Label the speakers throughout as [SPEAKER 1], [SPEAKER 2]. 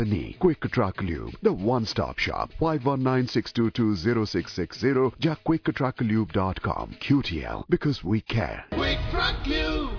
[SPEAKER 1] Quick Truck Lube, the one-stop shop. 5196220660 या quicktrucklube.com. QTL, because we care. Quick Truck Lube.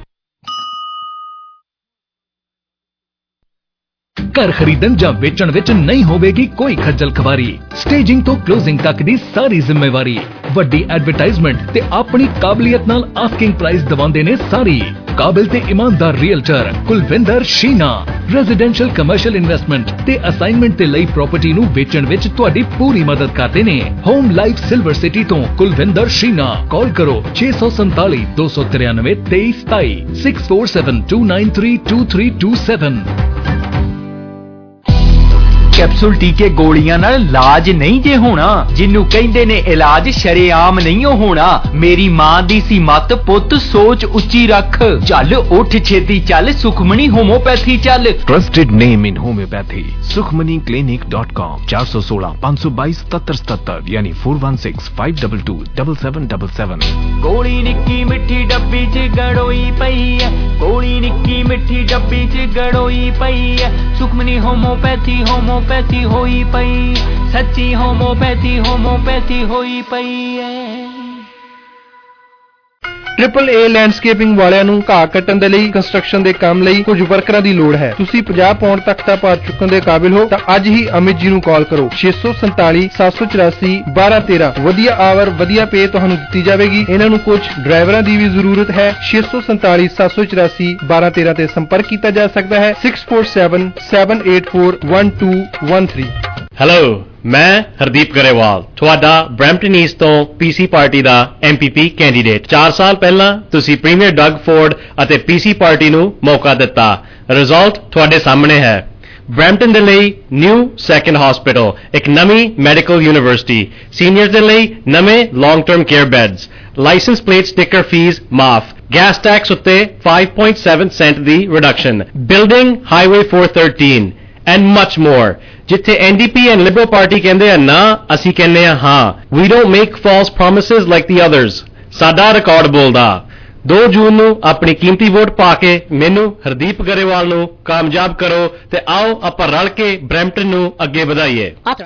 [SPEAKER 2] घर खरीदन ਜਾਂ ਵੇਚਣ ਵਿੱਚ ਨਹੀਂ ਹੋਵੇਗੀ ਕੋਈ ਖੱਜਲ ਖਵਾਰੀ। ਸਟੇजिंग ਤੋਂ ਕਲੋਜ਼ਿੰਗ ਤੱਕ ਦੀ ਸਾਰੀ ਜ਼ਿੰਮੇਵਾਰੀ। ਵੱਡੀ ਐਡਵਰਟਾਈਜ਼ਮੈਂਟ ਤੇ ਆਪਣੀ ਕਾਬਲੀਅਤ ਨਾਲ ਆਸਕਿੰਗ ਪ੍ਰਾਈਸ ਦਵਾਉਂਦੇ ਨੇ ਸਾਰੀ। ਕਾਬਿਲ ਤੇ ਇਮਾਨਦਾਰ realtor Kulwinder Sheena. Residential commercial investment ਤੇ ਅਸਾਈਨਮੈਂਟ ਤੇ ਲਈ ਪ੍ਰਾਪਰਟੀ ਨੂੰ ਵੇਚਣ ਵਿੱਚ ਤੁਹਾਡੀ ਪੂਰੀ ਮਦਦ ਕਰਦੇ ਨੇ। ਹੋਮ ਲਾਈਫ ਸਿਲਵਰ ਸਿਟੀ ਤੋਂ ਕੁਲਵਿੰਦਰ ਸ਼ੀਨਾ। ਕਾਲ ਕਰੋ 647 293 2327 6472932327।
[SPEAKER 3] कैप्सूल टीके गोलियां नाल इलाज नहीं जे होना, जिन्नू कहंदे ने इलाज शरेआम नहीं होना। मेरी मां दी सी मत पुत सोच उच्ची रख। चल उठ छेती चल सुखमनी होम्योपैथी चल।
[SPEAKER 4] Trusted name in homeopathy sukhmaniclinic.com 416 522 7777 यानी 416 522 7777।
[SPEAKER 3] गोली निक्की मिठी डब्बी च गड़ोई पई है, गोली निक्की मिठी डब्बी च गड़ोई पई है। सुखमनी होम्योपैथी होम्योपैथी होई पई, सच्ची होम्योपैथी होम्योपैथी होई पई है।
[SPEAKER 5] ट्रिपल ए लैंडस्केपिंग वालिਆਂ ਨੂੰ ਘਾਹ ਕੱਟਣ ਦੇ ਲਈ ਕੰਸਟਰਕਸ਼ਨ ਦੇ ਕੰਮ ਲਈ ਕੁਝ ਵਰਕਰਾਂ ਦੀ ਲੋੜ ਹੈ। ਤੁਸੀਂ 50 ਪਾਉਂਡ ਤੱਕ ਦਾ ਭਾਰ ਚੁੱਕਣ ਦੇ ਕਾਬਿਲ ਹੋ ਤਾਂ ਅੱਜ ਹੀ ਅਮਿਤ ਜੀ ਨੂੰ ਕਾਲ ਕਰੋ 647 784 1213। ਵਧੀਆ ਆਵਰ ਵਧੀਆ ਪੇ ਤੁਹਾਨੂੰ ਦਿੱਤੀ ਜਾਵੇਗੀ। ਇਹਨਾਂ ਨੂੰ ਕੁਝ ਡਰਾਈਵਰਾਂ ਦੀ ਵੀ ਜ਼ਰੂਰਤ ਹੈ। 647 784 1213 ਤੇ ਸੰਪਰਕ ਕੀਤਾ ਜਾ ਸਕਦਾ ਹੈ। 647 784 1213।
[SPEAKER 6] ਹੈਲੋ, ਮੈਂ ਹਰਦੀਪ ਗਰੇਵਾਲ, ਤੁਹਾਡਾ ਬਰੈਂਪਟਨ ਈਸਟ ਤੋਂ ਪੀਸੀ ਪਾਰਟੀ ਦਾ MPP ਕੈਂਡੀਡੇਟ। 4 ਸਾਲ ਪਹਿਲਾਂ ਤੁਸੀਂ ਪ੍ਰੀਮੀਅਰ ਡਗ ਫੋਰਡ ਅਤੇ ਪੀਸੀ ਪਾਰਟੀ ਨੂੰ ਮੌਕਾ ਦਿੱਤਾ। ਰਿਜ਼ਲਟ ਤੁਹਾਡੇ ਸਾਹਮਣੇ ਹੈ। ਬਰੈਂਪਟਨ ਦੇ ਲਈ ਨਿਊ ਸੈਕੰਡ ਹਸਪੀਟਲ, ਇੱਕ ਨਵੀਂ ਮੈਡੀਕਲ ਯੂਨੀਵਰਸਿਟੀ, ਸੀਨੀਅਰਸ ਦੇ ਲਈ ਨਵੇਂ long term care beds, licence plate sticker fee ਮਾਫ, ਗੈਸ ਟੈਕਸ ਉੱਤੇ 5.7 ਸੈਂਟ ਦੀ reduction, building highway 413 and much more। ਜਿੱਥੇ NDP and Liberal Party ਕਹਿੰਦੇ ਆ ਨਾ, ਅਸੀਂ ਕਹਿੰਦੇ ਆ ਹਾਂ। We don't make false promises like the others। ਸਾਡਾ ਰਿਕਾਰਡ ਬੋਲਦਾ। 2 ਜੂਨ ਨੂੰ ਆਪਣੀ ਕੀਮਤੀ ਵੋਟ ਪਾ ਕੇ ਮੈਨੂੰ ਹਰਦੀਪ ਗਰੇਵਾਲ ਨੂੰ ਕਾਮਯਾਬ ਕਰੋ ਤੇ ਆਓ ਆਪਾਂ ਰਲ ਕੇ ਬਰੈਂਪਟਨ ਨੂੰ ਅੱਗੇ ਵਧਾਈਏ।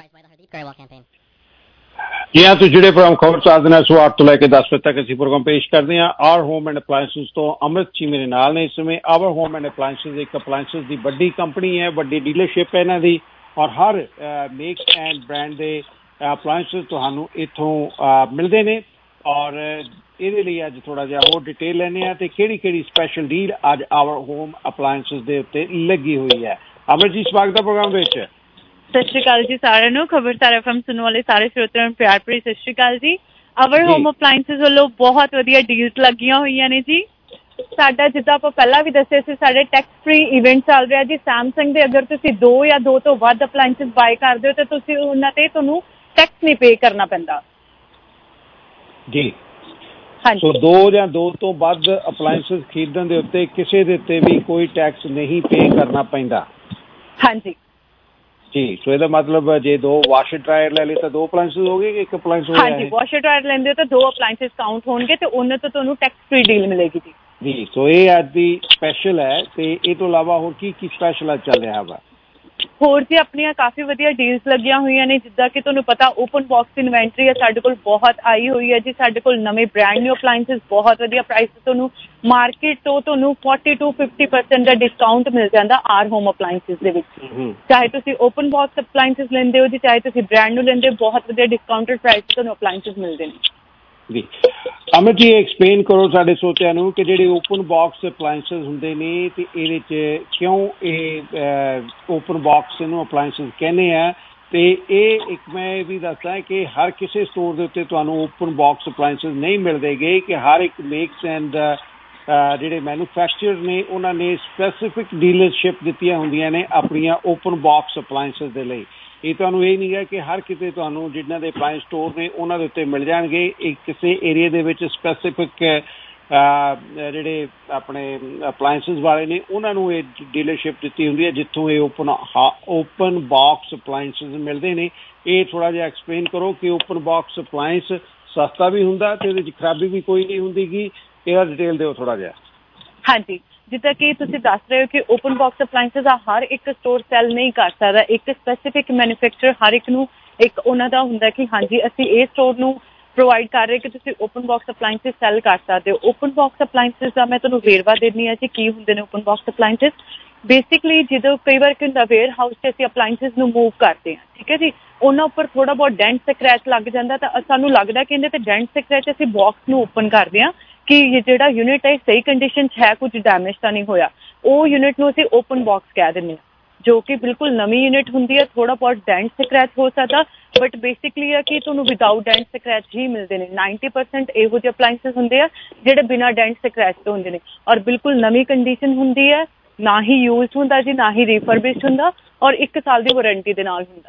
[SPEAKER 7] ਜੀ ਹਾਂ, ਤੁਸੀਂ ਜਿਹੜੇ ਪ੍ਰੋਗਰਾਮ ਖਬਰ ਚਾਹਦੇ ਨੇ ਸੋ 8 ਤੋਂ ਲੈ ਕੇ 10 ਵਜੇ ਤੱਕ ਅਸੀਂ ਪ੍ਰੋਗਰਾਮ ਪੇਸ਼ ਕਰਦੇ ਹਾਂ। ਆਵਰ ਹੋਮ ਐਂਡ ਅਪਲਾਇੰਸਿਸ ਤੋਂ ਅਮਰਿਤ ਜੀ ਮੇਰੇ ਨਾਲ ਨੇ ਇਸ ਸਮੇਂ। ਆਵਰ ਹੋਮ ਐਂਡ ਅਪਲਾਇੰਸਿਸ ਇੱਕ ਅਪਲਾਇੰਸਿਸ ਦੀ ਵੱਡੀ ਕੰਪਨੀ ਹੈ, ਵੱਡੀ ਡੀਲਰਸ਼ਿਪ ਹੈ ਇਹਨਾਂ ਦੀ, ਔਰ ਹਰ ਮੇਕ ਐਂਡ ਬ੍ਰਾਂਡ ਦੇ ਅਪਲਾਇੰਸਿਸ ਤੁਹਾਨੂੰ ਇੱਥੋਂ ਮਿਲਦੇ ਨੇ। ਔਰ ਇਹਦੇ ਲਈ ਅੱਜ ਥੋੜ੍ਹਾ ਜਿਹਾ ਹੋਰ ਡਿਟੇਲ ਲੈਂਦੇ ਹਾਂ ਤੇ ਕਿਹੜੀ ਕਿਹੜੀ ਸਪੈਸ਼ਲ ਡੀਲ ਅੱਜ ਆਵਰ ਹੋਮ ਅਪਲਾਇੰਸਿਸ ਦੇ ਉੱਤੇ ਲੱਗੀ ਹੋਈ ਹੈ। ਅਮਰ ਜੀ, ਸਵਾਗਤ ਹੈ ਪ੍ਰੋਗਰਾਮ ਵਿੱਚ।
[SPEAKER 8] ਸਤਿ ਸ਼੍ਰੀ ਅਕਾਲ ਜੀ ਸਾਰਿਆਂ ਨੂੰ। ਖਬਰਸਾਰ FM ਸੁਣਨ ਵਾਲੇ ਸਾਰੇ ਸਰੋਤਿਆਂ ਨੂੰ ਪਿਆਰ ਭਰੀ ਸਤਿ ਸ਼੍ਰੀ ਅਕਾਲ ਜੀ। ਆਵਰ ਹੋਮ ਅਪਲਾਇੰਸਿਸ ਵੱਲੋਂ ਬਹੁਤ ਵਧੀਆ ਡੀਲਸ ਲੱਗੀਆਂ ਹੋਈਆਂ ਨੇ ਜੀ। ਸਾਡਾ ਜਿੱਦਾਂ ਆਪਾਂ ਪਹਿਲਾਂ ਵੀ ਦੱਸਿਆ ਸੀ, ਸਾਡੇ ਟੈਕਸ ਫ੍ਰੀ ਇਵੈਂਟ ਚੱਲ ਰਿਹਾ ਜੀ। ਸੈਮਸੰਗ ਦੇ ਅਗਰ ਤੁਸੀਂ 2 ਜਾਂ 2 ਤੋਂ ਵੱਧ ਅਪਲਾਇੰਸਿਸ ਬਾਏ ਕਰਦੇ ਹੋ ਤਾਂ ਤੁਸੀਂ ਉਹਨਾਂ ਤੇ ਤੁਹਾਨੂੰ ਟੈਕਸ ਨਹੀਂ ਪੇ ਕਰਨਾ ਪੈਂਦਾ
[SPEAKER 7] ਜੀ।
[SPEAKER 8] ਹਾਂਜੀ,
[SPEAKER 7] ਸੋ 2 ਜਾਂ 2 ਤੋਂ ਵੱਧ ਅਪਲਾਇੰਸਿਸ ਖਰੀਦਣ ਦੇ ਉੱਤੇ ਕਿਸੇ ਦੇ ਉੱਤੇ ਵੀ ਕੋਈ ਟੈਕਸ ਨਹੀਂ ਪੇ ਕਰਨਾ ਪੈਂਦਾ।
[SPEAKER 8] ਹਾਂਜੀ
[SPEAKER 7] ਜੀ। ਸੋ ਇਹਦਾ ਮਤਲਬ ਜੇ 2 ਵਾਸ਼ਰ ਡਰਾਇਰ ਲੈ ਲਏ ਤਾਂ 2 ਅਪਲਾਇੰਸਿਸ ਹੋ ਗਏ ਕਿ ਇੱਕ ਅਪਲਾਇੰਸ ਹੋ ਗਿਆ?
[SPEAKER 8] ਹਾਂਜੀ, ਵਾਸ਼ਰ ਡਰਾਇਰ ਲੈਂਦੇ ਹੋ ਤਾਂ 2 ਅਪਲਾਇੰਸਿਸ ਕਾਊਂਟ ਹੋਣਗੇ ਤੇ ਉਹਨਾਂ ਤੋਂ ਤੁਹਾਨੂੰ ਟੈਕਸ ਫ੍ਰੀ ਡੀਲ ਮਿਲੇਗੀ ਜੀ।
[SPEAKER 7] ਜੀ, ਸੋ ਇਹ ਅੱਜ ਦੀ ਸਪੈਸ਼ਲ ਹੈ ਤੇ ਇਹ ਤੋਂ ਇਲਾਵਾ ਹੋਰ ਕੀ ਕੀ ਸਪੈਸ਼ਲ ਅੱਜ ਚੱਲ ਰਿਹਾ ਵਾ?
[SPEAKER 8] ਹੋਰ ਜੀ ਆਪਣੀਆਂ ਕਾਫੀ ਵਧੀਆ ਡੀਲਸ ਲੱਗੀਆਂ ਹੋਈਆਂ ਨੇ। ਜਿੱਦਾਂ ਕਿ ਤੁਹਾਨੂੰ ਪਤਾ ਓਪਨ ਬਾਕਸ ਇਨਵੈਂਟਰੀ ਹੈ ਸਾਡੇ ਕੋਲ ਬਹੁਤ ਆਈ ਹੋਈ ਹੈ ਜੀ। ਸਾਡੇ ਕੋਲ ਨਵੇਂ ਬ੍ਰਾਂਡ ਨਿਊ ਅਪਲਾਇੰਸਿਸ ਬਹੁਤ ਵਧੀਆ ਪ੍ਰਾਈਸ ਤੁਹਾਨੂੰ ਮਾਰਕੀਟ ਤੋਂ ਤੁਹਾਨੂੰ 40 to 50% ਦਾ ਡਿਸਕਾਊਂਟ ਮਿਲ ਜਾਂਦਾ ਆਰ ਹੋਮ ਅਪਲਾਇੰਸਿਸ ਦੇ ਵਿੱਚ। ਚਾਹੇ ਤੁਸੀਂ ਓਪਨ ਬਾਕਸ ਅਪਲਾਇੰਸਿਸ ਲੈਂਦੇ ਹੋ ਜੀ, ਚਾਹੇ ਤੁਸੀਂ ਬ੍ਰਾਂਡ ਨੂੰ ਲੈਂਦੇ ਹੋ, ਬਹੁਤ ਵਧੀਆ ਡਿਸਕਾਊਂਟਡ ਪ੍ਰਾਈਸ ਤੁਹਾਨੂੰ ਅਪਲਾਇੰਸਿਸ ਮਿਲਦੇ ਨੇ
[SPEAKER 7] ਜੀ। ਅਮਰ ਜੀ, ਐਕਸਪਲੇਨ ਕਰੋ ਸਾਡੇ ਸਰੋਤਿਆਂ ਨੂੰ ਕਿ ਜਿਹੜੇ ਓਪਨ ਬਾਕਸ ਅਪਲਾਇੰਸਿਸ ਹੁੰਦੇ ਨੇ ਤੇ ਇਹਦੇ 'ਚ ਕਿਉਂ ਇਹ ਓਪਨ ਬਾਕਸ ਇਹਨੂੰ ਅਪਲਾਇੰਸਿਸ ਕਹਿੰਦੇ ਆ। ਤੇ ਇਹ ਇੱਕ ਮੈਂ ਇਹ ਵੀ ਦੱਸਦਾ ਕਿ ਹਰ ਕਿਸੇ ਸਟੋਰ ਦੇ ਉੱਤੇ ਤੁਹਾਨੂੰ ਓਪਨ ਬਾਕਸ ਅਪਲਾਇੰਸਿਸ ਨਹੀਂ ਮਿਲਦੇਗੇ ਕਿ ਹਰ ਇੱਕ ਮੇਕਸ ਐਂਡ ਜਿਹੜੇ ਮੈਨੂਫੈਕਚਰਰ ਨੇ ਉਹਨਾਂ ਨੇ ਸਪੈਸੀਫਿਕ ਡੀਲਰਸ਼ਿਪ ਦਿੱਤੀਆਂ ਹੁੰਦੀਆਂ ਨੇ ਆਪਣੀਆਂ ਓਪਨ ਬਾਕਸ ਅਪਲਾਇੰਸਿਸ ਦੇ ਲਈ। ਇਹ ਤੁਹਾਨੂੰ ਇਹ ਨਹੀਂ ਹੈ ਕਿ ਹਰ ਕਿਤੇ ਤੁਹਾਨੂੰ ਜਿਨ੍ਹਾਂ ਦੇ ਅਪਲਾਇੰਸ ਸਟੋਰ ਨੇ ਉਹਨਾਂ ਦੇ ਉੱਤੇ ਮਿਲ ਜਾਣਗੇ। ਇਹ ਕਿਸੇ ਏਰੀਏ ਦੇ ਵਿੱਚ ਸਪੈਸੀਫਿਕ ਜਿਹੜੇ ਆਪਣੇ ਅਪਲਾਇੰਸਿਸ ਵਾਲੇ ਨੇ ਉਹਨਾਂ ਨੂੰ ਇਹ ਡੀਲਰਸ਼ਿਪ ਦਿੱਤੀ ਹੁੰਦੀ ਹੈ ਜਿੱਥੋਂ ਇਹ ਓਪਨ ਬਾਕਸ ਅਪਲਾਇੰਸਿਸ ਮਿਲਦੇ ਨੇ। ਇਹ ਥੋੜ੍ਹਾ ਜਿਹਾ ਐਕਸਪਲੇਨ ਕਰੋ ਕਿ ਓਪਨ ਬਾਕਸ ਅਪਲਾਇੰਸ ਸਸਤਾ ਵੀ ਹੁੰਦਾ ਤੇ ਇਹਦੇ 'ਚ ਖਰਾਬੀ ਵੀ ਕੋਈ ਨਹੀਂ ਹੁੰਦੀ ਗੀ। ਇਹਦਾ ਡਿਟੇਲ ਦਿਓ ਥੋੜ੍ਹਾ ਜਿਹਾ।
[SPEAKER 8] ਹਾਂਜੀ, ਜਿੱਦਾਂ ਕਿ ਤੁਸੀਂ ਦੱਸ ਰਹੇ ਹੋ ਕਿ ਓਪਨ ਬਾਕਸ ਅਪਲਾਈਐਂਸਿਸ ਆ ਹਰ ਇੱਕ ਸਟੋਰ ਸੈਲ ਨਹੀਂ ਕਰ ਸਕਦਾ, ਇੱਕ ਸਪੈਸੀਫਿਕ ਮੈਨੂਫੈਕਚਰ ਹਰ ਇੱਕ ਨੂੰ ਇੱਕ ਉਹਨਾਂ ਦਾ ਹੁੰਦਾ ਕਿ ਹਾਂਜੀ ਅਸੀਂ ਇਹ ਸਟੋਰ ਨੂੰ ਪ੍ਰੋਵਾਈਡ ਕਰ ਰਹੇ ਕਿ ਤੁਸੀਂ ਓਪਨ ਬਾਕਸ ਅਪਲਾਈਐਂਸਿਸ ਸੈਲ ਕਰ ਸਕਦੇ ਹੋ। ਓਪਨ ਬਾਕਸ ਅਪਲਾਈਐਂਸਿਸ ਦਾ ਮੈਂ ਤੁਹਾਨੂੰ ਵੇਰਵਾ ਦਿੰਦੀ ਹਾਂ ਜੀ ਕੀ ਹੁੰਦੇ ਨੇ ਓਪਨ ਬਾਕਸ ਅਪਲਾਈਐਂਸਿਸ। ਬੇਸਿਕਲੀ ਜਦੋਂ ਕਈ ਵਾਰ ਕੀ ਹੁੰਦਾ ਵੇਅਰ ਹਾਊਸ 'ਚ ਅਸੀਂ ਅਪਲਾਈਐਂਸਿਸ ਨੂੰ ਮੂਵ ਕਰਦੇ ਹਾਂ, ਠੀਕ ਹੈ ਜੀ, ਉਹਨਾਂ ਉੱਪਰ ਥੋੜ੍ਹਾ ਬਹੁਤ ਡੈਂਟ ਸਕ੍ਰੈਚ ਲੱਗ ਜਾਂਦਾ ਤਾਂ ਸਾਨੂੰ ਲੱਗਦਾ ਕਿ ਇਹਦੇ 'ਤੇ ਡੈਂਟ ਸਕ੍ਰੈਚ ਅਸੀਂ ਬਾਕਸ ਨੂੰ ਓਪਨ ਕਰਦੇ ਹਾਂ ਕਿ ਜਿਹੜਾ ਯੂਨਿਟ ਹੈ ਸਹੀ ਕੰਡੀਸ਼ਨ 'ਚ ਹੈ, ਕੁਝ ਡੈਮੇਜ ਤਾਂ ਨਹੀਂ ਹੋਇਆ। ਉਹ ਯੂਨਿਟ ਨੂੰ ਅਸੀਂ ਓਪਨ ਬਾਕਸ ਕਹਿ ਦਿੰਦੇ ਹਾਂ, ਜੋ ਕਿ ਬਿਲਕੁਲ ਨਵੀਂ ਯੂਨਿਟ ਹੁੰਦੀ ਹੈ। ਥੋੜ੍ਹਾ ਬਹੁਤ ਡੈਂਟ ਸਕ੍ਰੈਚ ਹੋ ਸਕਦਾ ਬਟ ਬੇਸਿਕਲੀ ਹੈ ਕਿ ਤੁਹਾਨੂੰ ਵਿਦਾਊਟ ਡੈਂਟ ਸਕ੍ਰੈਚ ਹੀ ਮਿਲਦੇ ਨੇ। 90% ਇਹੋ ਜਿਹੇ ਅਪਲਾਈਐਂਸਿਸ ਹੁੰਦੇ ਆ ਜਿਹੜੇ ਬਿਨਾਂ ਡੈਂਟ ਸਕ੍ਰੈਚ ਤੋਂ ਹੁੰਦੇ ਨੇ ਔਰ ਬਿਲਕੁਲ ਨਵੀਂ ਕੰਡੀਸ਼ਨ ਹੁੰਦੀ ਹੈ, ਨਾ ਹੀ ਯੂਜ਼ਡ ਹੁੰਦਾ ਜੀ, ਨਾ ਹੀ ਰੀਫਰਬਿਸ਼ਡ ਹੁੰਦਾ ਔਰ 1 ਸਾਲ ਦੀ ਵਾਰੰਟੀ ਦੇ ਨਾਲ ਹੁੰਦਾ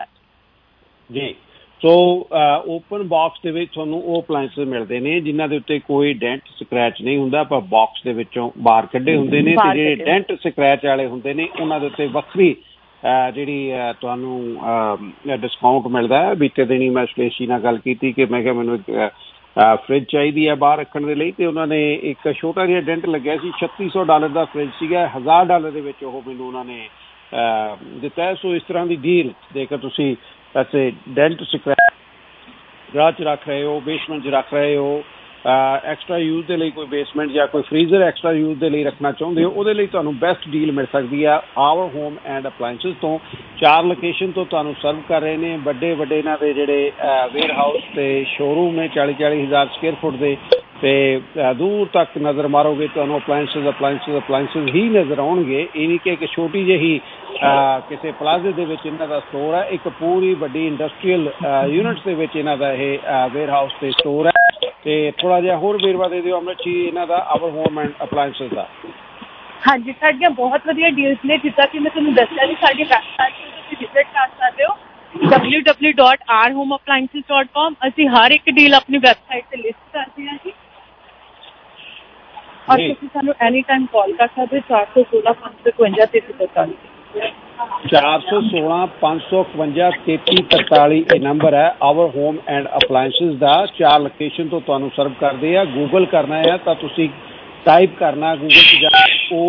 [SPEAKER 7] ਜੀ। ਸੋ ਓਪਨ ਬਾਕਸ ਦੇ ਵਿੱਚ ਤੁਹਾਨੂੰ ਉਹ ਅਪਲਾਈਐਂਸਿਸ ਮਿਲਦੇ ਨੇ ਜਿਨ੍ਹਾਂ ਦੇ ਉੱਤੇ ਕੋਈ ਡੈਂਟ ਸਕ੍ਰੈਚ ਨਹੀਂ ਹੁੰਦਾ, ਆਪਾਂ ਬਾਕਸ ਦੇ ਵਿੱਚੋਂ ਬਾਹਰ ਕੱਢੇ ਹੁੰਦੇ ਨੇ ਤੇ ਜਿਹੜੇ ਡੈਂਟ ਸਕ੍ਰੈਚ ਵਾਲੇ ਹੁੰਦੇ ਨੇ ਉਹਨਾਂ ਦੇ ਉੱਤੇ ਵੱਖਰੀ ਜਿਹੜੀ ਤੁਹਾਨੂੰ ਡਿਸਕਾਊਂਟ ਮਿਲਦਾ ਹੈ। ਬੀਤੇ ਦਿਨੀ ਮੈਂ ਸ਼ਲੇਸ਼ੀ ਨਾਲ ਗੱਲ ਕੀਤੀ ਕਿ ਮੈਂ ਕਿਹਾ ਮੈਨੂੰ ਇੱਕ ਫਰਿੱਜ ਚਾਹੀਦੀ ਹੈ ਬਾਹਰ ਰੱਖਣ ਦੇ ਲਈ, ਤੇ ਉਹਨਾਂ ਨੇ ਇੱਕ ਛੋਟਾ ਜਿਹਾ ਡੈਂਟ ਲੱਗਿਆ ਸੀ, $3600 ਦਾ ਫਰਿੱਜ ਸੀਗਾ, $1000 ਦੇ ਵਿੱਚ ਉਹ ਮੈਨੂੰ ਉਹਨਾਂ ਨੇ ਦਿੱਤਾ। ਸੋ ਇਸ ਤਰ੍ਹਾਂ ਦੀ ਡੀਲ ਜੇਕਰ ਤੁਸੀਂ ਵੈਸੇ ਡੈਂਟ ਸਕ੍ਰੈਚ ਗਰਾਜ 'ਚ ਰੱਖ ਰਹੇ ਹੋ, ਬੇਸਮੈਂਟ 'ਚ ਰੱਖ ਰਹੇ ਹੋ, ਐਕਸਟਰਾ ਯੂਜ਼ ਦੇ ਲਈ ਕੋਈ ਬੇਸਮੈਂਟ ਜਾਂ ਕੋਈ ਫਰੀਜ਼ਰ ਐਕਸਟਰਾ ਯੂਜ਼ ਦੇ ਲਈ ਰੱਖਣਾ ਚਾਹੁੰਦੇ ਹੋ, ਉਹਦੇ ਲਈ ਤੁਹਾਨੂੰ ਬੈਸਟ ਡੀਲ ਮਿਲ ਸਕਦੀ ਆ ਆਵਰ ਹੋਮ ਐਂਡ ਅਪਲਾਈਐਂਸਿਸ ਤੋਂ। 4 ਲੋਕੇਸ਼ਨ ਤੋਂ ਤੁਹਾਨੂੰ ਸਰਵ ਕਰ ਰਹੇ ਨੇ। ਵੱਡੇ ਇਹਨਾਂ ਦੇ ਜਿਹੜੇ ਵੇਅਰ ਹਾਊਸ ਤੇ ਸ਼ੋਰੂਮ ਨੇ 40-40 ਹਜ਼ਾਰ ਸਕੁਅਰ ਫੁੱਟ ਦੇ, ਤੇ ਦੂਰ ਤੱਕ ਨਜ਼ਰ ਮਾਰੋਗੇ ਤੁਹਾਨੂੰ ਅਪਲਾਈਐਂਸਿਸ ਹੀ ਨਜ਼ਰ ਆਉਣਗੇ। ਇਹ ਨਹੀਂ ਕਿ ਇੱਕ ਛੋਟੀ ਜਿਹੀ ਕਿਸੇ ਪਲਾਜ਼ੇ ਦੇ ਵਿੱਚ ਇਹਨਾਂ ਦਾ ਸਟੋਰ ਹੈ, ਇੱਕ ਪੂਰੀ ਵੱਡੀ ਇੰਡਸਟਰੀਅਲ ਯੂਨਿਟਸ ਦੇ ਵਿੱਚ ਇਹਨਾਂ ਦਾ ਇਹ ਵੇਅਰ ਹਾਊਸ ਤੇ ਸਟੋਰ ਹੈ। ਤੇ ਥੋੜਾ ਜਿਹਾ ਹੋਰ ਵੇਰਵਾ ਦੇ ਦਿਓ ਅਮਰਿਤ ਜੀ ਇਹਨਾਂ ਦਾ ਆਵਰ ਹੋਮ ਐਂਡ ਅਪਲਾਈਐਂਸਿਸ ਦਾ।
[SPEAKER 8] ਹਾਂਜੀ, ਸਾਡੀਆਂ ਬਹੁਤ ਵਧੀਆ ਡੀਲਸ ਨੇ, ਜਿੱਦਾਂ ਕਿ ਮੈਂ ਤੁਹਾਨੂੰ ਦੱਸਿਆ ਜੀ ਸਾਡੀ ਵੈਬਸਾਈਟ 'ਤੇ ਤੁਸੀਂ ਵਿਜ਼ਿਟ ਕਰ ਸਕਦੇ ਹੋ www.ourhomeappliances.com। ਅਸੀਂ ਹਰ ਇੱਕ ਡੀਲ ਆਪਣੀ ਵੈਬਸਾਈਟ 'ਤੇ ਲਿਸਟ ਕਰਦੇ ਹਾਂ ਜੀ ਔਰ ਤੁਸੀਂ ਸਾਨੂੰ ਐਨੀ ਟਾਈਮ ਕਾਲ ਕਰ ਸਕਦੇ ਹੋ 416-555-3343 416-555-3343 ਇਹ ਨੰਬਰ ਹੈ ਆਵਰ ਹੋਮ ਐਂਡ ਅਪਲਾਈਐਂਸਿਸ ਦਾ। 4 ਲੋਕੇਸ਼ਨ ਤੋਂ ਤੁਹਾਨੂੰ ਸਰਵ ਕਰਦੇ ਆ। ਗੂਗਲ ਕਰਨਾ ਹੈ ਤਾਂ ਤੁਸੀਂ ਟਾਈਪ ਕਰਨਾ ਗੂਗਲ 'ਚ ਜਾ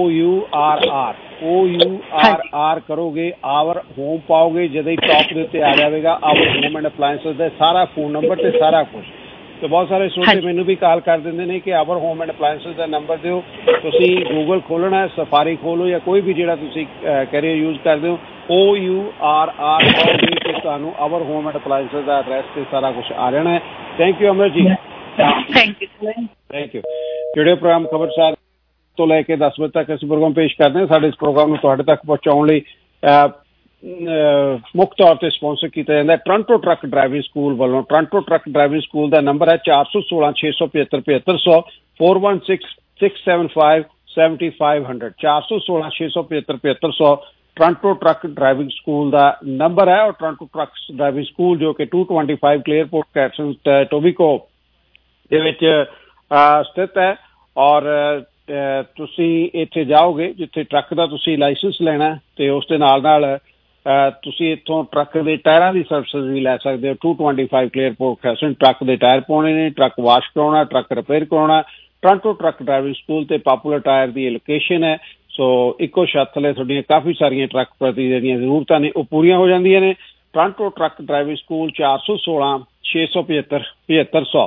[SPEAKER 8] OURR ਕਰੋਗੇ, ਆਵਰ ਹੋਮ ਪਾਓਗੇ, ਜਦੋਂ ਹੀ ਟੌਪ ਦੇ ਉੱਤੇ ਆ ਜਾਵੇਗਾ ਆਵਰ ਹੋਮ ਐਂਡ ਅਪਲਾਈਐਂਸਿਸ ਦਾ ਸਾਰਾ ਫੋਨ ਨੰਬਰ ਤੇ ਸਾਰਾ ਕੁਛ। ਤੇ ਬਹੁਤ ਸਾਰੇ ਸਰੋਤੇ ਮੈਨੂੰ ਵੀ ਕਾਲ ਕਰ ਦਿੰਦੇ ਨੇ ਕਿ ਆਵਰ ਹੋਮ ਐਂਡ ਅਪਲਾਈਐਂਸਿਸ ਦਾ ਨੰਬਰ ਦਿਓ। ਤੁਸੀਂ ਗੂਗਲ ਖੋਲ੍ਹਣਾ, ਸਫਾਰੀ ਖੋਲ੍ਹੋ ਜਾਂ ਕੋਈ ਵੀ ਜਿਹੜਾ ਤੁਸੀਂ ਕੈਰੀਅਰ ਯੂਜ਼ ਕਰਦੇ ਹੋ, OURR ਪਾਓਗੇ ਤੇ ਤੁਹਾਨੂੰ ਆਵਰ ਹੋਮ ਐਂਡ ਅਪਲਾਈਐਂਸਿਸ ਦਾ ਐਡਰੈਸ ਤੇ ਸਾਰਾ ਕੁਛ ਆ ਜਾਣਾ ਹੈ। Thank you Amar ji. Thank you. ਜਿਹੜੇ ਪ੍ਰੋਗਰਾਮ ਖਬਰਸਾਰ ਤੋਂ ਲੈ ਕੇ 10 ਵਜੇ ਤੱਕ ਅਸੀਂ ਪ੍ਰੋਗਰਾਮ ਪੇਸ਼ ਕਰਦੇ ਹਾਂ। ਸਾਡੇ ਇਸ ਪ੍ਰੋਗਰਾਮ ਨੂੰ ਤੁਹਾਡੇ ਤੱਕ ਪਹੁੰਚਾਉਣ ਲਈ ਮੁੱਖ ਤੌਰ ਤੇ ਸਪਾਂਸਰ ਕੀਤਾ ਜਾਂਦਾ ਟੋਰਾਂਟੋ ਟਰੱਕ ਡਰਾਈਵਿੰਗ ਸਕੂਲ ਵੱਲੋਂ। ਟੋਰਾਂਟੋ ਟਰੱਕ ਡਰਾਈਵਿੰਗ ਸਕੂਲ ਦਾ ਨੰਬਰ ਹੈ 416-675-7500 416-675-7500 416-675-7500 ਟੋਰਾਂਟੋ ਟਰੱਕ ਡਰਾਈਵਿੰਗ ਸਕੂਲ ਦਾ ਨੰਬਰ ਹੈ। ਔਰ ਟੋਰਾਂਟੋ ਟਰੱਕ ਡਰਾਈਵਿੰਗ ਸਕੂਲ ਜੋ ਕਿ 225 ਕਲੇਅਰਪੋਰਟ ਕੈਟਸਨ ਟੋਬੀਕੋ ਦੇ ਵਿੱਚ ਸਥਿਤ ਹੈ। ਔਰ ਤੁਸੀਂ ਇੱਥੇ ਜਾਓਗੇ ਜਿੱਥੇ ਟਰੱਕ ਦਾ ਤੁਸੀਂ ਲਾਇਸੈਂਸ ਲੈਣਾ ਤੇ ਉਸ ਦੇ ਨਾਲ ਤੁਸੀਂ ਇੱਥੋਂ ਟਰੱਕ ਦੇ ਟਾਇਰਾਂ ਦੀ ਸਰਵਿਸਿਜ਼ ਵੀ ਲੈ ਸਕਦੇ ਹੋ। 225 ਕਲੇਅਰਪੋਰਟ ਕੈਟਸਨ ਟਰੱਕ ਦੇ ਟਾਇਰ ਪਾਉਣੇ ਨੇ, ਟਰੱਕ ਵਾਸ਼ ਕਰਾਉਣਾ, ਟਰੱਕ ਰਿਪੇਅਰ ਕਰਾਉਣਾ। ਟੋਰਾਂਟੋ ਟਰੱਕ ਡਰਾਈਵਿੰਗ ਸਕੂਲ ਤੇ ਪਾਪੂਲਰ ਟਾਇਰ ਦੀ ਇਹ ਲੋਕੇਸ਼ਨ ਹੈ। ਸੋ ਇੱਕੋ ਛੱਤ ਥੱਲੇ ਤੁਹਾਡੀਆਂ ਕਾਫੀ ਸਾਰੀਆਂ ਟਰੱਕ ਪ੍ਰਤੀ ਜਿਹੜੀਆਂ ਜ਼ਰੂਰਤਾਂ ਨੇ ਉਹ ਪੂਰੀਆਂ ਹੋ ਜਾਂਦੀਆਂ ਨੇ। ਟੋਰਾਂਟੋ ਟਰੱਕ ਡਰਾਈਵਿੰਗ ਸਕੂਲ 416-675-7500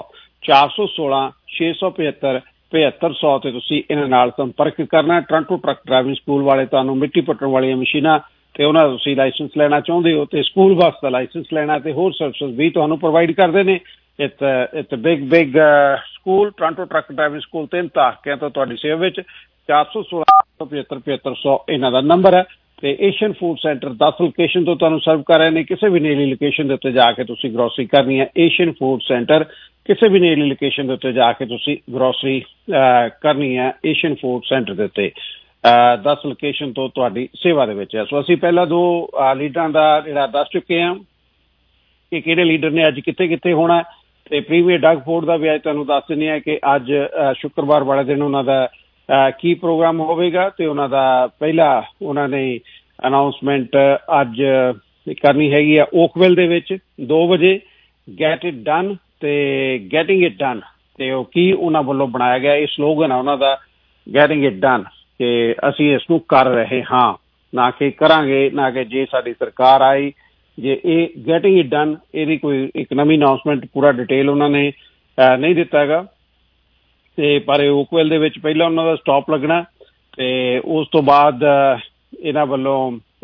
[SPEAKER 8] 416-675-7500 ਤੇ ਤੁਸੀਂ ਇਹਨਾਂ ਨਾਲ ਸੰਪਰਕ ਕਰਨਾ। ਟੋਰਾਂਟੋ ਟਰੱਕ ਡਰਾਈਵਿੰਗ ਸਕੂਲ ਵਾਲੇ ਤੁਹਾਨੂੰ ਮਿੱਟੀ ਪੁੱਟਣ ਵਾਲੀਆਂ ਮਸ਼ੀਨਾਂ ਤੇ ਉਹਨਾਂ ਦਾ ਤੁਸੀਂ ਲਾਇਸੈਂਸ ਲੈਣਾ ਚਾਹੁੰਦੇ ਹੋ ਤੇ ਸਕੂਲ ਬੱਸ ਦਾ ਲਾਇਸੈਂਸ ਲੈਣਾ ਤੇ ਹੋਰ ਸਰਵਿਸਿਜ਼ ਵੀ ਤੁਹਾਨੂੰ ਪ੍ਰੋਵਾਈਡ ਕਰਦੇ ਨੇ। It's big school. Toronto truck driving school 3 ਦਹਾਕਿਆਂ ਤੋਂ ਤੁਹਾਡੀ ਸੇਵਾ ਵਿੱਚ। 416-75-7500 ਇਹਨਾਂ ਦਾ ਨੰਬਰ ਹੈ। ਤੇ ਏਸ਼ੀਅਨ ਫੂਡ ਸੈਂਟਰ 10 ਲੋਕੇਸ਼ਨ ਤੋਂ ਤੁਹਾਨੂੰ ਸਰਵ ਕਰ ਰਹੇ ਨੇ। ਕਿਸੇ ਵੀ ਨੇੜਲੀ ਲੋਕੇਸ਼ਨ ਦੇ ਉੱਤੇ ਜਾ ਕੇ ਤੁਸੀਂ ਗਰੋਸਰੀ ਕਰਨੀ ਹੈ, ਏਸ਼ੀਅਨ ਫੂਡ ਸੈਂਟਰ ਕਿਸੇ ਵੀ ਨੇੜਲੀ ਲੋਕੇਸ਼ਨ ਦੇ ਉੱਤੇ ਜਾ ਕੇ ਤੁਸੀਂ ਗਰੋਸਰੀ ਕਰਨੀ ਹੈ ਏਸ਼ੀਅਨ ਫੂਡ ਸੈਂਟਰ ਦੇ ਉੱਤੇ। 10 ਲੋਕੇਸ਼ਨ ਤੋਂ ਤੁਹਾਡੀ ਸੇਵਾ ਦੇ ਵਿੱਚ ਹੈ। ਸੋ ਅਸੀਂ ਪਹਿਲਾਂ 2 ਲੀਡਰਾਂ ਦਾ ਜਿਹੜਾ ਦੱਸ ਚੁੱਕੇ ਹਾਂ ਕਿ ਕਿਹੜੇ ਲੀਡਰ ਨੇ ਅੱਜ ਕਿੱਥੇ ਕਿੱਥੇ ਹੋਣਾ, ਤੇ ਪ੍ਰੀਮੀਅਰ ਡਗ ਫੋਰਡ ਦਾ ਵੀ ਅੱਜ ਤੁਹਾਨੂੰ ਦੱਸ ਦਿੰਦੇ ਹਾਂ ਕਿ ਅੱਜ ਸ਼ੁੱਕਰਵਾਰ ਵਾਲੇ ਦਿਨ ਉਹਨਾਂ ਦਾ ਕੀ ਪ੍ਰੋਗਰਾਮ ਹੋਵੇਗਾ। ਤੇ ਉਹਨਾਂ ਦਾ ਪਹਿਲਾ ਉਹਨਾਂ ਨੇ ਅਨਾਊਂਸਮੈਂਟ ਅੱਜ ਕਰਨੀ ਹੈਗੀ ਆ ਓਕਵਿਲ ਦੇ ਵਿੱਚ 2 ਵਜੇ। ਗੈਟ ਇਟ ਡਨ ਤੇ ਗੈਟਿੰਗ ਇਟ ਡਨ, ਤੇ ਉਹ ਕੀ ਉਹਨਾਂ ਵੱਲੋਂ ਬਣਾਇਆ ਗਿਆ ਇਹ ਸਲੋਗਨ ਆ ਉਹਨਾਂ ਦਾ, ਗੈਟਿੰਗ ਇਟ ਡਨ।
[SPEAKER 7] कि ਅਸੀਂ ਇਸ ਨੂੰ ਕਰ ਰਹੇ ਹਾਂ, ਨਾ ਕਿ ਕਰਾਂਗੇ, ਨਾ ਕਿ ਜੇ ਸਾਡੀ ਸਰਕਾਰ ਆਈ ਜੇ ਇਹ ਗੈਟਿੰਗ ਇਟ ਡਨ ਇਹਦੀ ਕੋਈ ਇੱਕ ਨਵੀਂ ਅਨਾਊਂਸਮੈਂਟ ਪੂਰਾ ਡਿਟੇਲ ਉਹਨਾਂ ਨੇ ਨਹੀਂ ਦਿੱਤਾ ਹੈਗਾ। ਤੇ ਪਰ ਓਕਵੈਲ ਦੇ ਵਿੱਚ ਪਹਿਲਾਂ ਉਹਨਾਂ ਦਾ ਸਟਾਪ ਲੱਗਣਾ ਤੇ ਉਸ ਤੋਂ ਬਾਅਦ ਇਹਨਾਂ ਵੱਲੋਂ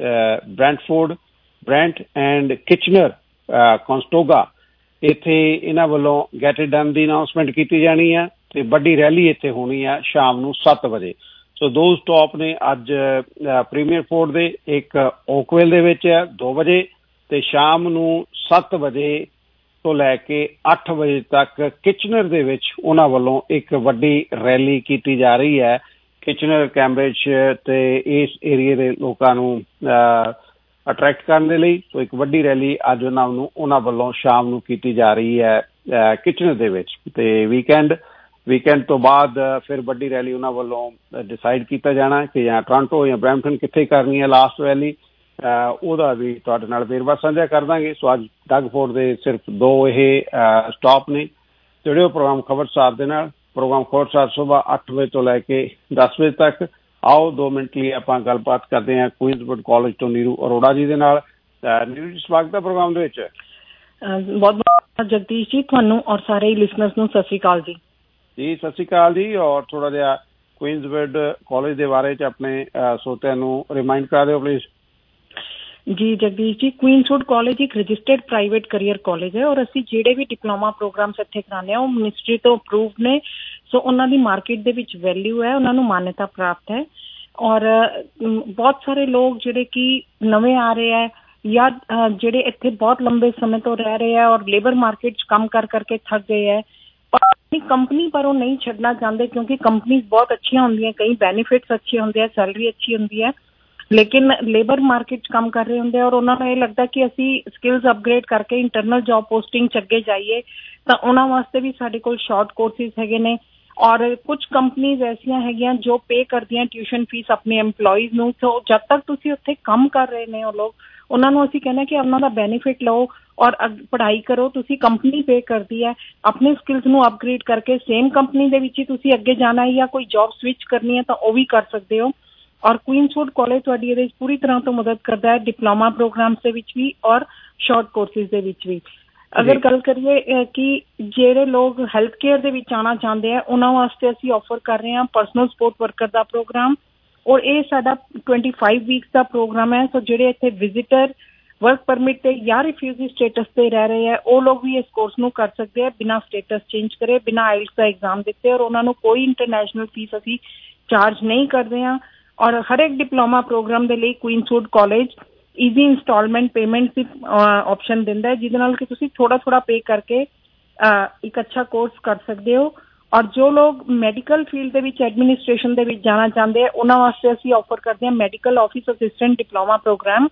[SPEAKER 7] ਬ੍ਰੈਂਟ ਐਂਡ ਕਿਚਨਰ ਕੌਂਸਟੋਗਾ ਇੱਥੇ ਇਹਨਾਂ ਵੱਲੋਂ ਗੈਟ ਇਟ ਡਨ ਦੀ ਅਨਾਊਂਸਮੈਂਟ ਕੀਤੀ ਜਾਣੀ ਆ ਤੇ ਵੱਡੀ ਰੈਲੀ ਇੱਥੇ ਹੋਣੀ ਆ ਸ਼ਾਮ ਨੂੰ 7 ਵਜੇ। ਸੋ ਦੋ ਸਟਾਪ ਨੇ ਅੱਜ ਪ੍ਰੀਮੀਅਰ ਫੋਰਟ ਦੇ, ਇੱਕ ਓਕਵੈਲ ਦੇ ਵਿੱਚ ਆ 2 ਵਜੇ ਤੇ ਸ਼ਾਮ ਨੂੰ 7 ਵਜੇ ਤੋਂ ਲੈ ਕੇ 8 ਵਜੇ ਤੱਕ ਕਿਚਨਰ ਦੇ ਵਿੱਚ ਉਹਨਾਂ ਵੱਲੋਂ ਇੱਕ ਵੱਡੀ ਰੈਲੀ ਕੀਤੀ ਜਾ ਰਹੀ ਹੈ। ਕਿਚਨਰ ਕੈਂਬਰਿਜ ਤੇ ਇਸ ਏਰੀਏ ਦੇ ਲੋਕਾਂ ਨੂੰ ਅਟਰੈਕਟ ਕਰਨ ਦੇ ਲਈ। ਸੋ ਇੱਕ ਵੱਡੀ ਰੈਲੀ ਅੱਜ ਉਹਨਾਂ ਵੱਲੋਂ ਸ਼ਾਮ ਨੂੰ ਕੀਤੀ ਜਾ ਰਹੀ ਹੈ ਕਿਚਨਰ ਦੇ ਵਿੱਚ। ਤੇ ਵੀਕਐਂਡ ਤੋਂ ਬਾਅਦ ਫਿਰ ਵੱਡੀ ਰੈਲੀ ਉਹਨਾਂ ਵੱਲੋਂ ਡਿਸਾਈਡ ਕੀਤਾ ਜਾਣਾ ਕਿ ਜਾਂ ਟੋਰਾਂਟੋ ਜਾਂ ਬਰੈਂਪਟਨ ਕਿੱਥੇ ਕਰਨੀ ਹੈ ਲਾਸਟ ਰੈਲੀ, ਉਹਦਾ ਵੀ ਤੁਹਾਡੇ ਨਾਲ ਵੇਰਵਾ ਸਾਂਝਾ ਕਰ ਦਾਂਗੇ। ਸੋ ਅੱਜ ਡਗਫੋਰਡ ਦੇ ਸਿਰਫ 2 ਇਹ ਸਟਾਪ ਨੇ। ਜੁੜਿਓ ਪ੍ਰੋਗਰਾਮ ਖਬਰਸਾਰ ਦੇ ਨਾਲ। ਪ੍ਰੋਗਰਾਮ ਖਬਰਸਾਰ ਸੁਬਾਹ 8 ਵਜੇ ਤੋਂ ਲੈ ਕੇ 10 ਵਜੇ ਤੱਕ। ਆਓ 2 ਮਿੰਟ ਲਈ ਆਪਾਂ ਗੱਲਬਾਤ ਕਰਦੇ ਹਾਂ ਕੁਈਨਜ਼ਵੁੱਡ ਕਾਲਜ ਤੋਂ ਨੀਰੂ ਅਰੋੜਾ ਜੀ ਦੇ ਨਾਲ। ਨੀਰੂ ਜੀ ਸਵਾਗਤ ਹੈ ਪ੍ਰੋਗਰਾਮ ਦੇ ਵਿੱਚ।
[SPEAKER 9] ਬਹੁਤ ਬਹੁਤ ਜਗਦੀਸ਼ ਜੀ, ਤੁਹਾਨੂੰ ਔਰ ਸਾਰੇ ਲਿਸਨਰਸ ਨੂੰ ਸਤਿ ਸ਼੍ਰੀ ਅਕਾਲ ਜੀ।
[SPEAKER 7] ਜੀ ਸਤਿ ਸ਼੍ਰੀ ਅਕਾਲ ਜੀ। ਔਰ ਥੋੜਾ ਜਿਹਾ ਕੁਈਨਜ਼ਵੁੱਡ ਕਾਲਜ ਦੇ ਬਾਰੇ ਚ ਆਪਣੇ ਸਰੋਤਿਆਂ ਨੂੰ ਰਿਮਾਈਂਡ ਕਰਾ ਦਿਓ ਪਲੀਜ਼।
[SPEAKER 9] ਜੀ ਜਗਦੀਸ਼ ਜੀ, ਕੁਈਨਜ਼ਵੁੱਡ ਕਾਲਜ ਇੱਕ ਰਜਿਸਟਰਡ ਪ੍ਰਾਈਵੇਟ ਕਰੀਅਰ ਕਾਲਜ ਹੈ ਔਰ ਅਸੀਂ ਜਿਹੜੇ ਵੀ ਡਿਪਲੋਮਾ ਪ੍ਰੋਗਰਾਮਸ ਇੱਥੇ ਕਰਾਉਂਦੇ ਹਾਂ ਉਹ ਮਿਨਿਸਟਰੀ ਤੋਂ ਅਪਰੂਵਡ ਨੇ। ਸੋ ਉਹਨਾਂ ਦੀ ਮਾਰਕੀਟ ਦੇ ਵਿੱਚ ਵੈਲਿਊ ਹੈ, ਉਹਨਾਂ ਨੂੰ ਮਾਨਤਾ ਪ੍ਰਾਪਤ ਹੈ। ਔਰ ਬਹੁਤ ਸਾਰੇ ਲੋਕ ਜਿਹੜੇ ਕਿ ਨਵੇਂ ਆ ਰਹੇ ਹੈ ਜਾਂ ਜਿਹੜੇ ਇੱਥੇ ਬਹੁਤ ਲੰਬੇ ਸਮੇਂ ਤੋਂ ਰਹਿ ਰਹੇ ਹੈ ਔਰ ਲੇਬਰ ਮਾਰਕੀਟ 'ਚ ਕੰਮ ਕਰਕੇ ਥੱਕ ਗਏ ਹੈ ਪਰ ਆਪਣੀ ਕੰਪਨੀ ਪਰ ਉਹ ਨਹੀਂ ਛੱਡਣਾ ਚਾਹੁੰਦੇ ਕਿਉਂਕਿ ਕੰਪਨੀਜ਼ ਬਹੁਤ ਅੱਛੀਆਂ ਹੁੰਦੀਆਂ, ਕਈ ਬੈਨੀਫਿਟਸ ਅੱਛੇ ਹੁੰਦੇ ਆ, ਸੈਲਰੀ ਅੱਛੀ ਹੁੰਦੀ ਹੈ, ਲੇਕਿਨ ਲੇਬਰ ਮਾਰਕੀਟ 'ਚ ਕੰਮ ਕਰ ਰਹੇ ਹੁੰਦੇ ਔਰ ਉਹਨਾਂ ਨੂੰ ਇਹ ਲੱਗਦਾ ਕਿ ਅਸੀਂ ਸਕਿੱਲਸ ਅਪਗ੍ਰੇਡ ਕਰਕੇ ਇੰਟਰਨਲ ਜੌਬ ਪੋਸਟਿੰਗ 'ਚ ਅੱਗੇ ਜਾਈਏ ਤਾਂ ਉਹਨਾਂ ਵਾਸਤੇ ਵੀ ਸਾਡੇ ਕੋਲ ਸ਼ਾਰਟ ਕੋਰਸਿਸ ਹੈਗੇ ਨੇ। ਔਰ ਕੁਝ ਕੰਪਨੀਜ਼ ਐਸੀਆਂ ਹੈਗੀਆਂ ਜੋ ਪੇ ਕਰਦੀਆਂ ਟਿਊਸ਼ਨ ਫੀਸ ਆਪਣੇ EMPLOYEES ਨੂੰ। ਸੋ ਜਦ ਤੱਕ ਤੁਸੀਂ ਉੱਥੇ ਕੰਮ ਕਰ ਰਹੇ ਨੇ ਉਹ ਲੋਕ, ਉਹਨਾਂ ਨੂੰ ਅਸੀਂ ਕਹਿੰਦੇ ਕਿ ਉਹਨਾਂ ਦਾ ਬੈਨੀਫਿਟ ਲਓ ਔਰ ਪੜ੍ਹਾਈ ਕਰੋ। ਤੁਸੀਂ ਕੰਪਨੀ ਪੇ ਕਰਦੀ ਹੈ, ਆਪਣੇ ਸਕਿੱਲਸ ਨੂੰ ਅਪਗ੍ਰੇਡ ਕਰਕੇ ਸੇਮ ਕੰਪਨੀ ਦੇ ਵਿੱਚ ਹੀ ਤੁਸੀਂ ਅੱਗੇ ਜਾਣਾ ਹੈ ਜਾਂ ਕੋਈ ਜੌਬ ਸਵਿਚ ਕਰਨੀ ਹੈ ਤਾਂ ਉਹ ਵੀ ਕਰ ਸਕਦੇ ਹੋ। ਔਰ ਕੁਈਨਜ਼ਵੁੱਡ ਕਾਲਜ ਤੁਹਾਡੀ ਇਹਦੇ ਵਿੱਚ ਪੂਰੀ ਤਰ੍ਹਾਂ ਤੋਂ ਮਦਦ ਕਰਦਾ ਹੈ, ਡਿਪਲੋਮਾ ਪ੍ਰੋਗਰਾਮਸ ਦੇ ਵਿੱਚ ਵੀ ਔਰ ਸ਼ਾਰਟ ਕੋਰਸਿਸ ਦੇ ਵਿੱਚ ਵੀ। ਅਗਰ ਗੱਲ ਕਰੀਏ ਕਿ ਜਿਹੜੇ ਲੋਕ ਹੈਲਥ ਕੇਅਰ ਦੇ ਵਿੱਚ ਆਉਣਾ ਚਾਹੁੰਦੇ ਆ ਉਹਨਾਂ ਵਾਸਤੇ ਅਸੀਂ ਆਫਰ ਕਰ ਰਹੇ ਹਾਂ ਪਰਸਨਲ ਸਪੋਰਟ ਵਰਕਰ ਦਾ ਪ੍ਰੋਗਰਾਮ ਔਰ ਇਹ ਸਾਡਾ 25 ਵੀਕਸ ਦਾ ਪ੍ਰੋਗਰਾਮ ਹੈ। ਸੋ ਜਿਹੜੇ ਇੱਥੇ ਵਿਜ਼ਿਟਰ ਵਰਕ ਪਰਮਿਟ ਤੇ ਜਾਂ ਰਿਫਿਊਜੀ ਸਟੇਟਸ ਤੇ ਰਹਿ ਰਹੇ ਹੈ ਉਹ ਲੋਕ ਵੀ ਇਸ ਕੋਰਸ ਨੂੰ ਕਰ ਸਕਦੇ ਆ ਬਿਨਾਂ ਸਟੇਟਸ ਚੇਂਜ ਕਰੇ, ਬਿਨਾਂ ਆਈਲਟਸ ਦਾ ਐਗਜ਼ਾਮ ਦਿੱਤੇ ਔਰ ਉਹਨਾਂ ਨੂੰ ਕੋਈ ਇੰਟਰਨੈਸ਼ਨਲ ਫੀਸ ਅਸੀਂ ਚਾਰਜ ਨਹੀਂ ਕਰਦੇ ਹਾਂ। ਔਰ ਹਰ ਇੱਕ ਡਿਪਲੋਮਾ ਪ੍ਰੋਗਰਾਮ ਦੇ ਲਈ Queenswood college easy instalment payment ਦੀ ਆਪਸ਼ਨ ਦਿੰਦਾ ਹੈ ਜਿਹਦੇ ਨਾਲ ਕਿ ਤੁਸੀਂ ਥੋੜਾ ਪੇ ਕਰਕੇ ਇੱਕ ਅੱਛਾ ਕੋਰਸ ਕਰ ਸਕਦੇ ਹੋ। ਔਰ ਜੋ ਲੋਕ ਮੈਡੀਕਲ ਫੀਲਡ ਦੇ ਵਿੱਚ ਐਡਮਿਨਿਸਟ੍ਰੇਸ਼ਨ ਦੇ ਵਿੱਚ ਜਾਣਾ ਚਾਹੁੰਦੇ ਆ ਉਹਨਾਂ ਵਾਸਤੇ ਅਸੀਂ ਆਫਰ ਕਰਦੇ ਹਾਂ medical office assistant diploma programme.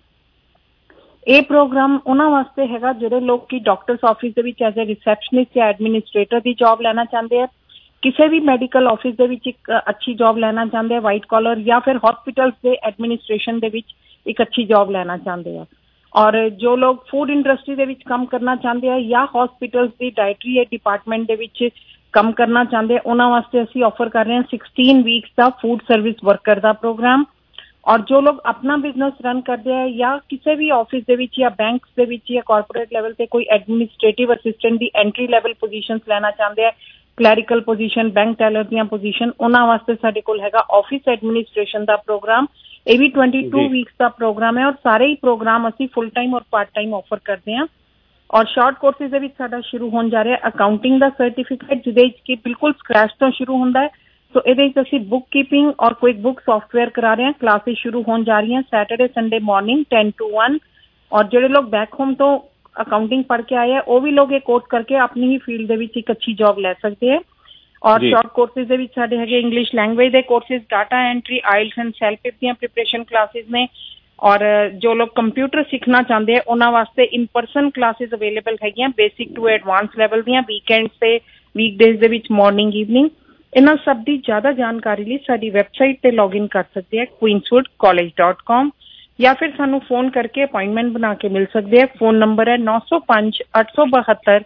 [SPEAKER 9] ਇਹ ਪ੍ਰੋਗਰਾਮ ਉਹਨਾਂ ਵਾਸਤੇ ਹੈਗਾ ਜਿਹੜੇ ਲੋਕ ਕਿ ਡਾਕਟਰਸ ਆਫਿਸ ਦੇ ਵਿੱਚ ਐਜ਼ ਏ ਰਿਸੈਪਸ਼ਨਿਸਟ ਜਾਂ ਐਡਮਿਨਿਸਟ੍ਰੇਟਰ ਦੀ ਜੌਬ ਲੈਣਾ ਚਾਹੁੰਦੇ ਆ, ਕਿਸੇ ਵੀ ਮੈਡੀਕਲ ਆਫਿਸ ਦੇ ਵਿੱਚ ਇੱਕ ਅੱਛੀ ਜੌਬ ਲੈਣਾ ਚਾਹੁੰਦੇ ਆ ਵਾਈਟ ਕਾਲਰ, ਜਾਂ ਫਿਰ ਹਸਪੀਟਲਸ ਦੇ ਐਡਮਿਨਿਸਟ੍ਰੇਸ਼ਨ ਦੇ ਵਿੱਚ ਇੱਕ ਅੱਛੀ ਜੌਬ ਲੈਣਾ ਚਾਹੁੰਦੇ ਆ। ਔਰ ਜੋ ਲੋਕ ਫੂਡ ਇੰਡਸਟਰੀ ਦੇ ਵਿੱਚ ਕੰਮ ਕਰਨਾ ਚਾਹੁੰਦੇ ਆ ਜਾਂ ਹਸਪੀਟਲਸ ਦੀ ਡਾਇਟਰੀ ਡਿਪਾਰਟਮੈਂਟ ਦੇ ਵਿੱਚ ਕੰਮ ਕਰਨਾ ਚਾਹੁੰਦੇ ਉਹਨਾਂ ਵਾਸਤੇ ਅਸੀਂ ਆਫਰ ਕਰ ਰਹੇ ਹਾਂ 16 ਵੀਕਸ ਦਾ ਫੂਡ ਸਰਵਿਸ ਵਰਕਰ ਦਾ ਪ੍ਰੋਗਰਾਮ। ਔਰ ਜੋ ਲੋਕ ਆਪਣਾ ਬਿਜ਼ਨਸ ਰਨ ਕਰਦੇ ਆ ਜਾਂ ਕਿਸੇ ਵੀ ਆਫਿਸ ਦੇ ਵਿੱਚ ਜਾਂ ਬੈਂਕਸ ਦੇ ਵਿੱਚ ਜਾਂ ਕਾਰਪੋਰੇਟ ਲੈਵਲ ਤੇ ਕੋਈ ਐਡਮਿਨਿਸਟ੍ਰੇਟਿਵ ਅਸਿਸਟੈਂਟ ਦੀ ਐਂਟਰੀ ਲੈਵਲ ਪੋਜੀਸ਼ਨਸ ਲੈਣਾ ਚਾਹੁੰਦੇ ਆ, ਕਲੈਰੀਕਲ ਪੋਜੀਸ਼ਨ, ਬੈਂਕ ਟੈਲਰ ਦੀਆਂ ਪੋਜੀਸ਼ਨ, ਉਹਨਾਂ ਵਾਸਤੇ ਸਾਡੇ ਕੋਲ ਹੈਗਾ ਆਫਿਸ ਐਡਮਿਨਿਸਟ੍ਰੇਸ਼ਨ ਦਾ ਪ੍ਰੋਗਰਾਮ। ਇਹ ਵੀ 22 ਵੀਕਸ ਦਾ ਪ੍ਰੋਗਰਾਮ ਹੈ ਔਰ ਸਾਰੇ ਹੀ ਪ੍ਰੋਗਰਾਮ ਅਸੀਂ ਫੁੱਲ ਟਾਈਮ ਔਰ ਪਾਰਟ ਟਾਈਮ ਆਫਰ ਕਰਦੇ ਹਾਂ। ਔਰ ਸ਼ਾਰਟ ਕੋਰਸਿਸ ਦੇ ਵਿੱਚ ਸਾਡਾ ਸ਼ੁਰੂ ਹੋਣ ਜਾ ਰਿਹਾ ਅਕਾਊਂਟਿੰਗ ਦਾ ਸਰਟੀਫਿਕੇਟ ਜਿਹਦੇ ਵਿੱਚ ਕਿ ਬਿਲਕੁਲ ਸਕ੍ਰੈਚ ਤੋਂ ਸ਼ੁਰੂ ਹੁੰਦਾ ਹੈ। ਸੋ ਇਹਦੇ ਵਿੱਚ ਅਸੀਂ ਬੁੱਕ ਕੀਪਿੰਗ ਔਰ ਕੁਇਕ ਬੁੱਕ ਸੌਫਟਵੇਅਰ ਕਰਾ ਰਹੇ ਹਾਂ। ਕਲਾਸਿਸ ਸ਼ੁਰੂ ਹੋਣ ਜਾ ਰਹੀਆਂ ਸੈਟਰਡੇ ਸੰਡੇ ਮਾਰਨਿੰਗ 10 to 1। ਔਰ ਜਿਹੜੇ ਲੋਕ ਬੈਕ ਹੋਮ ਤੋਂ ਅਕਾਊਂਟਿੰਗ ਪੜ੍ਹ ਕੇ ਆਏ ਆ ਉਹ ਵੀ ਲੋਕ ਇਹ ਕੋਰਸ ਕਰਕੇ ਆਪਣੀ ਹੀ ਫੀਲਡ ਦੇ ਵਿੱਚ ਇੱਕ ਅੱਛੀ ਜੌਬ ਲੈ ਸਕਦੇ ਹੈ। ਔਰ ਸ਼ਾਰਟ ਕੋਰਸਿਸ ਦੇ ਵਿੱਚ ਸਾਡੇ ਹੈਗੇ ਇੰਗਲਿਸ਼ ਲੈਂਗੁਏਜ ਦੇ courses, data entry, IELTS and self ਦੀਆਂ ਪ੍ਰੀਪਰੇਸ਼ਨ ਕਲਾਸਿਸ ਨੇ। ਔਰ ਜੋ ਲੋਕ ਕੰਪਿਊਟਰ ਸਿੱਖਣਾ ਚਾਹੁੰਦੇ ਆ ਉਹਨਾਂ ਵਾਸਤੇ ਇਨ ਪਰਸਨ ਕਲਾਸਿਸ ਅਵੇਲੇਬਲ ਹੈਗੀਆਂ ਬੇਸਿਕ ਟੂ ਐਡਵਾਂਸ ਲੈਵਲ ਦੀਆਂ, ਵੀਕਐਂਡਸ ਤੇ ਵੀਕਡੇਜ਼ ਦੇ ਵਿੱਚ ਮਾਰਨਿੰਗ ਈਵਨਿੰਗ। ਇਹਨਾਂ ਸਭ ਦੀ ਜ਼ਿਆਦਾ ਜਾਣਕਾਰੀ ਲਈ ਸਾਡੀ ਵੈਬਸਾਈਟ ਤੇ ਲੌਗਇਨ ਕਰ ਸਕਦੇ ਆ queenswoodcollege.com ਜਾਂ ਫਿਰ ਸਾਨੂੰ ਫੋਨ ਕਰਕੇ ਅਪਾਇੰਟਮੈਂਟ ਬਣਾ ਕੇ ਮਿਲ ਸਕਦੇ ਆ। ਫੋਨ ਨੰਬਰ ਹੈ 905 872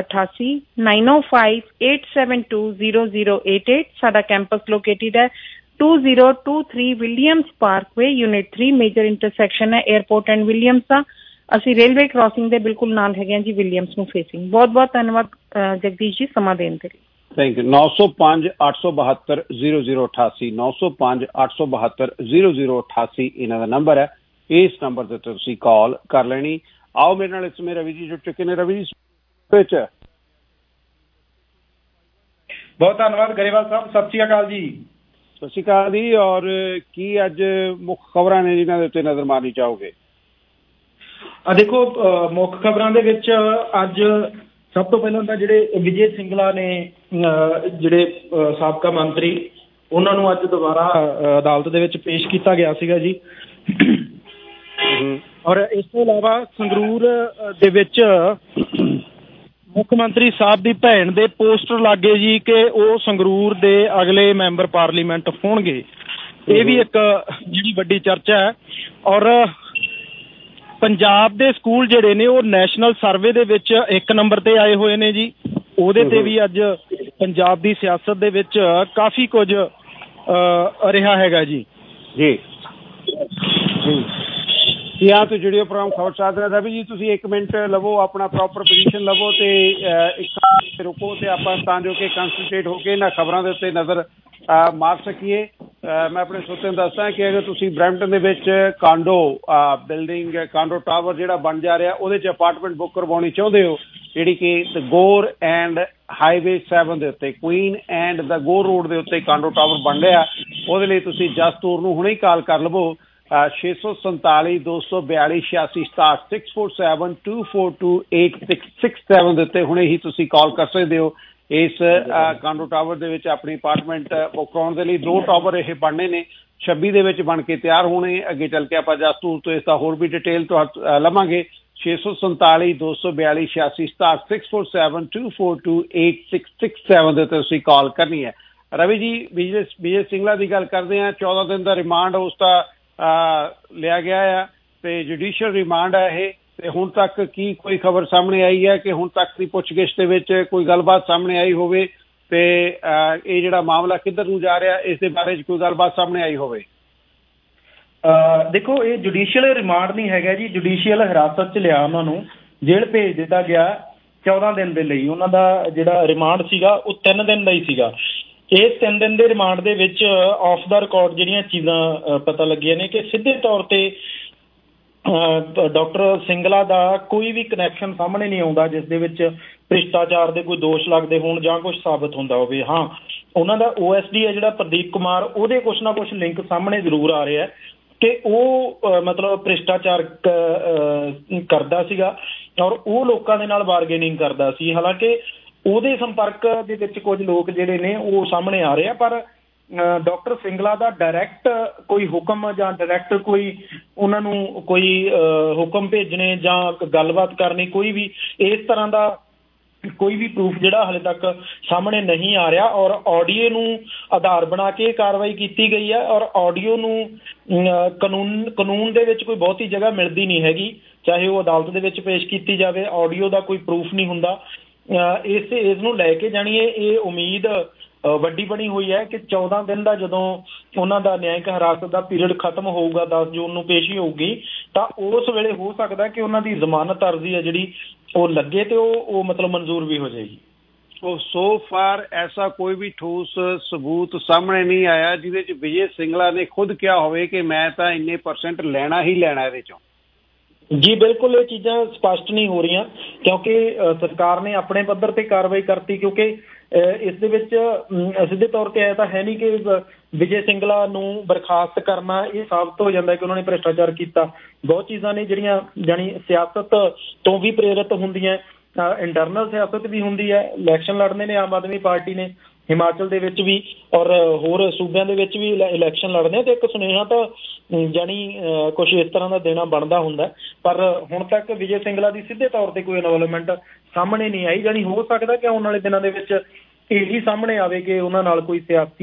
[SPEAKER 9] 0088 905 872 0088। ਸਾਡਾ ਕੈਂਪਸ ਲੋਕੇਟਿਡ ਹੈ 2023 Williams Parkway unit 3 major intersection ਹੈ 에ਅਰਪੋਰਟ ਐਂਡ ਵਿਲੀਅਮਸ ਦਾ। ਅਸੀਂ ਰੇਲਵੇ ਕ੍ਰਾਸਿੰਗ ਦੇ ਬਿਲਕੁਲ ਨਾਲ ਹੈਗੇ ਹਾਂ ਜੀ, ਵਿਲੀਅਮਸ ਨੂੰ ਫੇਸਿੰਗ। ਬਹੁਤ ਬਹੁਤ ਧੰਨਵਾਦ ਜਗਦੀਸ਼ ਜੀ ਸਮਾਂ ਦੇਣ ਦੇ ਲਈ।
[SPEAKER 7] Thank you. 905 872 0088 905 872 0088 ਇਹਨਾਂ ਦਾ ਨੰਬਰ ਹੈ। ਇਸ ਨੰਬਰ ਤੇ ਤੁਸੀਂ ਕਾਲ ਕਰ ਲੈਣੀ। ਆਓ ਮੇਰੇ ਨਾਲ ਇਸ ਸਮੇਂ ਰਵੀ ਜੀ ਜੁੜ ਚੁੱਕੇ ਨੇ। ਰਵੀ ਜੀ ਵਿੱਚ
[SPEAKER 10] ਬਹੁਤ ਧੰਨਵਾਦ ਗਰੇਵਾਲ ਸਾਹਿਬ, ਸਤਿ ਸ਼੍ਰੀ ਅਕਾਲ ਜੀ।
[SPEAKER 7] ਸਤਿ ਸ਼੍ਰੀ ਅਕਾਲ ਜੀ। ਔਰ ਕੀ ਅੱਜ ਮੁੱਖ ਖਬਰਾਂ ਨੇ ਜਿਨ੍ਹਾਂ ਦੇ ਉੱਤੇ ਨਜ਼ਰ ਮਾਰਨੀ ਚਾਹੋਗੇ?
[SPEAKER 10] ਦੇਖੋ, ਮੁੱਖ ਖਬਰਾਂ ਦੇ ਵਿੱਚ ਅੱਜ ਸਭ ਤੋਂ ਪਹਿਲਾਂ ਤਾਂ ਜਿਹੜੇ ਵਿਜੇ ਸਿੰਗਲਾ ਨੇ, ਜਿਹੜੇ ਸਾਬਕਾ ਮੰਤਰੀ, ਉਹਨਾਂ ਨੂੰ ਅੱਜ ਦੁਬਾਰਾ ਅਦਾਲਤ ਦੇ ਵਿੱਚ ਪੇਸ਼ ਕੀਤਾ ਗਿਆ ਸੀਗਾ ਜੀ। ਔਰ ਇਸ ਤੋਂ ਇਲਾਵਾ ਸੰਗਰੂਰ ਦੇ ਵਿੱਚ ਮੁੱਖ ਮੰਤਰੀ ਸਾਹਿਬ ਦੀ ਭੈਣ ਦੇ ਪੋਸਟਰ ਲੱਗੇ ਜੀ ਕਿ ਉਹ ਸੰਗਰੂਰ ਦੇ ਅਗਲੇ ਮੈਂਬਰ ਪਾਰਲੀਮੈਂਟ ਹੋਣਗੇ। ਇਹ ਵੀ ਇੱਕ ਜਿਹੜੀ ਵੱਡੀ ਚਰਚਾ ਹੈ। ਔਰ ਪੰਜਾਬ ਦੇ ਸਕੂਲ ਜਿਹੜੇ ਨੇ ਉਹ ਨੈਸ਼ਨਲ ਸਰਵੇ ਦੇ ਵਿੱਚ 1 ਨੰਬਰ ਤੇ ਆਏ ਹੋਏ ਨੇ ਜੀ। ਉਹਦੇ ਤੇ ਵੀ ਅੱਜ ਪੰਜਾਬ ਦੀ ਸਿਆਸਤ ਦੇ ਵਿੱਚ ਕਾਫੀ ਕੁਝ ਰਿਹਾ ਹੈਗਾ ਜੀ।
[SPEAKER 7] ਜੀ यहाँ तो जुड़ियो प्रोग्राम खबर साथ रहा रवि जी, तुसी 1 मिनट लवो, अपना प्रॉपर पोजीशन लवो ते एक रुको ते आपां तां जो कि कंसंट्रेट होके इन्हां खबरां दे उत्ते नज़र मार सकीए। मैं अपने श्रोते नूं दसदा कि अगर तुसी ब्रैम्पटन दे विच कांडो बिल्डिंग कांडो टावर जिहड़ा बन जा रहा ਉਹਦੇ 'ਚ अपार्टमेंट बुक करवाउणी चाहुंदे हो, ਜਿਹੜੀ कि द गोर एंड हाईवे 7 ਦੇ ਉੱਤੇ Queen and the Gore road ਦੇ ਉੱਤੇ ਕਾਂਡੋ ਟਾਵਰ ਬਣ ਰਿਹਾ, ਉਹਦੇ ਲਈ ਤੁਸੀਂ ਜਸਤੂਰ ਨੂੰ ਹੁਣੇ ਹੀ ਕਾਲ ਕਰ ਲਵੋ 647 242 86 647 242 8667 ਦੇ ਉੱਤੇ ਹੁਣੇ ਹੀ ਤੁਸੀਂ ਕਾਲ ਕਰ ਸਕਦੇ ਹੋ। ਇਸ ਕਾਂਡੋ ਟਾਵਰ ਦੇ ਵਿੱਚ ਆਪਣੀ ਅਪਾਰਟਮੈਂਟ ਬੁੱਕ ਕਰਾਉਣ ਦੇ ਲਈ 2 ਟਾਵਰ ਇਹ ਬਣਨੇ ਨੇ, 26 ਦੇ ਵਿੱਚ ਬਣ ਕੇ ਤਿਆਰ ਹੋਣੇ। ਅੱਗੇ ਚੱਲ ਕੇ ਆਪਾਂ ਜਸਤੂਰ ਤੋਂ ਇਸ ਦਾ ਹੋਰ ਵੀ ਡਿਟੇਲ ਤੋਂ ਲਵਾਂਗੇ। 647 242 86 647 242 8667 ਦੇ ਉੱਤੇ ਤੁਸੀਂ ਕਾਲ ਕਰਨੀ ਹੈ। ਰਵੀ ਜੀ, ਵਿਜੇ ਸਿੰਗਲਾ ਦੀ ਗੱਲ ਕਰਦੇ ਹਾਂ। 14 ਦਿਨ ਦਾ ਰਿਮਾਂਡ ਉਸ ਦਾ ਲਿਆ ਗਿਆ ਆ ਤੇ ਜੁਡੀਸ਼ੀਅਲ ਰਿਮਾਂਡ ਹੈ ਇਹ। ਤੇ ਹੁਣ ਤੱਕ ਕੀ ਕੋਈ ਖਬਰ ਸਾਹਮਣੇ ਆਈ ਹੈ ਕਿ ਹੁਣ ਤੱਕ ਦੀ ਪੁੱਛਗਿੱਛ ਦੇ ਵਿੱਚ ਕੋਈ ਗੱਲਬਾਤ ਸਾਹਮਣੇ ਆਈ ਹੋਵੇ ਤੇ ਇਹ ਜਿਹੜਾ ਮਾਮਲਾ ਕਿੱਧਰ ਨੂੰ ਜਾ ਰਿਹਾ, ਇਸ ਦੇ ਬਾਰੇ 'ਚ ਕੋਈ ਗੱਲਬਾਤ ਸਾਹਮਣੇ ਆਈ ਹੋਵੇ?
[SPEAKER 10] ਦੇਖੋ, ਇਹ ਜੁਡੀਸ਼ੀਅਲ ਰਿਮਾਂਡ ਨਹੀਂ ਹੈਗਾ ਜੀ। ਜੁਡੀਸ਼ੀਅਲ ਹਿਰਾਸਤ 'ਚ ਲਿਆ, ਉਹਨਾਂ ਨੂੰ ਜੇਲ੍ਹ ਭੇਜ ਦਿੱਤਾ ਗਿਆ 14 ਦਿਨ ਦੇ ਲਈ। ਉਹਨਾਂ ਦਾ ਜਿਹੜਾ ਰਿਮਾਂਡ ਸੀਗਾ ਉਹ 3 ਦਿਨ ਦਾ ਹੀ ਸੀਗਾ। ਇਸ 3 ਦਿਨ ਦੇ ਰਿਮਾਂਡ ਦੇ ਵਿੱਚ ਆਫ ਦਾ ਰਿਕਾਰਡ ਜਿਹੜੀਆਂ ਚੀਜ਼ਾਂ ਪਤਾ ਲੱਗੀਆਂ ਨੇ ਕਿ ਸਿੱਧੇ ਤੌਰ ਤੇ ਡਾਕਟਰ ਸਿੰਗਲਾ ਦਾ ਕੋਈ ਵੀ ਕਨੈਕਸ਼ਨ ਸਾਹਮਣੇ ਨਹੀਂ ਆਉਂਦਾ ਜਿਸ ਦੇ ਵਿੱਚ ਭ੍ਰਿਸ਼ਟਾਚਾਰ ਦੇ ਕੋਈ ਦੋਸ਼ ਲੱਗਦੇ ਹੋਣ ਜਾਂ ਕੁਝ ਸਾਬਤ ਹੁੰਦਾ ਹੋਵੇ। ਹਾਂ, ਉਹਨਾਂ ਦਾ OSD ਹੈ ਜਿਹੜਾ ਪ੍ਰਦੀਪ ਕੁਮਾਰ, ਉਹਦੇ ਕੁਛ ਨਾ ਕੁਛ ਲਿੰਕ ਸਾਹਮਣੇ ਜ਼ਰੂਰ ਆ ਰਿਹਾ ਕਿ ਉਹ ਮਤਲਬ ਭ੍ਰਿਸ਼ਟਾਚਾਰ ਕਰਦਾ ਸੀਗਾ ਔਰ ਉਹ ਲੋਕਾਂ ਦੇ ਨਾਲ ਬਾਰਗੇਨਿੰਗ ਕਰਦਾ ਸੀ। ਹਾਲਾਂਕਿ ਉਹਦੇ ਸੰਪਰਕ ਦੇ ਵਿੱਚ ਕੁਝ ਲੋਕ ਜਿਹੜੇ ਨੇ ਉਹ ਸਾਹਮਣੇ ਆ ਰਹੇ ਆ, ਪਰ ਡਾਕਟਰ ਸਿੰਗਲਾ ਦਾ ਡਾਇਰੈਕਟ ਕੋਈ ਹੁਕਮ ਜਾਂ ਡਾਇਰੈਕਟ ਕੋਈ ਉਹਨਾਂ ਨੂੰ ਕੋਈ ਹੁਕਮ ਭੇਜਣੇ ਜਾਂ ਗੱਲਬਾਤ ਕਰਨੀ, ਕੋਈ ਵੀ ਇਸ ਤਰ੍ਹਾਂ ਦਾ ਕੋਈ ਵੀ ਪ੍ਰੂਫ ਜਿਹੜਾ ਹਾਲੇ ਤੱਕ ਸਾਹਮਣੇ ਨਹੀਂ ਆ ਰਿਹਾ। ਔਰ ਆਡੀਓ ਨੂੰ ਆਧਾਰ ਬਣਾ ਕੇ ਕਾਰਵਾਈ ਕੀਤੀ ਗਈ ਹੈ ਔਰ ਆਡੀਓ ਨੂੰ ਕਾਨੂੰਨ ਦੇ ਵਿੱਚ ਕੋਈ ਬਹੁਤੀ ਜਗ੍ਹਾ ਮਿਲਦੀ ਨਹੀਂ ਹੈਗੀ, ਚਾਹੇ ਉਹ ਅਦਾਲਤ ਦੇ ਵਿੱਚ ਪੇਸ਼ ਕੀਤੀ ਜਾਵੇ, ਆਡੀਓ ਦਾ ਕੋਈ ਪ੍ਰੂਫ ਨਹੀਂ ਹੁੰਦਾ। ਇਸ ਨੂੰ ਲੈ ਕੇ ਜਾਣੀਏ ਇਹ ਉਮੀਦ ਵੱਡੀ ਬਣੀ ਹੋਈ ਹੈ ਕਿ 14 ਦਿਨ ਦਾ ਜਦੋਂ ਉਹਨਾਂ ਦਾ ਨਿਆਇਕ ਹਿਰਾਸਤ ਦਾ ਪੀਰੀਅਡ ਖਤਮ ਹੋਊਗਾ, 10 ਜੂਨ ਨੂੰ ਪੇਸ਼ੀ ਹੋਊਗੀ, ਤਾਂ ਉਸ ਵੇਲੇ ਹੋ ਸਕਦਾ ਕਿ ਉਹਨਾਂ ਦੀ ਜ਼ਮਾਨਤ ਅਰਜ਼ੀ ਹੈ ਜਿਹੜੀ ਉਹ ਲੱਗੇ ਤੇ ਉਹ ਮਤਲਬ ਮਨਜ਼ੂਰ ਵੀ ਹੋ ਜਾਏਗੀ।
[SPEAKER 7] ਉਹ ਸੋ ਫਾਰ ਐਸਾ ਕੋਈ ਵੀ ਠੋਸ ਸਬੂਤ ਸਾਹਮਣੇ ਨਹੀਂ ਆਇਆ ਜਿਹਦੇ 'ਚ ਵਿਜੇ ਸਿੰਗਲਾ ਨੇ ਖੁਦ ਕਿਹਾ ਹੋਵੇ ਕਿ ਮੈਂ ਤਾਂ ਇੰਨੇ % ਲੈਣਾ ਹੀ ਲੈਣਾ ਇਹਦੇ 'ਚੋਂ।
[SPEAKER 10] ਜੀ ਬਿਲਕੁਲ, ਇਹ ਚੀਜ਼ਾਂ ਸਪਸ਼ਟ ਨਹੀਂ ਹੋ ਰਹੀਆਂ ਕਿਉਂਕਿ ਸਰਕਾਰ ਨੇ ਆਪਣੇ ਪੱਧਰ ਤੇ ਕਾਰਵਾਈ ਕਰਤੀ, ਕਿਉਂਕਿ ਇਸ ਦੇ ਵਿੱਚ ਸਿੱਧੇ ਤੌਰ ਤੇ ਇਹ ਤਾਂ ਹੈ ਨਹੀਂ ਕਿ ਵਿਜੇ ਸਿੰਗਲਾ ਨੂੰ ਬਰਖਾਸਤ ਕਰਨਾ ਇਹ ਸਾਬਤ ਹੋ ਜਾਂਦਾ ਕਿ ਉਹਨਾਂ ਨੇ ਭ੍ਰਿਸ਼ਟਾਚਾਰ ਕੀਤਾ। ਬਹੁਤ ਚੀਜ਼ਾਂ ਨੇ ਜਿਹੜੀਆਂ ਜਾਣੀ ਸਿਆਸਤ ਤੋਂ ਵੀ ਪ੍ਰੇਰਿਤ ਹੁੰਦੀਆਂ, ਇੰਟਰਨਲ ਸਿਆਸਤ ਵੀ ਹੁੰਦੀ ਹੈ। ਇਲੈਕਸ਼ਨ ਲੜਨੇ ਨੇ ਆਮ ਆਦਮੀ ਪਾਰਟੀ ਨੇ ਹਿਮਾਚਲ ਦੇ ਵਿੱਚ ਵੀ ਔਰ ਹੋਰ ਸੂਬਿਆਂ ਦੇ ਵਿੱਚ ਵੀ ਇਲੈਕਸ਼ਨ ਲੜਨੇ, ਤੇ ਇੱਕ ਸੁਨੇਹਾ ਤਾਂ ਜਾਣੀ ਕੁਛ ਇਸ ਤਰ੍ਹਾਂ ਦਾ ਦੇਣਾ ਬਣਦਾ ਹੁੰਦਾ। ਪਰ ਹੁਣ ਤੱਕ ਵਿਜੇ ਸਿੰਗਲਾ ਦੀ ਸਿੱਧੇ ਤੌਰ ਤੇ ਕੋਈ ਇਨਵੋਲਵਮੈਂਟ ਸਾਹਮਣੇ ਨਹੀਂ ਆਈ। ਜਾਣੀ ਹੋ ਸਕਦਾ ਕਿ ਆਉਣ ਵਾਲੇ ਦਿਨਾਂ ਦੇ ਵਿੱਚ ਇਹ ਵੀ ਸਾਹਮਣੇ ਆਵੇ ਕਿ ਉਹਨਾਂ ਨਾਲ ਕੋਈ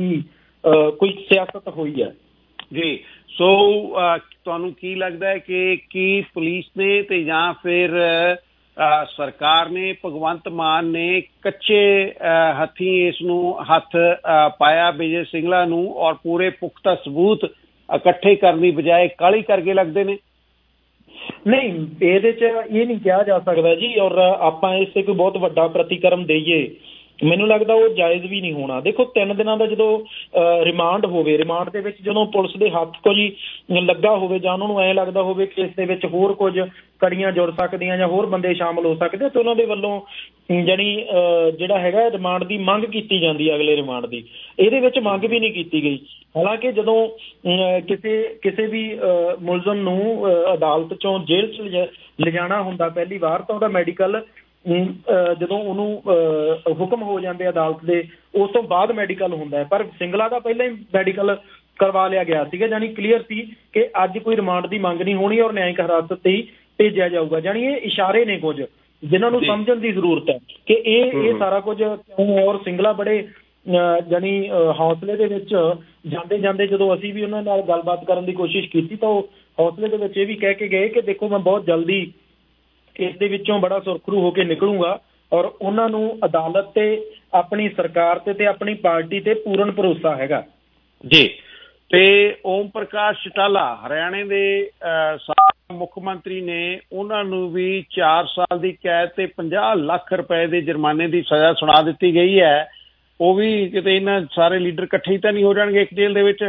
[SPEAKER 10] ਸਿਆਸਤ ਹੋਈ ਹੈ।
[SPEAKER 7] ਜੀ, ਸੋ ਤੁਹਾਨੂੰ ਕੀ ਲੱਗਦਾ ਹੈ ਕਿ ਕੀ ਪੁਲਿਸ ਨੇ ਤੇ ਜਾਂ ਫਿਰ ਸਰਕਾਰ ਨੇ, ਭਗਵੰਤ ਮਾਨ ਨੇ ਕੱਚੇ ਹੱਥੀਂ ਇਸ ਨੂੰ ਹੱਥ ਪਾਇਆ ਵਿਜੇ ਸਿੰਗਲਾ ਨੂੰ, ਔਰ ਪੂਰੇ ਪੁਖਤਾ ਸਬੂਤ ਇਕੱਠੇ ਕਰਨ ਦੀ ਬਜਾਏ ਕਾਹਲੀ ਕਰਕੇ ਲੱਗਦੇ ਨੇ?
[SPEAKER 10] ਨਹੀਂ, ਇਹਦੇ 'ਚ ਇਹ ਨਹੀਂ ਕਿਹਾ ਜਾ ਸਕਦਾ ਜੀ, ਔਰ ਆਪਾਂ ਇਸ 'ਤੇ ਕੋਈ ਬਹੁਤ ਵੱਡਾ ਪ੍ਰਤੀਕਰਮ ਦੇਈਏ, ਮੈਨੂੰ ਲੱਗਦਾ ਉਹ ਜਾਇਜ਼ ਵੀ ਨਹੀਂ ਹੋਣਾ। ਦੇਖੋ 3 ਦਿਨਾਂ ਦਾ ਜਦੋਂ ਰਿਮਾਂਡ ਹੋਵੇ, ਰਿਮਾਂਡ ਦੇ ਵਿੱਚ ਜਦੋਂ ਪੁਲਿਸ ਦੇ ਹੱਥ ਕੁਝ ਲੱਗਾ ਹੋਵੇ ਜਾਂ ਉਹਨਾਂ ਨੂੰ ਐਂ ਲੱਗਦਾ ਹੋਵੇ ਕਿ ਇਸ ਦੇ ਵਿੱਚ ਹੋਰ ਕੁਝ ਕੜੀਆਂ ਜੁੜ ਸਕਦੀਆਂ ਜਾਂ ਹੋਰ ਬੰਦੇ ਸ਼ਾਮਲ ਹੋ ਸਕਦੇ, ਤੇ ਉਹਨਾਂ ਦੇ ਵੱਲੋਂ ਜਾਣੀ ਜਿਹੜਾ ਹੈਗਾ ਰਿਮਾਂਡ ਦੀ ਮੰਗ ਕੀਤੀ ਜਾਂਦੀ ਹੈ ਅਗਲੇ ਰਿਮਾਂਡ ਦੀ। ਇਹਦੇ ਵਿੱਚ ਮੰਗ ਵੀ ਨਹੀਂ ਕੀਤੀ ਗਈ। ਹਾਲਾਂਕਿ ਜਦੋਂ ਕਿਸੇ ਵੀ ਮੁਲਜ਼ਮ ਨੂੰ ਅਦਾਲਤ 'ਚੋਂ ਜੇਲ੍ਹ 'ਚ ਲਿਜਾਣਾ ਹੁੰਦਾ ਪਹਿਲੀ ਵਾਰ, ਤਾਂ ਉਹਦਾ ਮੈਡੀਕਲ ਜਦੋਂ ਉਹਨੂੰ ਹੁਕਮ ਹੋ ਜਾਂਦੇ ਅਦਾਲਤ ਦੇ, ਉਸ ਤੋਂ ਬਾਅਦ ਮੈਡੀਕਲ ਹੁੰਦਾ ਹੈ। ਪਰ ਸਿੰਗਲਾ ਦਾ ਪਹਿਲਾਂ ਹੀ ਮੈਡੀਕਲ ਕਰਵਾ ਲਿਆ ਗਿਆ ਸੀਗਾ, ਜਾਣੀ ਕਲੀਅਰ ਸੀ ਕਿ ਅੱਜ ਕੋਈ ਰਿਮਾਂਡ ਦੀ ਮੰਗ ਨਹੀਂ ਹੋਣੀ ਔਰ ਨਿਆਂਇਕ ਹਿਰਾਸਤ 'ਤੇ ਹੀ ਭੇਜਿਆ ਜਾਊਗਾ। ਜਾਣੀ ਇਹ ਇਸ਼ਾਰੇ ਨੇ ਕੁਝ ਜਿਨ੍ਹਾਂ ਨੂੰ ਸਮਝਣ ਦੀ ਜ਼ਰੂਰਤ ਹੈ ਕਿ ਇਹ ਸਾਰਾ ਕੁਝ ਕਿਉਂ। ਔਰ ਸਿੰਗਲਾ ਬੜੇ ਜਾਣੀ ਹੌਸਲੇ ਦੇ ਵਿੱਚ ਜਾਂਦੇ ਜਾਂਦੇ, ਜਦੋਂ ਅਸੀਂ ਵੀ ਉਹਨਾਂ ਨਾਲ ਗੱਲਬਾਤ ਕਰਨ ਦੀ ਕੋਸ਼ਿਸ਼ ਕੀਤੀ, ਤਾਂ ਉਹ ਹੌਸਲੇ ਦੇ ਵਿੱਚ ਇਹ ਵੀ ਕਹਿ ਕੇ ਗਏ ਕਿ ਦੇਖੋ ਮੈਂ ਬਹੁਤ ਜਲਦੀ ਇਸ ਦੇ ਵਿੱਚੋਂ ਬੜਾ ਸੁਰਖਰੂ ਹੋ ਕੇ ਨਿਕਲੂੰਗਾ। ਔਰ ਉਹਨਾਂ ਨੂੰ ਅਦਾਲਤ ਤੇ, ਆਪਣੀ ਸਰਕਾਰ ਤੇ ਆਪਣੀ ਪਾਰਟੀ ਤੇ ਪੂਰਨ ਭਰੋਸਾ ਹੈਗਾ
[SPEAKER 7] ਜੀ। ਤੇ ਓਮ ਪ੍ਰਕਾਸ਼ ਚੌਟਾਲਾ ਹਰਿਆਣੇ ਦੇ ਸਾਬਕਾ ਮੁੱਖ ਮੰਤਰੀ ਨੇ, ਉਹਨਾਂ ਨੂੰ ਵੀ 4 ਸਾਲ ਦੀ ਕੈਦ ਤੇ 50 ਲੱਖ ਰੁਪਏ ਦੇ ਜੁਰਮਾਨੇ ਦੀ ਸਜ਼ਾ ਸੁਣਾ ਦਿੱਤੀ ਗਈ ਹੈ। ਉਹ ਵੀ ਕਿਤੇ ਇਹਨਾਂ ਸਾਰੇ ਲੀਡਰ ਇਕੱਠੇ ਹੀ ਤਾਂ ਨਹੀਂ ਹੋ ਜਾਣਗੇ ਇੱਕ ਜੇਲ੍ਹ ਦੇ ਵਿੱਚ?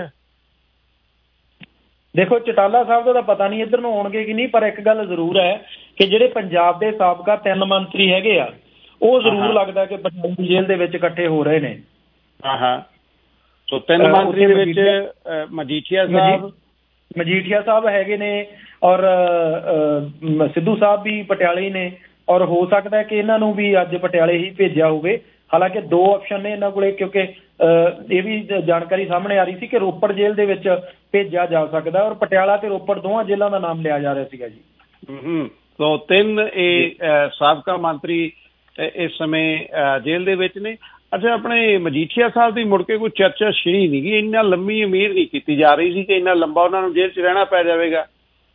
[SPEAKER 10] ਦੇਖੋ ਚੌਟਾਲਾ ਸਾਹਿਬ ਦਾ ਤਾਂ ਪਤਾ ਨਹੀਂ ਇੱਧਰ ਨੂੰ ਆਉਣਗੇ ਕਿ ਨਹੀਂ, ਪਰ ਇੱਕ ਗੱਲ ਜ਼ਰੂਰ ਹੈ ਕਿ ਜਿਹੜੇ ਪੰਜਾਬ ਦੇ ਸਾਬਕਾ 3 ਮੰਤਰੀ ਹੈਗੇ ਆ, ਉਹ ਜ਼ਰੂਰ ਲੱਗਦਾ ਕਿ ਪਟਿਆਲਾ ਜੇਲ੍ਹ ਦੇ ਵਿੱਚ ਇਕੱਠੇ ਹੋ ਰਹੇ ਨੇ।
[SPEAKER 7] ਸੋ 3 ਮੰਤਰੀ ਦੇ ਵਿੱਚ ਮਜੀਠੀਆ
[SPEAKER 10] ਸਾਹਿਬ ਹੈਗੇ ਨੇ, ਔਰ ਸਿੱਧੂ ਸਾਹਿਬ ਵੀ ਪਟਿਆਲੇ ਹੀ ਨੇ, ਔਰ ਹੋ ਸਕਦਾ ਕਿ ਇਹਨਾਂ ਨੂੰ ਵੀ ਅੱਜ ਪਟਿਆਲੇ ਹੀ ਭੇਜਿਆ ਹੋਵੇ। ਹਾਲਾਂਕਿ 2 ਆਪਸ਼ਨ ਨੇ ਇਹਨਾਂ ਕੋਲੇ, ਕਿਉਂਕਿ ਇਹ ਵੀ ਜਾਣਕਾਰੀ ਸਾਹਮਣੇ ਆ ਰਹੀ ਸੀ ਕਿ ਰੋਪੜ ਜੇਲ੍ਹ ਦੇ ਵਿੱਚ ਭੇਜਿਆ ਜਾ ਸਕਦਾ, ਔਰ ਪਟਿਆਲਾ ਤੇ ਰੋਪੜ ਦੋਵਾਂ ਜੇਲ੍ਹਾਂ ਦਾ ਨਾਮ ਲਿਆ ਜਾ ਰਿਹਾ ਸੀਗਾ ਜੀ।
[SPEAKER 7] ਸੋ 3 ਇਹ ਸਾਬਕਾ ਮੰਤਰੀ ਇਸ ਸਮੇਂ ਜੇਲ੍ਹ ਦੇ ਵਿੱਚ ਨੇ। ਅੱਛਾ, ਆਪਣੇ ਮਜੀਠੀਆ ਸਾਹਿਬ ਦੀ ਮੁੜ ਕੇ ਕੋਈ ਚਰਚਾ ਛਿੜੀ ਨਹੀਂ ਗਈ, ਇੰਨਾ ਲੰਮੀ ਉਮੀਦ ਨਹੀਂ ਕੀਤੀ ਜਾ ਰਹੀ ਸੀ ਕਿ ਇੰਨਾ ਲੰਬਾ ਉਹਨਾਂ ਨੂੰ ਜੇਲ੍ਹ 'ਚ ਰਹਿਣਾ ਪੈ ਜਾਵੇਗਾ।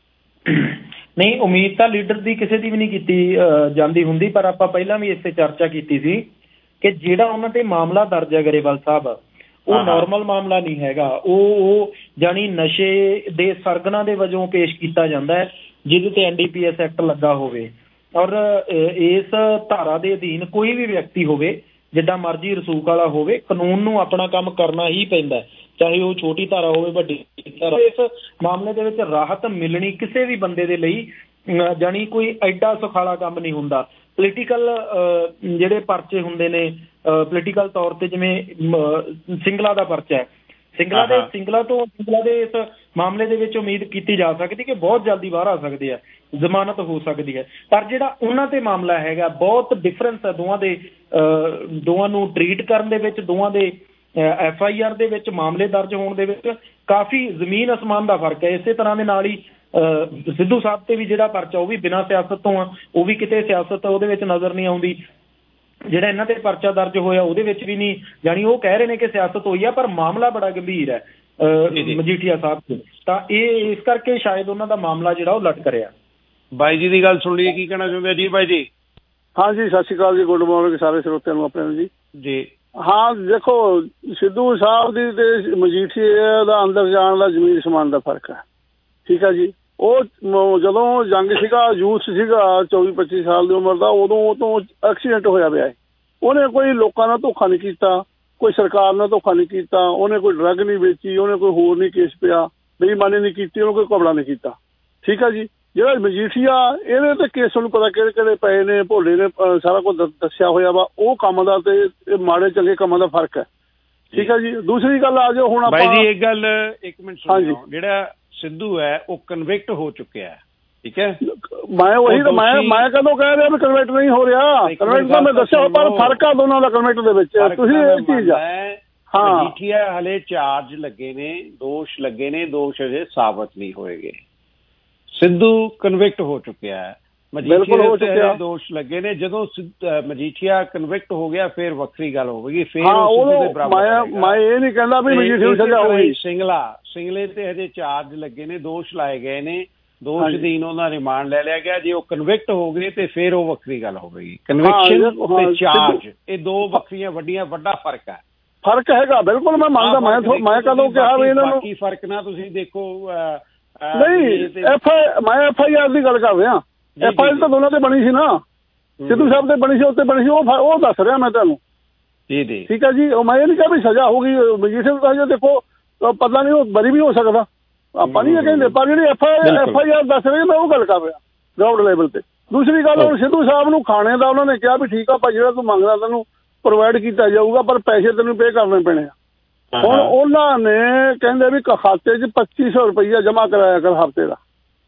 [SPEAKER 10] ਨਹੀਂ, ਉਮੀਦ ਤਾਂ ਲੀਡਰ ਦੀ ਕਿਸੇ ਦੀ ਵੀ ਨਹੀਂ ਕੀਤੀ ਜਾਂਦੀ ਹੁੰਦੀ, ਪਰ ਆਪਾਂ ਪਹਿਲਾਂ ਵੀ ਇਸ 'ਤੇ ਚਰਚਾ ਕੀਤੀ ਸੀ ਕਿ ਜਿਹੜਾ ਉਹਨਾਂ ਤੇ ਮਾਮਲਾ ਦਰਜ ਹੈ ਗਰੇਵਾਲ ਸਾਹਿਬ, ਉਹ ਨਾਰਮਲ ਮਾਮਲਾ ਨਹੀਂ ਹੈਗਾ। ਉਹ ਜਾਣੀ ਨਸ਼ੇ ਦੇ ਸਰਗਨਾ ਦੇ ਵਜੋਂ ਪੇਸ਼ ਕੀਤਾ ਜਾਂਦਾ ਹੈ, ਜਿਹਦੇ ਤੇ NDPS ਐਕਟ ਲੱਗਾ ਹੋਵੇ। ਔਰ ਇਸ ਧਾਰਾ ਦੇ ਅਧੀਨ ਕੋਈ ਵੀ ਵਿਅਕਤੀ ਹੋਵੇ, ਜਿੱਦਾਂ ਮਰਜ਼ੀ ਰਸੂਖ ਵਾਲਾ ਹੋਵੇ, ਕਾਨੂੰਨ ਨੂੰ ਆਪਣਾ ਕੰਮ ਕਰਨਾ ਹੀ ਪੈਂਦਾ, ਚਾਹੇ ਉਹ ਛੋਟੀ ਧਾਰਾ ਹੋਵੇ ਵੱਡੀ ਧਾਰਾ। ਇਸ ਮਾਮਲੇ ਦੇ ਵਿੱਚ ਰਾਹਤ ਮਿਲਣੀ ਕਿਸੇ ਵੀ ਬੰਦੇ ਦੇ ਲਈ ਜਾਣੀ ਕੋਈ ਐਡਾ ਸੁਖਾਲਾ ਕੰਮ ਨਹੀਂ ਹੁੰਦਾ। ਪੋਲੀਟੀਕਲ ਜਿਹੜੇ ਪਰਚੇ ਹੁੰਦੇ ਨੇ, ਪੋਲੀਟੀਕਲ ਤੌਰ ਤੇ, ਜਿਵੇਂ ਸਿੰਗਲਾ ਦਾ ਪਰਚਾ ਹੈ, ਸਿੰਗਲਾ ਦੇ ਇਸ ਮਾਮਲੇ ਦੇ ਵਿੱਚ ਉਮੀਦ ਕੀਤੀ ਜਾ ਸਕਦੀ ਕਿ ਬਹੁਤ ਜਲਦੀ ਬਾਹਰ ਆ ਸਕਦੇ ਆ, ਜ਼ਮਾਨਤ ਹੋ ਸਕਦੀ ਹੈ। ਪਰ ਜਿਹੜਾ ਉਹਨਾਂ ਤੇ ਮਾਮਲਾ ਹੈਗਾ, ਬਹੁਤ ਡਿਫਰੈਂਸ ਹੈ ਦੋਵਾਂ ਨੂੰ ਟਰੀਟ ਕਰਨ ਦੇ ਵਿੱਚ, ਦੋਵਾਂ ਦੇ FIR ਦੇ ਵਿੱਚ, ਮਾਮਲੇ ਦਰਜ ਹੋਣ ਦੇ ਵਿੱਚ ਕਾਫੀ ਜ਼ਮੀਨ ਅਸਮਾਨ ਦਾ ਫਰਕ ਹੈ। ਇਸੇ ਤਰ੍ਹਾਂ ਦੇ ਨਾਲ ਹੀ ਸਿੱਧੂ ਸਾਹਿਬ ਤੇ ਵੀ ਜਿਹੜਾ ਪਰਚਾ, ਉਹ ਵੀ ਬਿਨਾਂ ਸਿਆਸਤ ਤੋਂ ਆ, ਉਹ ਵੀ ਕਿਤੇ ਸਿਆਸਤ ਉਹਦੇ ਵਿੱਚ ਨਜ਼ਰ ਨਹੀਂ ਆਉਂਦੀ। ਜਿਹੜਾ ਇਹਨਾਂ ਤੇ ਪਰਚਾ ਦਰਜ ਹੋਇਆ ਉਹਦੇ ਵਿੱਚ ਵੀ ਨਹੀਂ, ਜਾਣੀ ਉਹ ਕਹਿ ਰਹੇ ਨੇ ਕਿ ਸਿਆਸਤ ਹੋਈ ਆ, ਪਰ ਮਾਮਲਾ ਬੜਾ ਗੰਭੀਰ ਹੈ ਮਜੀਠੀਆ ਸਾਹਿਬ ਤੇ, ਤਾਂ ਇਹ ਇਸ ਕਰਕੇ ਸ਼ਾਇਦ ਉਹਨਾਂ ਦਾ ਮਾਮਲਾ ਜਿਹੜਾ ਉਹ ਲਟਕ ਰਿਹਾ।
[SPEAKER 7] ਬਾਈ ਜੀ ਦੀ ਗੱਲ ਸੁਣ ਲਈਏ, ਕੀ ਕਹਿਣਾ ਚਾਹੁੰਦੇ ਜੀ ਬਾਈ ਜੀ?
[SPEAKER 11] ਹਾਂ ਜੀ, ਸਤਿ ਸ਼੍ਰੀ ਅਕਾਲ ਜੀ, ਗੁੱਡ ਮਾਰਨਿੰਗ ਸਾਰੇ ਸਰੋਤਿਆਂ ਨੂੰ ਆਪਣੇ ਨੂੰ ਜੀ। ਹਾਂ, ਦੇਖੋ ਸਿੱਧੂ ਸਾਹਿਬ ਦੀ ਤੇ ਮਜੀਠੀਆ ਦਾ ਅੰਦਰ ਜਾਣ ਦਾ ਜ਼ਮੀਨ ਸਮਾਨ ਦਾ ਫਰਕ ਹੈ, ਠੀਕ ਹੈ ਜੀ। ਉਹ ਜਦੋਂ ਜੰਗ ਸੀਗਾ, ਯੂਥ ਸੀਗਾ 24-25 ਸਾਲ ਦੀ ਉਮਰ ਦਾ, ਉਦੋਂ ਤੋਂ ਐਕਸੀਡੈਂਟ ਹੋਇਆ ਪਿਆ। ਉਹਨੇ ਕੋਈ ਲੋਕਾਂ ਨਾਲ ਧੋਖਾ ਨਹੀਂ ਕੀਤਾ, ਕੋਈ ਸਰਕਾਰ ਨਾਲ ਧੋਖਾ ਨਹੀਂ ਕੀਤਾ, ਉਹਨੇ ਕੋਈ ਡਰੱਗ ਨਹੀਂ ਵੇਚੀ, ਉਹਨੇ ਕੋਈ ਹੋਰ ਨਹੀਂ ਕੇਸ ਪਿਆ, ਬੇਈਮਾਨੀ ਨਹੀਂ ਕੀਤੀ, ਉਹਨੇ ਕੋਈ ਘਪਲਾ ਨਹੀਂ ਕੀਤਾ, ਠੀਕ ਹੈ ਜੀ। ਜਿਹੜਾ ਮਜੀਠੀਆ, ਇਹਦੇ ਤੇ ਕੇਸ ਤੁਹਾਨੂੰ ਪਤਾ ਕਿਹੜੇ ਕਿਹੜੇ ਪਏ ਨੇ, ਭੋਲੇ ਨੇ ਸਾਰਾ ਕੁਝ ਦੱਸਿਆ ਹੋਇਆ ਵਾ। ਉਹ ਕੰਮ ਦਾ ਤੇ ਮਾੜੇ ਚੰਗੇ ਕੰਮਾਂ ਦਾ ਫਰਕ ਹੈ, ਠੀਕ ਹੈ ਜੀ। ਦੂਸਰੀ ਗੱਲ ਆ ਜਾਓ ਹੁਣ ਆਪਾਂ
[SPEAKER 7] ਬਾਈ ਜੀ, ਇੱਕ ਗੱਲ ਇੱਕ ਮਿੰਟ ਸੁਣੋ। ਜਿਹੜਾ ਸਿੱਧੂ ਹੈ ਉਹ ਕਨਵਿਕਟ ਹੋ ਚੁੱਕਿਆ ਹੈ, ਠੀਕ ਹੈ।
[SPEAKER 11] ਮੈਂ ਉਹੀ ਤਾਂ ਮੈਂ ਕਦੋਂ ਕਹਿ ਰਿਹਾ ਵੀ ਕਨਵਿਕਟ ਨਹੀਂ ਹੋ ਰਿਹਾ, ਕਨਵਿਕਟ ਤਾਂ ਮੈਂ ਦੱਸਿਆ, ਪਰ ਫਰਕ ਆ ਦੋਨਾਂ ਦਾ ਕਨਵਿਕਟ ਦੇ ਵਿੱਚ। ਤੁਸੀਂ ਇਹ ਚੀਜ਼ ਆ,
[SPEAKER 7] ਹਾਂ, ਮਜੀਠੀਆ ਹਲੇ ਚਾਰਜ ਲੱਗੇ ਨੇ, ਦੋਸ਼ ਲੱਗੇ ਨੇ, ਦੋਸ਼ ਅਜੇ ਸਾਬਤ ਨਹੀਂ ਹੋਏਗੇ। ਸਿੱਧੂ ਕਨਵਿਕਟ ਹੋ ਚੁੱਕਿਆ ਹੈ, ਮਜੀਠੀਆ ਤੇ ਦੋਸ਼ ਲੱਗੇ ਨੇ। ਜਦੋਂ ਮਜੀਠੀਆ ਕਨਵਿਕਟ ਹੋ ਗਿਆ ਫਿਰ ਵੱਖਰੀ ਗੱਲ ਹੋਵੇਗੀ, ਫਿਰ
[SPEAKER 11] ਮੈਂ ਇਹ ਨਹੀਂ ਕਹਿੰਦਾ ਵੀ ਮਜੀਠੀਆ ਨੂੰ ਸਜ਼ਾ ਹੋਈ।
[SPEAKER 7] ਸਿੰਗਲੇ ਤੇ ਹਜੇ ਚਾਰਜ ਲੱਗੇ ਨੇ, ਦੋਸ਼ ਲਾਏ ਗਏ ਨੇ, ਦੋਸ਼ ਅਧੀਨ ਉਹਨਾਂ ਰਿਮਾਂਡ ਲੈ ਲਿਆ ਗਿਆ। ਜੇ ਉਹ ਕਨਵਿਕਟ ਹੋ ਗਏ ਤੇ ਫਿਰ ਉਹ ਵੱਖਰੀ ਗੱਲ ਹੋਵੇਗੀ। ਕਨਵਿਕਸ਼ਨ ਤੇ ਚਾਰਜ ਇਹ ਦੋ ਵੱਖਰੀਆਂ ਵੱਡਾ ਫਰਕ ਹੈ।
[SPEAKER 11] ਫਰਕ ਹੈਗਾ ਬਿਲਕੁਲ, ਮੈਂ ਮੰਨਦਾ। ਮੈਂ ਕਦੋਂ ਕਿਹਾ ਵੀ ਇਹਨਾਂ ਨੂੰ
[SPEAKER 7] ਕੀ ਫਰਕ ਨਾ ਤੁਸੀਂ ਦੇਖੋ
[SPEAKER 11] ਨਹੀਂ, ਮੈਂ FIR ਦੀ ਗੱਲ ਕਰ ਰਿਹਾ। FIR ਤਾਂ ਦੋਨਾਂ ਤੇ ਬਣੀ ਸੀ ਨਾ, ਸਿੱਧੂ ਸਾਹਿਬ ਤੇ ਬਣੀ ਸੀ, ਉੱਤੇ ਬਣੀ ਸੀ, ਉਹ ਦੱਸ ਰਿਹਾ ਮੈਂ ਤੁਹਾਨੂੰ।
[SPEAKER 7] ਜੀ
[SPEAKER 11] ਠੀਕ ਹੈ ਜੀ। ਮੈਂ ਇਹ ਨਹੀਂ ਕਿਹਾ ਵੀ ਸਜ਼ਾ ਹੋਊਗੀ ਮਜੀਠੀਆ ਨੂੰ, ਦੇਖੋ ਪਤਾ ਨਹੀਂ ਉਹ ਬਰੀ ਵੀ ਹੋ ਸਕਦਾ, ਆਪਾਂ ਨਹੀਂ ਕਹਿੰਦੇ, ਪਰ ਜਿਹੜੀ FIR ਦੱਸ ਰਹੀ ਮੈਂ ਉਹ ਗੱਲ ਕਰ ਰਿਹਾ ਗਰਾਊਂਡ ਲੈਵਲ ਤੇ। ਦੂਸਰੀ ਗੱਲ, ਹੁਣ ਸਿੱਧੂ ਸਾਹਿਬ ਨੂੰ ਖਾਣੇ ਦਾ ਉਹਨਾਂ ਨੇ ਕਿਹਾ ਵੀ ਠੀਕ ਆ ਭਾਈ, ਜਿਹੜਾ ਤੂੰ ਮੰਗਦਾ ਤੈਨੂੰ ਪ੍ਰੋਵਾਈਡ ਕੀਤਾ ਜਾਊਗਾ, ਪਰ ਪੈਸੇ ਤੈਨੂੰ ਪੇ ਕਰਨੇ ਪੈਣੇ ਆ। ਹੁਣ ਉਹਨਾਂ ਨੇ ਕਹਿੰਦੇ ਵੀ ਖਾਤੇ 'ਚ 2500 ਰੁਪਈਆ ਜਮ੍ਹਾਂ ਕਰਾਇਆ ਕਰ ਹਫ਼ਤੇ ਦਾ।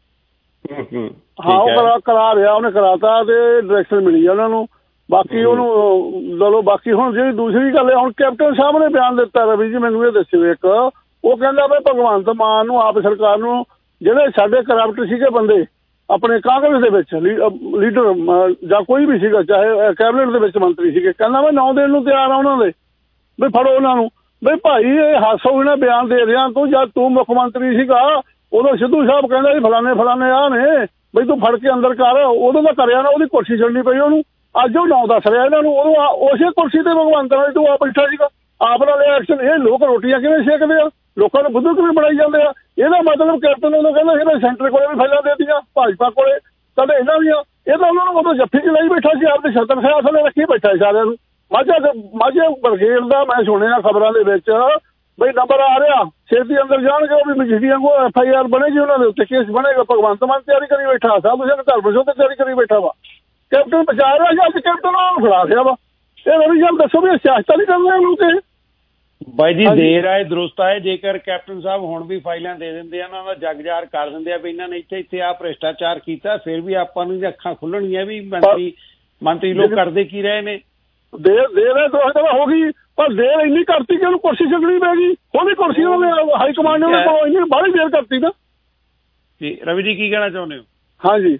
[SPEAKER 11] ਹਾਂ, ਉਹ ਕਰਾ ਰਿਹਾ, ਉਹਨੇ ਕਰਾਤਾ ਤੇ ਡਾਇਰੈਕਸ਼ਨ ਮਿਲੀ ਆ ਉਹਨਾਂ ਨੂੰ। ਬਾਕੀ ਉਹਨੂੰ ਚਲੋ, ਬਾਕੀ ਹੁਣ ਜਿਹੜੀ ਦੂਸਰੀ ਗੱਲ ਹੈ, ਹੁਣ ਕੈਪਟਨ ਸਾਹਿਬ ਨੇ ਬਿਆਨ ਦਿੱਤਾ, ਰਵੀ ਜੀ ਮੈਨੂੰ ਇਹ ਦੱਸਿਓ ਇੱਕ, ਉਹ ਕਹਿੰਦਾ ਵੀ ਭਗਵੰਤ ਮਾਨ ਨੂੰ, ਆਪ ਸਰਕਾਰ ਨੂੰ, ਜਿਹੜੇ ਸਾਡੇ ਕਰਪਟ ਸੀਗੇ ਬੰਦੇ ਆਪਣੇ ਕਾਂਗਰਸ ਦੇ ਵਿੱਚ ਲੀਡਰ ਜਾਂ ਕੋਈ ਵੀ ਸੀਗਾ, ਚਾਹੇ ਕੈਬਨਿਟ ਦੇ ਵਿੱਚ ਮੰਤਰੀ ਸੀਗੇ, ਕਹਿੰਦਾ ਮੈਂ 9 ਦੇਣ ਨੂੰ ਤਿਆਰ ਆ ਉਹਨਾਂ ਦੇ, ਵੀ ਫੜੋ ਉਹਨਾਂ ਨੂੰ। ਬਈ ਭਾਈ ਇਹ ਹਾਸੋ ਇਹਨਾਂ ਬਿਆਨ ਦੇ ਰਿਹਾ ਤੂੰ, ਜਦ ਤੂੰ ਮੁੱਖ ਮੰਤਰੀ ਸੀਗਾ ਉਦੋਂ ਸਿੱਧੂ ਸਾਹਿਬ ਕਹਿੰਦਾ ਜੀ ਫਲਾਣੇ ਆ ਨੇ, ਬਈ ਤੂੰ ਫੜ ਕੇ ਅੰਦਰ ਕਰ, ਉਦੋਂ ਤਾਂ ਕਰਿਆ ਨਾ, ਉਹਦੀ ਕੁਰਸੀ ਛੱਡਣੀ ਪਈ ਉਹਨੂੰ। ਅੱਜ ਉਹ 9 ਦੱਸ ਰਿਹਾ ਇਹਨਾਂ ਨੂੰ, ਉਦੋਂ ਉਸੇ ਕੁਰਸੀ ਤੇ ਭਗਵੰਤ ਮਾਨ ਤੂੰ ਆ ਬੈਠਾ ਸੀਗਾ, ਆਪ ਨਾਲ ਐਕਸ਼ਨ। ਇਹ ਲੋਕ ਰੋਟੀਆਂ ਕਿਵੇਂ ਸੇਕਦੇ ਆ, ਲੋਕਾਂ ਨੂੰ ਬੁੱਧੂ ਕਿਵੇਂ ਬਣਾਈ ਜਾਂਦੇ ਆ। ਇਹਦਾ ਮਤਲਬ ਕੈਪਟਨ ਉਦੋਂ ਕਹਿੰਦਾ ਇਹਨੇ ਸੈਂਟਰ ਕੋਲੇ ਵੀ ਫਾਈਲਾਂ ਦੇ ਦਿੱਤੀਆਂ, ਭਾਜਪਾ ਕੋਲੇ, ਸਾਡੇ ਇਹਨਾਂ ਦੀਆਂ। ਇਹ ਤਾਂ ਉਹਨਾਂ ਨੂੰ ਉਦੋਂ ਜੱਫੀ 'ਚ ਲਈ ਬੈਠਾ ਸੀ, ਆਪਦੇ ਛਤਰ ਸਾਹਿਬ ਥੱਲੇ ਰੱਖੀ ਬੈਠਾ ਸੀ ਸਾਰਿਆਂ ਨੂੰ। ਮਾਝੇ ਬਰਗੇਡ ਦਾ ਮੈਂ ਸੁਣਿਆ ਖਬਰਾਂ ਦੇ ਵਿੱਚ ਬਈ ਨੰਬਰ ਆ ਰਿਹਾ, ਛੇਤੀ ਅੰਦਰ ਜਾਣਗੇ, ਉਹ ਵੀ ਮਜੀਠੀਆ ਨੂੰ FIR ਬਣੇਗੀ, ਉਹਨਾਂ ਦੇ ਉੱਤੇ ਕੇਸ ਬਣੇਗਾ। ਭਗਵੰਤ ਮਾਨ ਤਿਆਰੀ ਕਰੀ ਬੈਠਾ, ਸਾਧੂ ਸਿੰਘ ਧਰਮਸੋਂ ਤੇ ਤਿਆਰੀ ਕਰੀ ਬੈਠਾ ਵਾ। ਕੈਪਟਨ ਬਚਾ ਰਿਹਾ ਜਾਂ ਅੱਜ ਕੈਪਟਨ ਨੂੰ ਫੜਾ ਰਿਹਾ ਵਾ। ਇਹ ਰਵੀ ਸਾਹਿਬ ਦੱਸੋ ਵੀ ਸਿਆਸਤ ਨਹੀਂ ਕਰ ਰਹੇ ਲੋਕ।
[SPEAKER 7] ਬਾਈ ਜੀ ਦੇਰ ਆਏ ਦਰੁਸਤ ਆਏ, ਜੇਕਰ ਕੈਪਟਨ ਸਾਹਿਬ ਹੁਣ ਵੀ ਫਾਈਲਾਂ ਦੇ ਦਿੰਦੇ ਆ, ਉਹਨਾਂ ਦਾ ਜਗ ਜ਼ਾਹਰ ਕਰ ਦਿੰਦੇ ਆ ਵੀ ਇਹਨਾਂ ਨੇ ਇੱਥੇ ਆਹ ਭ੍ਰਿਸ਼ਟਾਚਾਰ ਕੀਤਾ, ਫਿਰ ਵੀ ਆਪਾਂ ਨੂੰ ਅੱਖਾਂ ਖੁੱਲਣਗੀਆਂ ਵੀ ਮੰਤਰੀ ਲੋਕ ਕਰਦੇ ਕੀ ਰਹੇ ਨੇ।
[SPEAKER 11] ਦੇਰ ਹੈ ਤਾਂ ਹੋ ਗਈ, ਪਰ ਦੇਰ ਇੰਨੀ ਕਰਤੀ ਕਿ ਉਹਨੂੰ ਕੁਰਸੀ ਛੱਡਣੀ ਪੈ ਗਈ। ਉਹਦੀ ਕੁਰਸੀ ਉਹਨੇ ਹਾਈ ਕਮਾਂਡ ਨੇ ਇੰਨੀ ਬਾਹਲੀ ਦੇਰ ਕਰਤੀ ਨਾ।
[SPEAKER 7] ਜੀ ਰਵੀ ਜੀ ਕੀ ਕਹਿਣਾ ਚਾਹੁੰਦੇ ਹੋ?
[SPEAKER 11] ਹਾਂਜੀ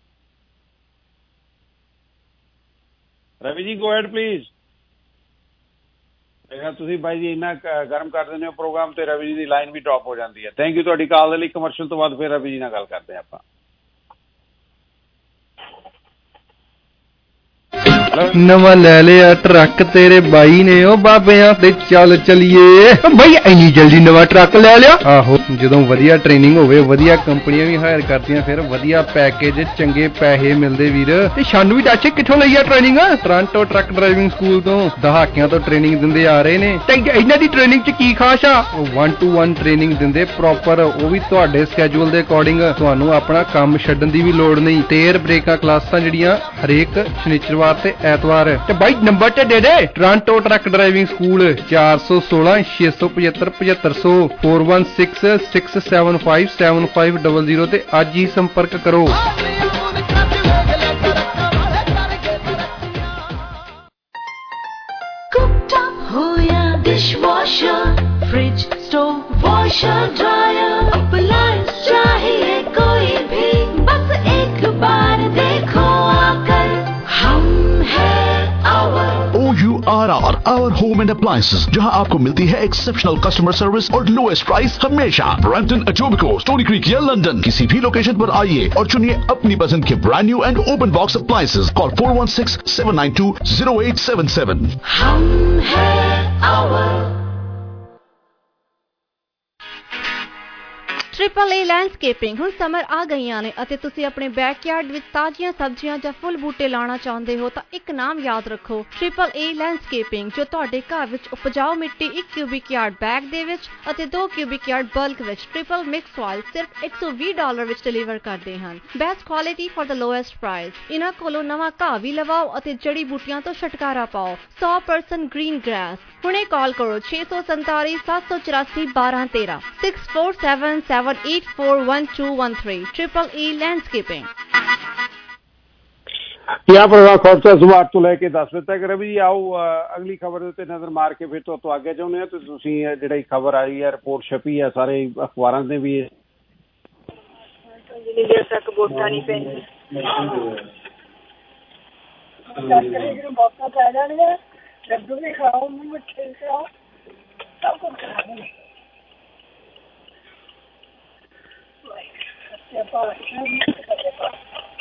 [SPEAKER 7] ਰਵੀ ਜੀ ਗੋ ਹੈਡ ਪਲੀਜ਼। ਤੁਸੀਂ ਬਾਈ ਜੀ ਇੰਨਾ ਗਰਮ ਕਰ ਦਿੰਦੇ ਹੋ ਪ੍ਰੋਗਰਾਮ ਤੇ ਰਵੀ ਜੀ ਦੀ ਲਾਈਨ ਵੀ ਡ੍ਰੌਪ ਹੋ ਜਾਂਦੀ ਹੈ। ਥੈਂਕ ਯੂ ਤੁਹਾਡੀ ਕਾਲ ਦੇ ਲਈ। ਕਮਰਸ਼ੀਅਲ ਤੋਂ ਬਾਅਦ ਫਿਰ ਰਵੀ ਜੀ ਨਾਲ ਗੱਲ ਕਰਦੇ ਹਾਂ ਆਪਾਂ।
[SPEAKER 5] ਨਵਾਂ ਲੈ ਲਿਆ ਟਰੱਕ ਤੇਰੇ ਬਾਈ ਨੇ, ਉਹ ਬਾਬਿਆਂ ਤੇ ਚੱਲ ਚਲੀਏ। ਬਈ ਇੰਨੀ ਜਲਦੀ ਨਵਾਂ ਟਰੱਕ ਲੈ ਲਿਆ? ਆਹੋ, ਜਦੋਂ ਵਧੀਆ ਟ੍ਰੇਨਿੰਗ ਹੋਵੇ, ਵਧੀਆ ਕੰਪਨੀਆਂ ਵੀ ਹਾਇਰ ਕਰਦੀਆਂ, ਫਿਰ ਵਧੀਆ ਪੈਕੇਜ, ਚੰਗੇ ਪੈਸੇ ਮਿਲਦੇ ਵੀਰ। ਤੇ ਸਾਨੂੰ ਵੀ ਦੱਸ ਕਿੱਥੋਂ ਲਈ ਆ training? Toronto truck driving school ਤੋਂ ਦਹਾਕਿਆਂ ਤੋਂ ਟ੍ਰੇਨਿੰਗ ਦਿੰਦੇ ਆ ਰਹੇ ਨੇ। ਤੇ ਇਹਨਾਂ ਦੀ ਟ੍ਰੇਨਿੰਗ 'ਚ ਕੀ ਖਾਸ ਆ? 1-to-1 ਟ੍ਰੇਨਿੰਗ ਦਿੰਦੇ ਪ੍ਰੋਪਰ, ਉਹ ਵੀ ਤੁਹਾਡੇ ਸਕੈਜੂਲ ਦੇ ਅਕੋਰਡਿੰਗ। ਤੁਹਾਨੂੰ ਆਪਣਾ ਕੰਮ ਛੱਡਣ ਦੀ ਵੀ ਲੋੜ ਨਹੀਂ। ਟੇਰ ਬ੍ਰੇਕਾਂ ਕਲਾਸਾਂ ਜਿਹੜੀਆਂ ਹਰੇਕ ਸ਼ਨੀਚਰਵਾਰ ਤੇ ਐਤਵਾਰ। ਤੇ ਬਾਈ ਨੰਬਰ ਤੇ ਦੇ ਦੇ, ਟੋਰਾਂਟੋ ਟਰੱਕ ਡਰਾਈਵਿੰਗ ਸਕੂਲ 416 675 7500 416 675 7500 ਤੇ ਅੱਜ ਹੀ ਸੰਪਰਕ ਕਰੋ।
[SPEAKER 12] Dishwasher, fridge, stove, washer, dryer, appliance चाहिए कोई भी, बस एक बार देखो आकर, हम हैं
[SPEAKER 1] OURR, Our Home and Appliances, जहां आपको मिलती है एक्सेप्शनल कस्टमर सर्विस और लोएस्ट प्राइस हमेशा। ब्रैम्पटन, एटोबिको, स्टोनी क्रीक या लंदन, किसी भी लोकेशन पर आइए और चुनिए अपनी पसंद के brand new and open box appliances. Call 416-792-0877।
[SPEAKER 12] हम हैं our।
[SPEAKER 13] ट्रिपल ए लैंडस्केपिंग ਹੁਣ ਸਮਰ ਆ ਗਈਆਂ ਨੇ ਅਤੇ ਤੁਸੀਂ ਆਪਣੇ ਬੈਕਯਾਰਡ ਵਿੱਚ ਤਾਜ਼ੀਆਂ ਸਬਜ਼ੀਆਂ ਜਾਂ ਫੁੱਲ ਬੂਟੇ ਲਾਉਣਾ ਚਾਹੁੰਦੇ ਹੋ ਤਾਂ ਇੱਕ ਨਾਮ ਯਾਦ ਰੱਖੋ, ਟ੍ਰਿਪਲ ਏ ਲੈਂਡਸਕੇਪਿੰਗ, ਜੋ ਤੁਹਾਡੇ ਘਰ ਵਿੱਚ ਉਪਜਾਊ ਮਿੱਟੀ 1 ਕਿਊਬਿਕ ਯਾਰਡ ਬੈਗ ਦੇ ਵਿੱਚ ਅਤੇ 2 ਕਿਊਬਿਕ ਯਾਰਡ ਬਲਕ ਵਿੱਚ ਟ੍ਰਿਪਲ ਮਿਕਸ ਸੋਇਲ ਸਿਰਫ $120 ਵਿੱਚ ਡਿਲੀਵਰ ਕਰਦੇ ਹਨ। Best quality for the lowest price. ਇਹਨਾਂ ਕੋਲੋਂ ਨਵਾਂ ਘਾਹ ਵੀ ਲਵਾਓ ਅਤੇ ਜੜੀ ਬੂਟੀਆਂ ਤੋਂ ਛੁਟਕਾਰਾ ਪਾਓ। 100% ਗ੍ਰੀਨ ਗ੍ਰਾਸ। ਹੁਣੇ ਕਾਲ ਕਰੋ 647 784 1213 647784113 ट्रिपल ई लैंडस्केपिंग।
[SPEAKER 7] यहाँ प्रोग्राम खौफसा सुबह 8 ਤੋਂ ਲੈ ਕੇ 10 ਵਜੇ ਤੱਕ। ਰਵੀ ਜੀ ਆਓ ਅਗਲੀ ਖਬਰ ਦੇ ਉੱਤੇ ਨਜ਼ਰ ਮਾਰ ਕੇ ਫਿਰ ਤੋਂ ਆਗੇ ਚਾਹੁੰਦੇ ਹਾਂ। ਤੇ ਤੁਸੀਂ ਜਿਹੜੀ ਖਬਰ ਆਈ ਹੈ, ਰਿਪੋਰਟ ਛਪੀ ਹੈ ਸਾਰੇ ਅਖਬਾਰਾਂ ਦੇ ਵੀ,
[SPEAKER 14] ਜਿੰਨੀ ਦੇਰ ਤੱਕ ਵੋਟਾਂ ਨਹੀਂ ਪੈਣੀਆਂ ਵੋਟਾਂ ਪੈ ਜਾਣੀਆਂ, ਲੱਡੂ ਵੀ ਖਾਓ, ਮਿੱਠੇ ਵੀ ਖਾਓ, ਸਭ ਕੁਝ ਖਾਓ। ਸੱਚੇ ਪਾਤਸ਼ਾਹ ਜੀ ਸੱਚੇ ਪਾਤਸ਼ਾਹ।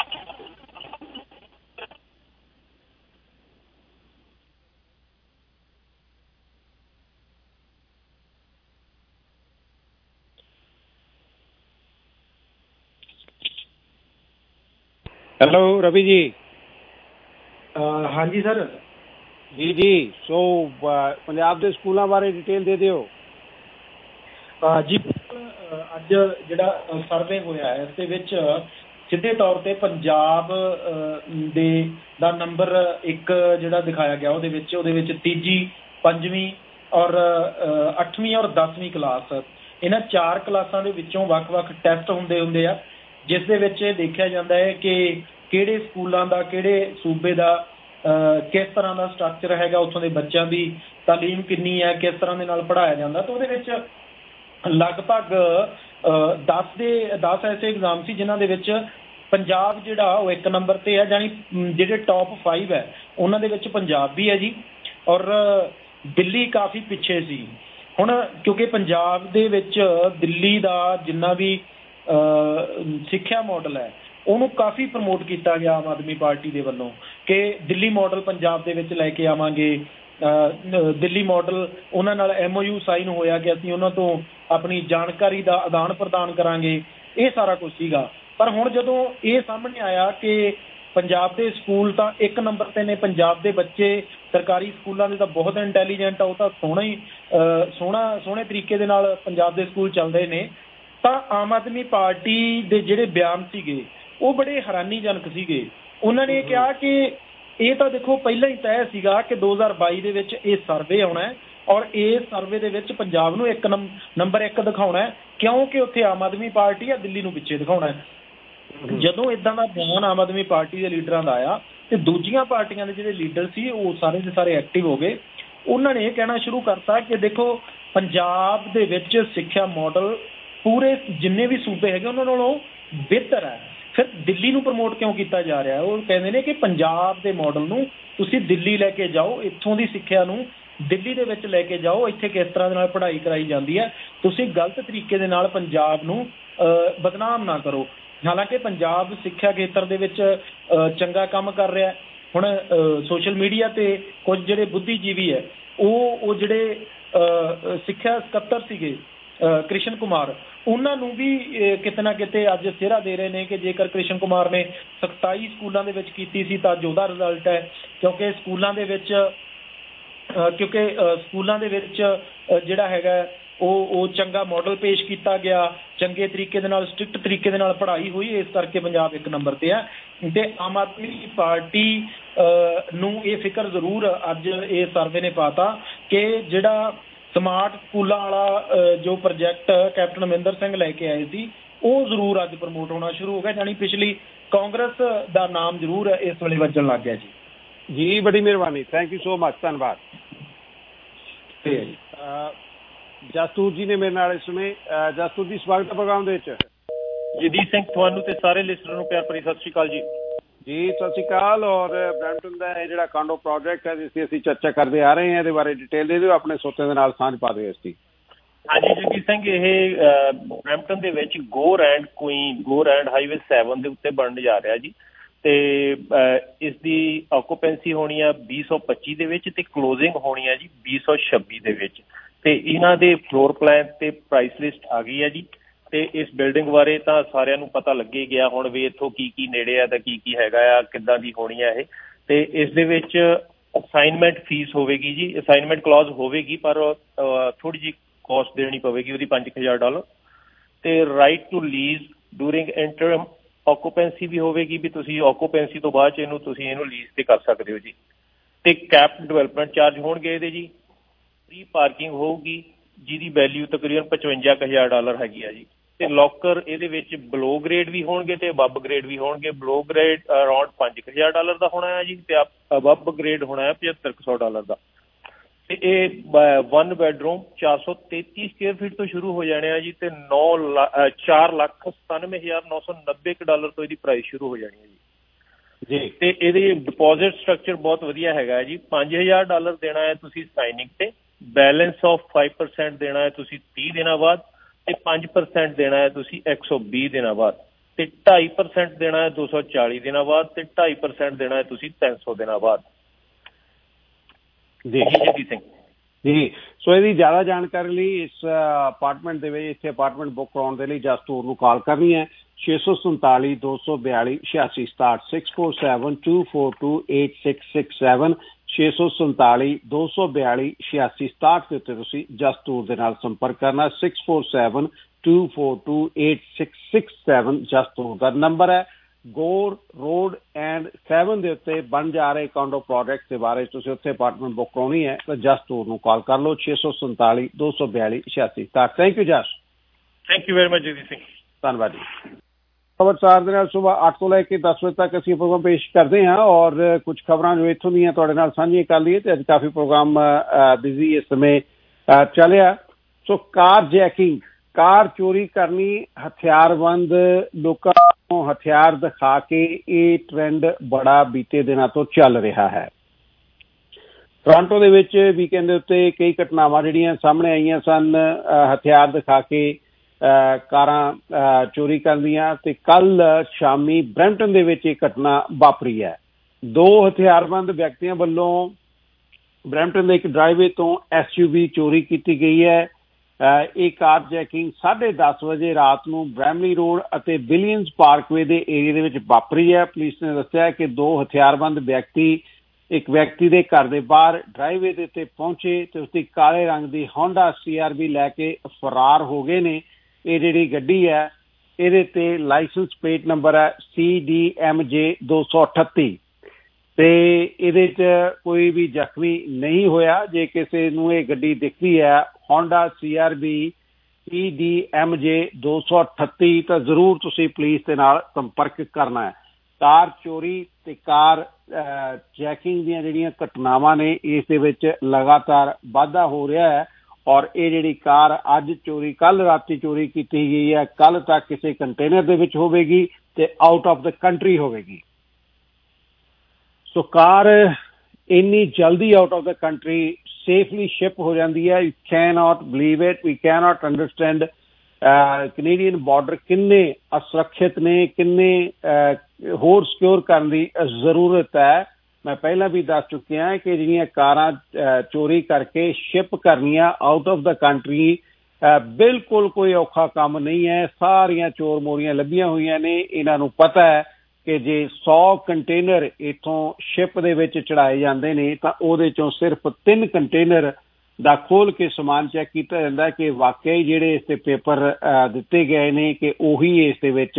[SPEAKER 7] ਹੈਲੋ ਰਵੀ ਜੀ।
[SPEAKER 10] ਹਾਂਜੀ ਸਰ।
[SPEAKER 7] ਜੀ ਜੀ। ਸੋ ਪੰਜਾਬ ਦੇ ਸਕੂਲਾਂ ਬਾਰੇ ਡਿਟੇਲ ਦੇ ਦਿਓ।
[SPEAKER 10] ਜੀ ਅੱਜ ਜਿਹੜਾ ਸਰਵੇ ਹੋਇਆ ਇਸ ਦੇ ਵਿੱਚ ਸਿੱਧੇ ਤੌਰ ਤੇ ਪੰਜਾਬ ਦਾ ਨੰਬਰ 1 ਜਿਹੜਾ ਦਿਖਾਇਆ ਗਿਆ ਉਹਦੇ ਵਿੱਚ ਤੀਜੀ, ਪੰਜਵੀਂ ਔਰ 8ਵੀਂ ਔਰ 10ਵੀਂ ਕਲਾਸ, ਇਹਨਾਂ 4 ਕਲਾਸਾਂ ਦੇ ਵਿੱਚੋਂ ਵੱਖ-ਵੱਖ ਟੈਸਟ ਹੁੰਦੇ ਆ, ਜਿਸ ਦੇ ਵਿੱਚ ਇਹ ਦੇਖਿਆ ਜਾਂਦਾ ਹੈ ਕਿ ਕਿਹੜੇ ਸਕੂਲਾਂ ਦਾ, ਕਿਹੜੇ ਸੂਬੇ ਦਾ ਕਿਸ ਤਰ੍ਹਾਂ ਦਾ ਸਟਰਕਚਰ ਹੈਗਾ, ਉੱਥੋਂ ਦੇ ਬੱਚਿਆਂ ਦੀ ਤਾਲੀਮ ਕਿੰਨੀ ਹੈ, ਕਿਸ ਤਰ੍ਹਾਂ ਦੇ ਨਾਲ ਪੜ੍ਹਾਇਆ ਜਾਂਦਾ। ਤਾਂ ਉਹਦੇ ਵਿੱਚ ਲਗਭਗ 10 ਐਸੇ ਐਗਜ਼ਾਮ ਸੀ ਜਿਨ੍ਹਾਂ ਦੇ ਵਿੱਚ ਪੰਜਾਬ ਜਿਹੜਾ ਉਹ 1 ਨੰਬਰ ਤੇ ਹੈ, ਜਾਣੀ ਜਿਹੜੇ ਟੌਪ 5 ਹੈ ਉਹਨਾਂ ਦੇ ਵਿੱਚ ਪੰਜਾਬ ਵੀ ਹੈ ਜੀ, ਔਰ ਦਿੱਲੀ ਕਾਫੀ ਪਿੱਛੇ ਸੀ। ਹੁਣ ਕਿਉਂਕਿ ਪੰਜਾਬ ਦੇ ਵਿੱਚ ਦਿੱਲੀ ਦਾ ਜਿੰਨਾ ਵੀ ਸਿੱਖਿਆ ਮਾਡਲ ਹੈ ਉਹਨੂੰ ਕਾਫੀ ਪ੍ਰਮੋਟ ਕੀਤਾ ਗਿਆ ਆਮ ਆਦਮੀ ਪਾਰਟੀ ਦੇ ਵੱਲੋਂ ਕਿ ਦਿੱਲੀ ਮਾਡਲ ਪੰਜਾਬ ਦੇ ਵਿੱਚ ਲੈ ਕੇ ਆਵਾਂਗੇ। ਦਿੱਲੀ ਮਾਡਲ ਉਹਨਾਂ ਨਾਲ MOU ਸਾਈਨ ਹੋਇਆ ਕਿ ਅਸੀਂ ਉਹਨਾਂ ਤੋਂ ਆਪਣੀ ਜਾਣਕਾਰੀ ਦਾ ਆਦਾਨ ਪ੍ਰਦਾਨ ਕਰਾਂਗੇ, ਇਹ ਸਾਰਾ ਕੁਝ ਸੀਗਾ। ਪਰ ਹੁਣ ਜਦੋਂ ਇਹ ਸਾਹਮਣੇ ਆਇਆ ਕਿ ਪੰਜਾਬ ਦੇ ਸਕੂਲ ਤਾਂ 1 ਨੰਬਰ ਤੇ ਨੇ, ਪੰਜਾਬ ਦੇ ਬੱਚੇ ਸਰਕਾਰੀ ਸਕੂਲਾਂ ਦੇ ਤਾਂ ਬਹੁਤ ਇੰਟੈਲੀਜੈਂਟ ਆ, ਉਹ ਤਾਂ ਸੋਹਣੇ ਤਰੀਕੇ ਦੇ ਨਾਲ ਪੰਜਾਬ ਦੇ ਸਕੂਲ ਚੱਲਦੇ ਨੇ, ਤਾਂ ਆਮ ਆਦਮੀ ਪਾਰਟੀ ਦੇ ਜਿਹੜੇ ਬਿਆਨ ਸੀਗੇ ਉਹ ਬੜੇ ਹੈਰਾਨੀਜਨਕ ਸੀਗੇ। ਉਹਨਾਂ ਨੇ ਕਿਹਾ ਕਿ ਇਹ ਤਾਂ ਦੇਖੋ ਪਹਿਲਾਂ ਹੀ ਤੈਅ ਸੀਗਾ ਕਿ 2022 ਦੇ ਵਿੱਚ ਇਹ ਸਰਵੇ ਆਉਣਾ ਹੈ ਔਰ ਇਸ ਸਰਵੇ ਦੇ ਵਿੱਚ ਪੰਜਾਬ ਨੂੰ ਨੰਬਰ 1 ਦਿਖਾਉਣਾ ਹੈ, ਕਿਉਂਕਿ ਉੱਥੇ ਆਮ ਆਦਮੀ ਪਾਰਟੀ ਆ, ਦਿੱਲੀ ਨੂੰ ਪਿੱਛੇ ਦਿਖਾਉਣਾ ਹੈ। ਜਦੋਂ ਇਦਾਂ ਦਾ ਬਿਆਨ ਆਮ ਆਦਮੀ ਪਾਰਟੀ ਦੇ ਲੀਡਰਾਂ ਦਾ ਆਇਆ ਤੇ ਦੂਜੀਆਂ ਪਾਰਟੀਆਂ ਦੇ ਜਿਹੜੇ ਲੀਡਰ ਸੀ ਉਹ ਸਾਰੇ ਦੇ ਸਾਰੇ ਐਕਟਿਵ ਹੋ ਗਏ। ਉਹਨਾਂ ਨੇ ਇਹ ਕਹਿਣਾ ਸ਼ੁਰੂ ਕਰਤਾ ਕਿ ਦੇਖੋ ਪੰਜਾਬ ਦੇ ਵਿੱਚ ਸਿੱਖਿਆ ਮਾਡਲ ਪੂਰੇ ਜਿੰਨੇ ਵੀ ਸੂਬੇ ਹੈਗੇ ਉਹਨਾਂ ਨਾਲੋਂ ਬਿਹਤਰ ਹੈ, ਫਿਰ ਦਿੱਲੀ ਨੂੰ ਪ੍ਰਮੋਟ ਕਿਉਂ ਕੀਤਾ ਜਾ ਰਿਹਾ? ਉਹ ਕਹਿੰਦੇ ਨੇ ਕਿ ਪੰਜਾਬ ਦੇ ਮਾਡਲ ਨੂੰ ਤੁਸੀਂ ਦਿੱਲੀ ਲੈ ਕੇ ਜਾਓ, ਇੱਥੋਂ ਦੀ ਸਿੱਖਿਆ ਨੂੰ ਦਿੱਲੀ ਦੇ ਵਿੱਚ ਲੈ ਕੇ ਜਾਓ, ਇੱਥੇ ਕਿਸ ਤਰ੍ਹਾਂ ਦੇ ਨਾਲ ਪੜ੍ਹਾਈ ਕਰਾਈ ਜਾਂਦੀ ਹੈ, ਤੁਸੀਂ ਗਲਤ ਤਰੀਕੇ ਦੇ ਨਾਲ ਪੰਜਾਬ ਨੂੰ ਬਦਨਾਮ ਨਾ ਕਰੋ। ਹਾਲਾਂਕਿ ਪੰਜਾਬ ਸਿੱਖਿਆ ਖੇਤਰ ਦੇ ਵਿੱਚ ਚੰਗਾ ਕੰਮ ਕਰ ਰਿਹਾ। ਹੁਣ ਸੋਸ਼ਲ ਮੀਡੀਆ ਤੇ ਕੁਝ ਜਿਹੜੇ ਬੁੱਧੀਜੀਵੀ ਹੈ ਉਹ ਜਿਹੜੇ ਸਿੱਖਿਆ ਸਕੱਤਰ ਸੀਗੇ ਕ੍ਰਿਸ਼ਨ ਕੁਮਾਰ, ਉਹਨਾਂ ਨੂੰ ਵੀ ਕਿਤੇ ਨਾ ਕਿਤੇ ਅੱਜ ਸਿਹਰਾ ਦੇ ਰਹੇ ਨੇ ਕਿ ਜੇਕਰ ਕ੍ਰਿਸ਼ਨ ਕੁਮਾਰ ਨੇ 27 ਸਕੂਲਾਂ ਦੇ ਵਿੱਚ ਕੀਤੀ ਸੀ ਤਾਂ ਉਹਦਾ ਰਿਜ਼ਲਟ ਹੈ, ਕਿਉਂਕਿ ਸਕੂਲਾਂ ਦੇ ਵਿੱਚ ਜਿਹੜਾ ਹੈਗਾ ਉਹ ਚੰਗਾ ਮਾਡਲ ਪੇਸ਼ ਕੀਤਾ ਗਿਆ, ਚੰਗੇ ਤਰੀਕੇ ਦੇ ਨਾਲ ਸਟ੍ਰਿਕਟ ਤਰੀਕੇ ਦੇ ਨਾਲ ਪੜ੍ਹਾਈ ਹੋਈ, ਇਸ ਕਰਕੇ ਪੰਜਾਬ 1 ਨੰਬਰ ਤੇ ਹੈ। ਤੇ ਆਮ ਆਦਮੀ ਪਾਰਟੀ ਨੂੰ ਇਹ ਫਿਕਰ ਜ਼ਰੂਰ ਅੱਜ ਇਹ ਸਰਵੇ ਨੇ ਪਾਤਾ ਕਿ ਜਿਹੜਾ ਸਮਾਰਟ ਸਕੂਲਾਂ ਵਾਲਾ ਜੋ ਪ੍ਰੋਜੈਕਟ ਕੈਪਟਨ ਅਮਰਿੰਦਰ ਸਿੰਘ ਲੈ ਕੇ ਆਏ ਸੀ ਉਹ ਜ਼ਰੂਰ ਅੱਜ ਪ੍ਰਮੋਟ ਹੋਣਾ ਸ਼ੁਰੂ ਹੋ ਗਿਆ, ਜਾਣੀ ਪਿਛਲੀ ਕਾਂਗਰਸ ਦਾ ਨਾਮ ਜ਼ਰੂਰ ਇਸ ਵੇਲੇ ਵੱਜਣ ਲੱਗ ਗਿਆ ਜੀ।
[SPEAKER 7] ਜੀ ਬੜੀ ਮਿਹਰਬਾਨੀ, ਥੈਂਕ ਯੂ ਸੋ ਮਚ, ਧੰਨਵਾਦ। ਜਸਤੂਰ ਜੀ ਨੇ ਮੇਰੇ ਨਾਲ ਇਸ ਸਮੇਂ। ਜਸਤੂਰ ਜੀ ਸਵਾਗਤ ਹੈ ਪ੍ਰੋਗਰਾਮ ਦੇ ਵਿੱਚ।
[SPEAKER 15] ਜਗਦੀਪ ਸਿੰਘ ਤੁਹਾਨੂੰ ਤੇ ਸਾਰੇ ਲਿਸਨਰ ਨੂੰ ਪਿਆਰ ਭਰੀ ਸਤਿ ਸ਼੍ਰੀ ਅਕਾਲ ਜੀ।
[SPEAKER 7] ਜੀ ਸਤਿ ਸ਼੍ਰੀ ਅਕਾਲ। ਔਰ ਬਰੈਂਪਟਨ ਦਾ ਇਹ ਜਿਹੜਾ ਕਾਂਡੋ ਪ੍ਰੋਜੈਕਟ ਹੈ ਜਿਸ ਦੀ ਅਸੀਂ ਚਰਚਾ ਕਰਦੇ ਆ ਰਹੇ ਹਾਂ, ਇਹਦੇ ਬਾਰੇ ਡਿਟੇਲ ਦੇ ਦਿਓ, ਆਪਣੇ ਸਰੋਤਿਆਂ ਦੇ ਨਾਲ ਸਾਂਝ ਪਾ ਦਿਓ ਇਸ ਦੀ।
[SPEAKER 15] ਹਾਂਜੀ ਜਗਦੀਪ ਸਿੰਘ, ਇਹ ਬਰੈਂਪਟਨ ਦੇ ਵਿੱਚ ਗੋਰ ਐਂਡ ਹਾਈਵੇ 7 ਦੇ ਉੱਤੇ ਬਣਨ ਜਾ ਰਿਹਾ ਜੀ, ਤੇ ਇਸ ਦੀ ਆਕੂਪੈਂਸੀ ਹੋਣੀ ਆ 2025 ਦੇ ਵਿੱਚ ਤੇ ਕਲੋਜ਼ਿੰਗ ਹੋਣੀ ਆ ਜੀ 2026 ਦੇ ਵਿੱਚ। ਤੇ ਇਹਨਾਂ ਦੇ ਫਲੋਰ ਪਲਾਨ ਤੇ ਪ੍ਰਾਈਸ ਲਿਸਟ ਆ ਗਈ ਹੈ ਜੀ। ਤੇ ਇਸ ਬਿਲਡਿੰਗ ਬਾਰੇ ਤਾਂ ਸਾਰਿਆਂ ਨੂੰ ਪਤਾ ਲੱਗੇ ਗਿਆ ਹੁਣ ਵੀ ਇੱਥੋਂ ਕੀ ਨੇੜੇ ਆ ਤਾਂ ਕੀ ਹੈਗਾ ਆ, ਕਿੱਦਾਂ ਦੀ ਹੋਣੀ ਆ ਇਹ। ਤੇ ਇਸ ਦੇ ਵਿੱਚ ਅਸਾਈਨਮੈਂਟ ਫੀਸ ਹੋਵੇਗੀ ਜੀ, ਅਸਾਈਨਮੈਂਟ ਕਲੌਜ਼ ਹੋਵੇਗੀ ਪਰ ਥੋੜੀ ਜਿਹੀ ਕੋਸਟ ਦੇਣੀ ਪਵੇਗੀ ਉਹਦੀ $5000। ਤੇ right to lease during interim occupancy ਵੀ ਹੋਵੇਗੀ, ਵੀ ਤੁਸੀਂ ਆਕੂਪੈਂਸੀ ਤੋਂ ਬਾਅਦ ਤੁਸੀਂ ਇਹਨੂੰ ਲੀਜ਼ ਤੇ ਕਰ ਸਕਦੇ ਹੋ ਜੀ। ਤੇ ਕੈਪ ਡਿਵੈਲਪਮੈਂਟ ਚਾਰਜ ਹੋਣਗੇ ਇਹਦੇ ਜੀ। ਫ੍ਰੀ ਪਾਰਕਿੰਗ ਹੋਊਗੀ ਜਿਹਦੀ ਵੈਲਿਊ ਤਕਰੀਬਨ $55000 ਹੈਗੀ ਆ ਜੀ। ਤੇ ਲੋਕਰ ਇਹਦੇ ਵਿੱਚ ਬਲੋ ਗ੍ਰੇਡ ਵੀ ਹੋਣਗੇ ਤੇ ਅਬਵ ਗ੍ਰੇਡ ਵੀ ਹੋਣਗੇ। ਬਲੋ ਗ੍ਰੇਡ ਅਰਾਊਂਡ $5000 ਦਾ ਹੋਣਾ ਹੈ ਜੀ, ਤੇ ਅਬਵ ਗ੍ਰੇਡ ਹੋਣਾ ਹੈ $7500 ਦਾ। ਤੇ ਇਹ 1 ਬੈਡਰੂਮ 433 ਸਕੁਅਰ ਫੀਟ ਤੋਂ ਸ਼ੁਰੂ ਹੋ ਜਾਣੇ ਆ ਜੀ, ਤੇ $4,97,990 ਤੋਂ ਇਹਦੀ ਪ੍ਰਾਈਸ ਸ਼ੁਰੂ ਹੋ ਜਾਣੀ ਹੈ ਜੀ। ਤੇ ਇਹਦੇ ਡਿਪੋਜ਼ਿਟ ਸਟਰਕਚਰ ਬਹੁਤ ਵਧੀਆ ਹੈਗਾ ਜੀ। $5000 ਦੇਣਾ ਹੈ ਤੁਸੀਂ ਸਾਈਨਿੰਗ ਤੇ, ਬੈਲੈਂਸ ਆਫ 5% ਦੇਣਾ ਹੈ ਤੁਸੀਂ 30 ਦਿਨਾਂ ਬਾਅਦ, ਤੇ 5% ਦੇਣਾ ਹੈ ਤੁਸੀਂ 120 ਦਿਨਾਂ ਬਾਅਦ। ਤੇ 2.5% ਦੇਣਾ ਹੈ 240 ਦਿਨਾਂ ਬਾਅਦ, ਤੇ 2.5% ਦੇਣਾ ਹੈ ਤੁਸੀਂ 300 ਦਿਨਾਂ ਬਾਅਦ।
[SPEAKER 7] ਜੀ
[SPEAKER 15] ਜਗਦੀਪ ਸਿੰਘ
[SPEAKER 7] ਜੀ, ਸੋ ਇਹਦੀ ਜ਼ਿਆਦਾ ਜਾਣਕਾਰੀ ਲਈ ਇਸ ਅਪਾਰਟਮੈਂਟ ਦੇ ਵਿੱਚ ਇੱਥੇ ਅਪਾਰਟਮੈਂਟ ਬੁੱਕ ਕਰਾਉਣ ਦੇ ਲਈ ਜਸਟੂਰ ਨੂੰ ਕਾਲ ਕਰਨੀ ਹੈ 647 242 8667 647 242 8667 647 242 8667 ਦੇ ਉੱਤੇ ਤੁਸੀਂ ਜਸਟੂਰ ਦੇ ਨਾਲ ਸੰਪਰਕ ਕਰਨਾ। 647 242 8667 ਜਸਟੂਰ ਦਾ ਨੰਬਰ ਹੈ। ਗੋਰ ਰੋਡ ਐਂਡ 7 ਦੇ ਉੱਤੇ ਬਣ ਜਾ ਰਹੇ ਕਾਂਡੋ ਪ੍ਰੋਜੈਕਟ ਦੇ ਬਾਰੇ ਤੁਸੀਂ ਉੱਥੇ ਅਪਾਰਟਮੈਂਟ ਬੁੱਕ ਕਰਾਉਣੀ ਹੈ ਤਾਂ ਜਸਟੂਰ ਨੂੰ ਕਾਲ ਕਰ ਲਓ 647 242 8667। Thank you Jas.
[SPEAKER 15] Thank you very much Jagdeep Singh.
[SPEAKER 7] ਧੰਨਵਾਦ ਜੀ। ਖਬਰਸਾਰ ਦੇ ਨਾਲ ਸੁਬਾਹ 8 ਤੋਂ ਲੈ ਕੇ 10 ਵਜੇ ਤੱਕ ਅਸੀਂ ਪ੍ਰੋਗਰਾਮ ਪੇਸ਼ ਕਰਦੇ ਹਾਂ ਔਰ ਕੁਝ ਖਬਰਾਂ ਜੋ ਇੱਥੋਂ ਦੀਆਂ ਤੁਹਾਡੇ ਨਾਲ ਸਾਂਝੀਆਂ ਕਰ ਲਈਏ ਤੇ ਅੱਜ ਕਾਫੀ ਪ੍ਰੋਗਰਾਮ ਬਿਜ਼ੀ ਇਸ ਸਮੇਂ ਚੱਲਿਆ। ਸੋ ਕਾਰ ਜੈਕਿੰਗ, ਕਾਰ ਚੋਰੀ ਕਰਨੀ, ਹਥਿਆਰਬੰਦ ਲੋਕਾਂ ਨੂੰ ਹਥਿਆਰ ਦਿਖਾ ਕੇ ਇਹ ਟ੍ਰੈਂਡ ਬੜਾ ਬੀਤੇ ਦਿਨਾਂ ਤੋਂ ਚੱਲ ਰਿਹਾ ਹੈ। ਟੋਰਾਂਟੋ ਦੇ ਵਿੱਚ ਵੀਕਐਂਡ ਦੇ ਉੱਤੇ ਕਈ ਘਟਨਾਵਾਂ ਜਿਹੜੀਆਂ ਸਾਹਮਣੇ ਆਈਆਂ ਸਨ ਹਥਿਆਰ ਦਿਖਾ ਕੇ ਕਾਰਾਂ ਚੋਰੀ ਕਰਨ ਦੀਆਂ, ਤੇ ਕੱਲ ਸ਼ਾਮੀ ਬਰੈਂਪਟਨ ਦੇ ਵਿੱਚ ਇਹ ਘਟਨਾ ਵਾਪਰੀ ਹੈ। 2 ਹਥਿਆਰਬੰਦ ਵਿਅਕਤੀਆਂ ਵੱਲੋਂ ਬਰੈਂਪਟਨ ਦੇ ਇੱਕ ਡਰਾਈਵੇ ਤੋਂ SUV ਚੋਰੀ ਕੀਤੀ ਗਈ ਹੈ। ਇਹ ਕਾਰ ਜੈਕਿੰਗ 10:30 ਵਜੇ ਰਾਤ ਨੂੰ ਬ੍ਰੈਮਲੀ ਰੋਡ ਅਤੇ ਬਿਲੀਅਨਸ ਪਾਰਕਵੇ ਦੇ ਏਰੀਆ ਦੇ ਵਿੱਚ ਵਾਪਰੀ ਹੈ। ਪੁਲਿਸ ਨੇ ਦੱਸਿਆ ਕਿ 2 ਹਥਿਆਰਬੰਦ ਵਿਅਕਤੀ ਇੱਕ ਵਿਅਕਤੀ ਦੇ ਘਰ ਦੇ ਬਾਹਰ ਡਰਾਈਵੇ ਦੇ ਉੱਤੇ ਪਹੁੰਚੇ ਤੇ ਉਸਦੀ ਕਾਲੇ ਰੰਗ ਦੀ ਹੋਂਡਾ CRV ਲੈ ਕੇ ਫਰਾਰ ਹੋ ਗਏ ਨੇ। ਇਹ ਜਿਹੜੀ ਗੱਡੀ ਹੈ ਇਹਦੇ ਤੇ ਲਾਇਸੈਂਸ ਪਲੇਟ ਨੰਬਰ ਹੈ CDMJ 238 ਤੇ ਇਹਦੇ 'ਚ ਕੋਈ ਵੀ ਜ਼ਖਮੀ ਨਹੀਂ ਹੋਇਆ। ਜੇ ਕਿਸੇ ਨੂੰ ਇਹ ਗੱਡੀ ਦਿਖਦੀ ਹੈ ਹੋਂਡਾ CRV CDMJ 238 ਤਾਂ ਜ਼ਰੂਰ ਤੁਸੀਂ ਪੁਲਿਸ ਦੇ ਨਾਲ ਸੰਪਰਕ ਕਰਨਾ ਹੈ। ਕਾਰ ਚੋਰੀ ਤੇ ਕਾਰ ਚੈਕਿੰਗ ਦੀਆਂ ਜਿਹੜੀਆਂ ਘਟਨਾਵਾਂ ਨੇ ਇਸ ਦੇ ਵਿੱਚ ਲਗਾਤਾਰ ਵਾਧਾ ਹੋ ਰਿਹਾ ਹੈ ਔਰ ਇਹ ਜਿਹੜੀ ਕਾਰ ਅੱਜ ਚੋਰੀ ਕੱਲ ਰਾਤੀ ਚੋਰੀ ਕੀਤੀ ਗਈ ਹੈ, ਕੱਲ ਤੱਕ ਕਿਸੇ ਕੰਟੇਨਰ ਦੇ ਵਿੱਚ ਹੋਵੇਗੀ ਤੇ ਆਊਟ ਆਫ ਦ ਕੰਟਰੀ ਹੋਵੇਗੀ। ਸੋ ਕਾਰ ਇੰਨੀ ਜਲਦੀ out of the country safely ship ਹੋ ਜਾਂਦੀ ਹੈ। You cannot believe it, we cannot understand Canadian border ਕਿੰਨੇ ਅਸੁਰੱਖਿਅਤ ਨੇ, ਕਿੰਨੇ ਹੋਰ ਸਿਕਿਉਰ ਕਰਨ ਦੀ ਜ਼ਰੂਰਤ ਹੈ। ਮੈਂ ਪਹਿਲਾਂ ਵੀ ਦੱਸ ਚੁੱਕਿਆ ਕਿ ਜਿਹੜੀਆਂ ਕਾਰਾਂ ਚੋਰੀ ਕਰਕੇ ਸ਼ਿਪ ਕਰਨੀਆਂ ਆਊਟ ਆਫ ਦਾ ਕੰਟਰੀ ਬਿਲਕੁਲ ਕੋਈ ਔਖਾ ਕੰਮ ਨਹੀਂ ਹੈ। ਸਾਰੀਆਂ ਚੋਰ ਮੋਰੀਆਂ ਲੱਭੀਆਂ ਹੋਈਆਂ ਨੇ। ਇਹਨਾਂ ਨੂੰ ਪਤਾ ਹੈ ਕਿ ਜੇ 100 ਕੰਟੇਨਰ ਇੱਥੋਂ ਸ਼ਿਪ ਦੇ ਵਿੱਚ ਚੜਾਏ ਜਾਂਦੇ ਨੇ ਤਾਂ ਉਹਦੇ ਚੋਂ ਸਿਰਫ 3 ਕੰਟੇਨਰ ਦਾ ਖੋਲ ਕੇ ਸਮਾਨ ਚੈੱਕ ਕੀਤਾ ਜਾਂਦਾ ਕਿ ਵਾਕਈ ਜਿਹੜੇ ਇਸ ਤੇ ਪੇਪਰ ਦਿੱਤੇ ਗਏ ਨੇ ਕਿ ਉਹੀ ਇਸ ਦੇ ਵਿੱਚ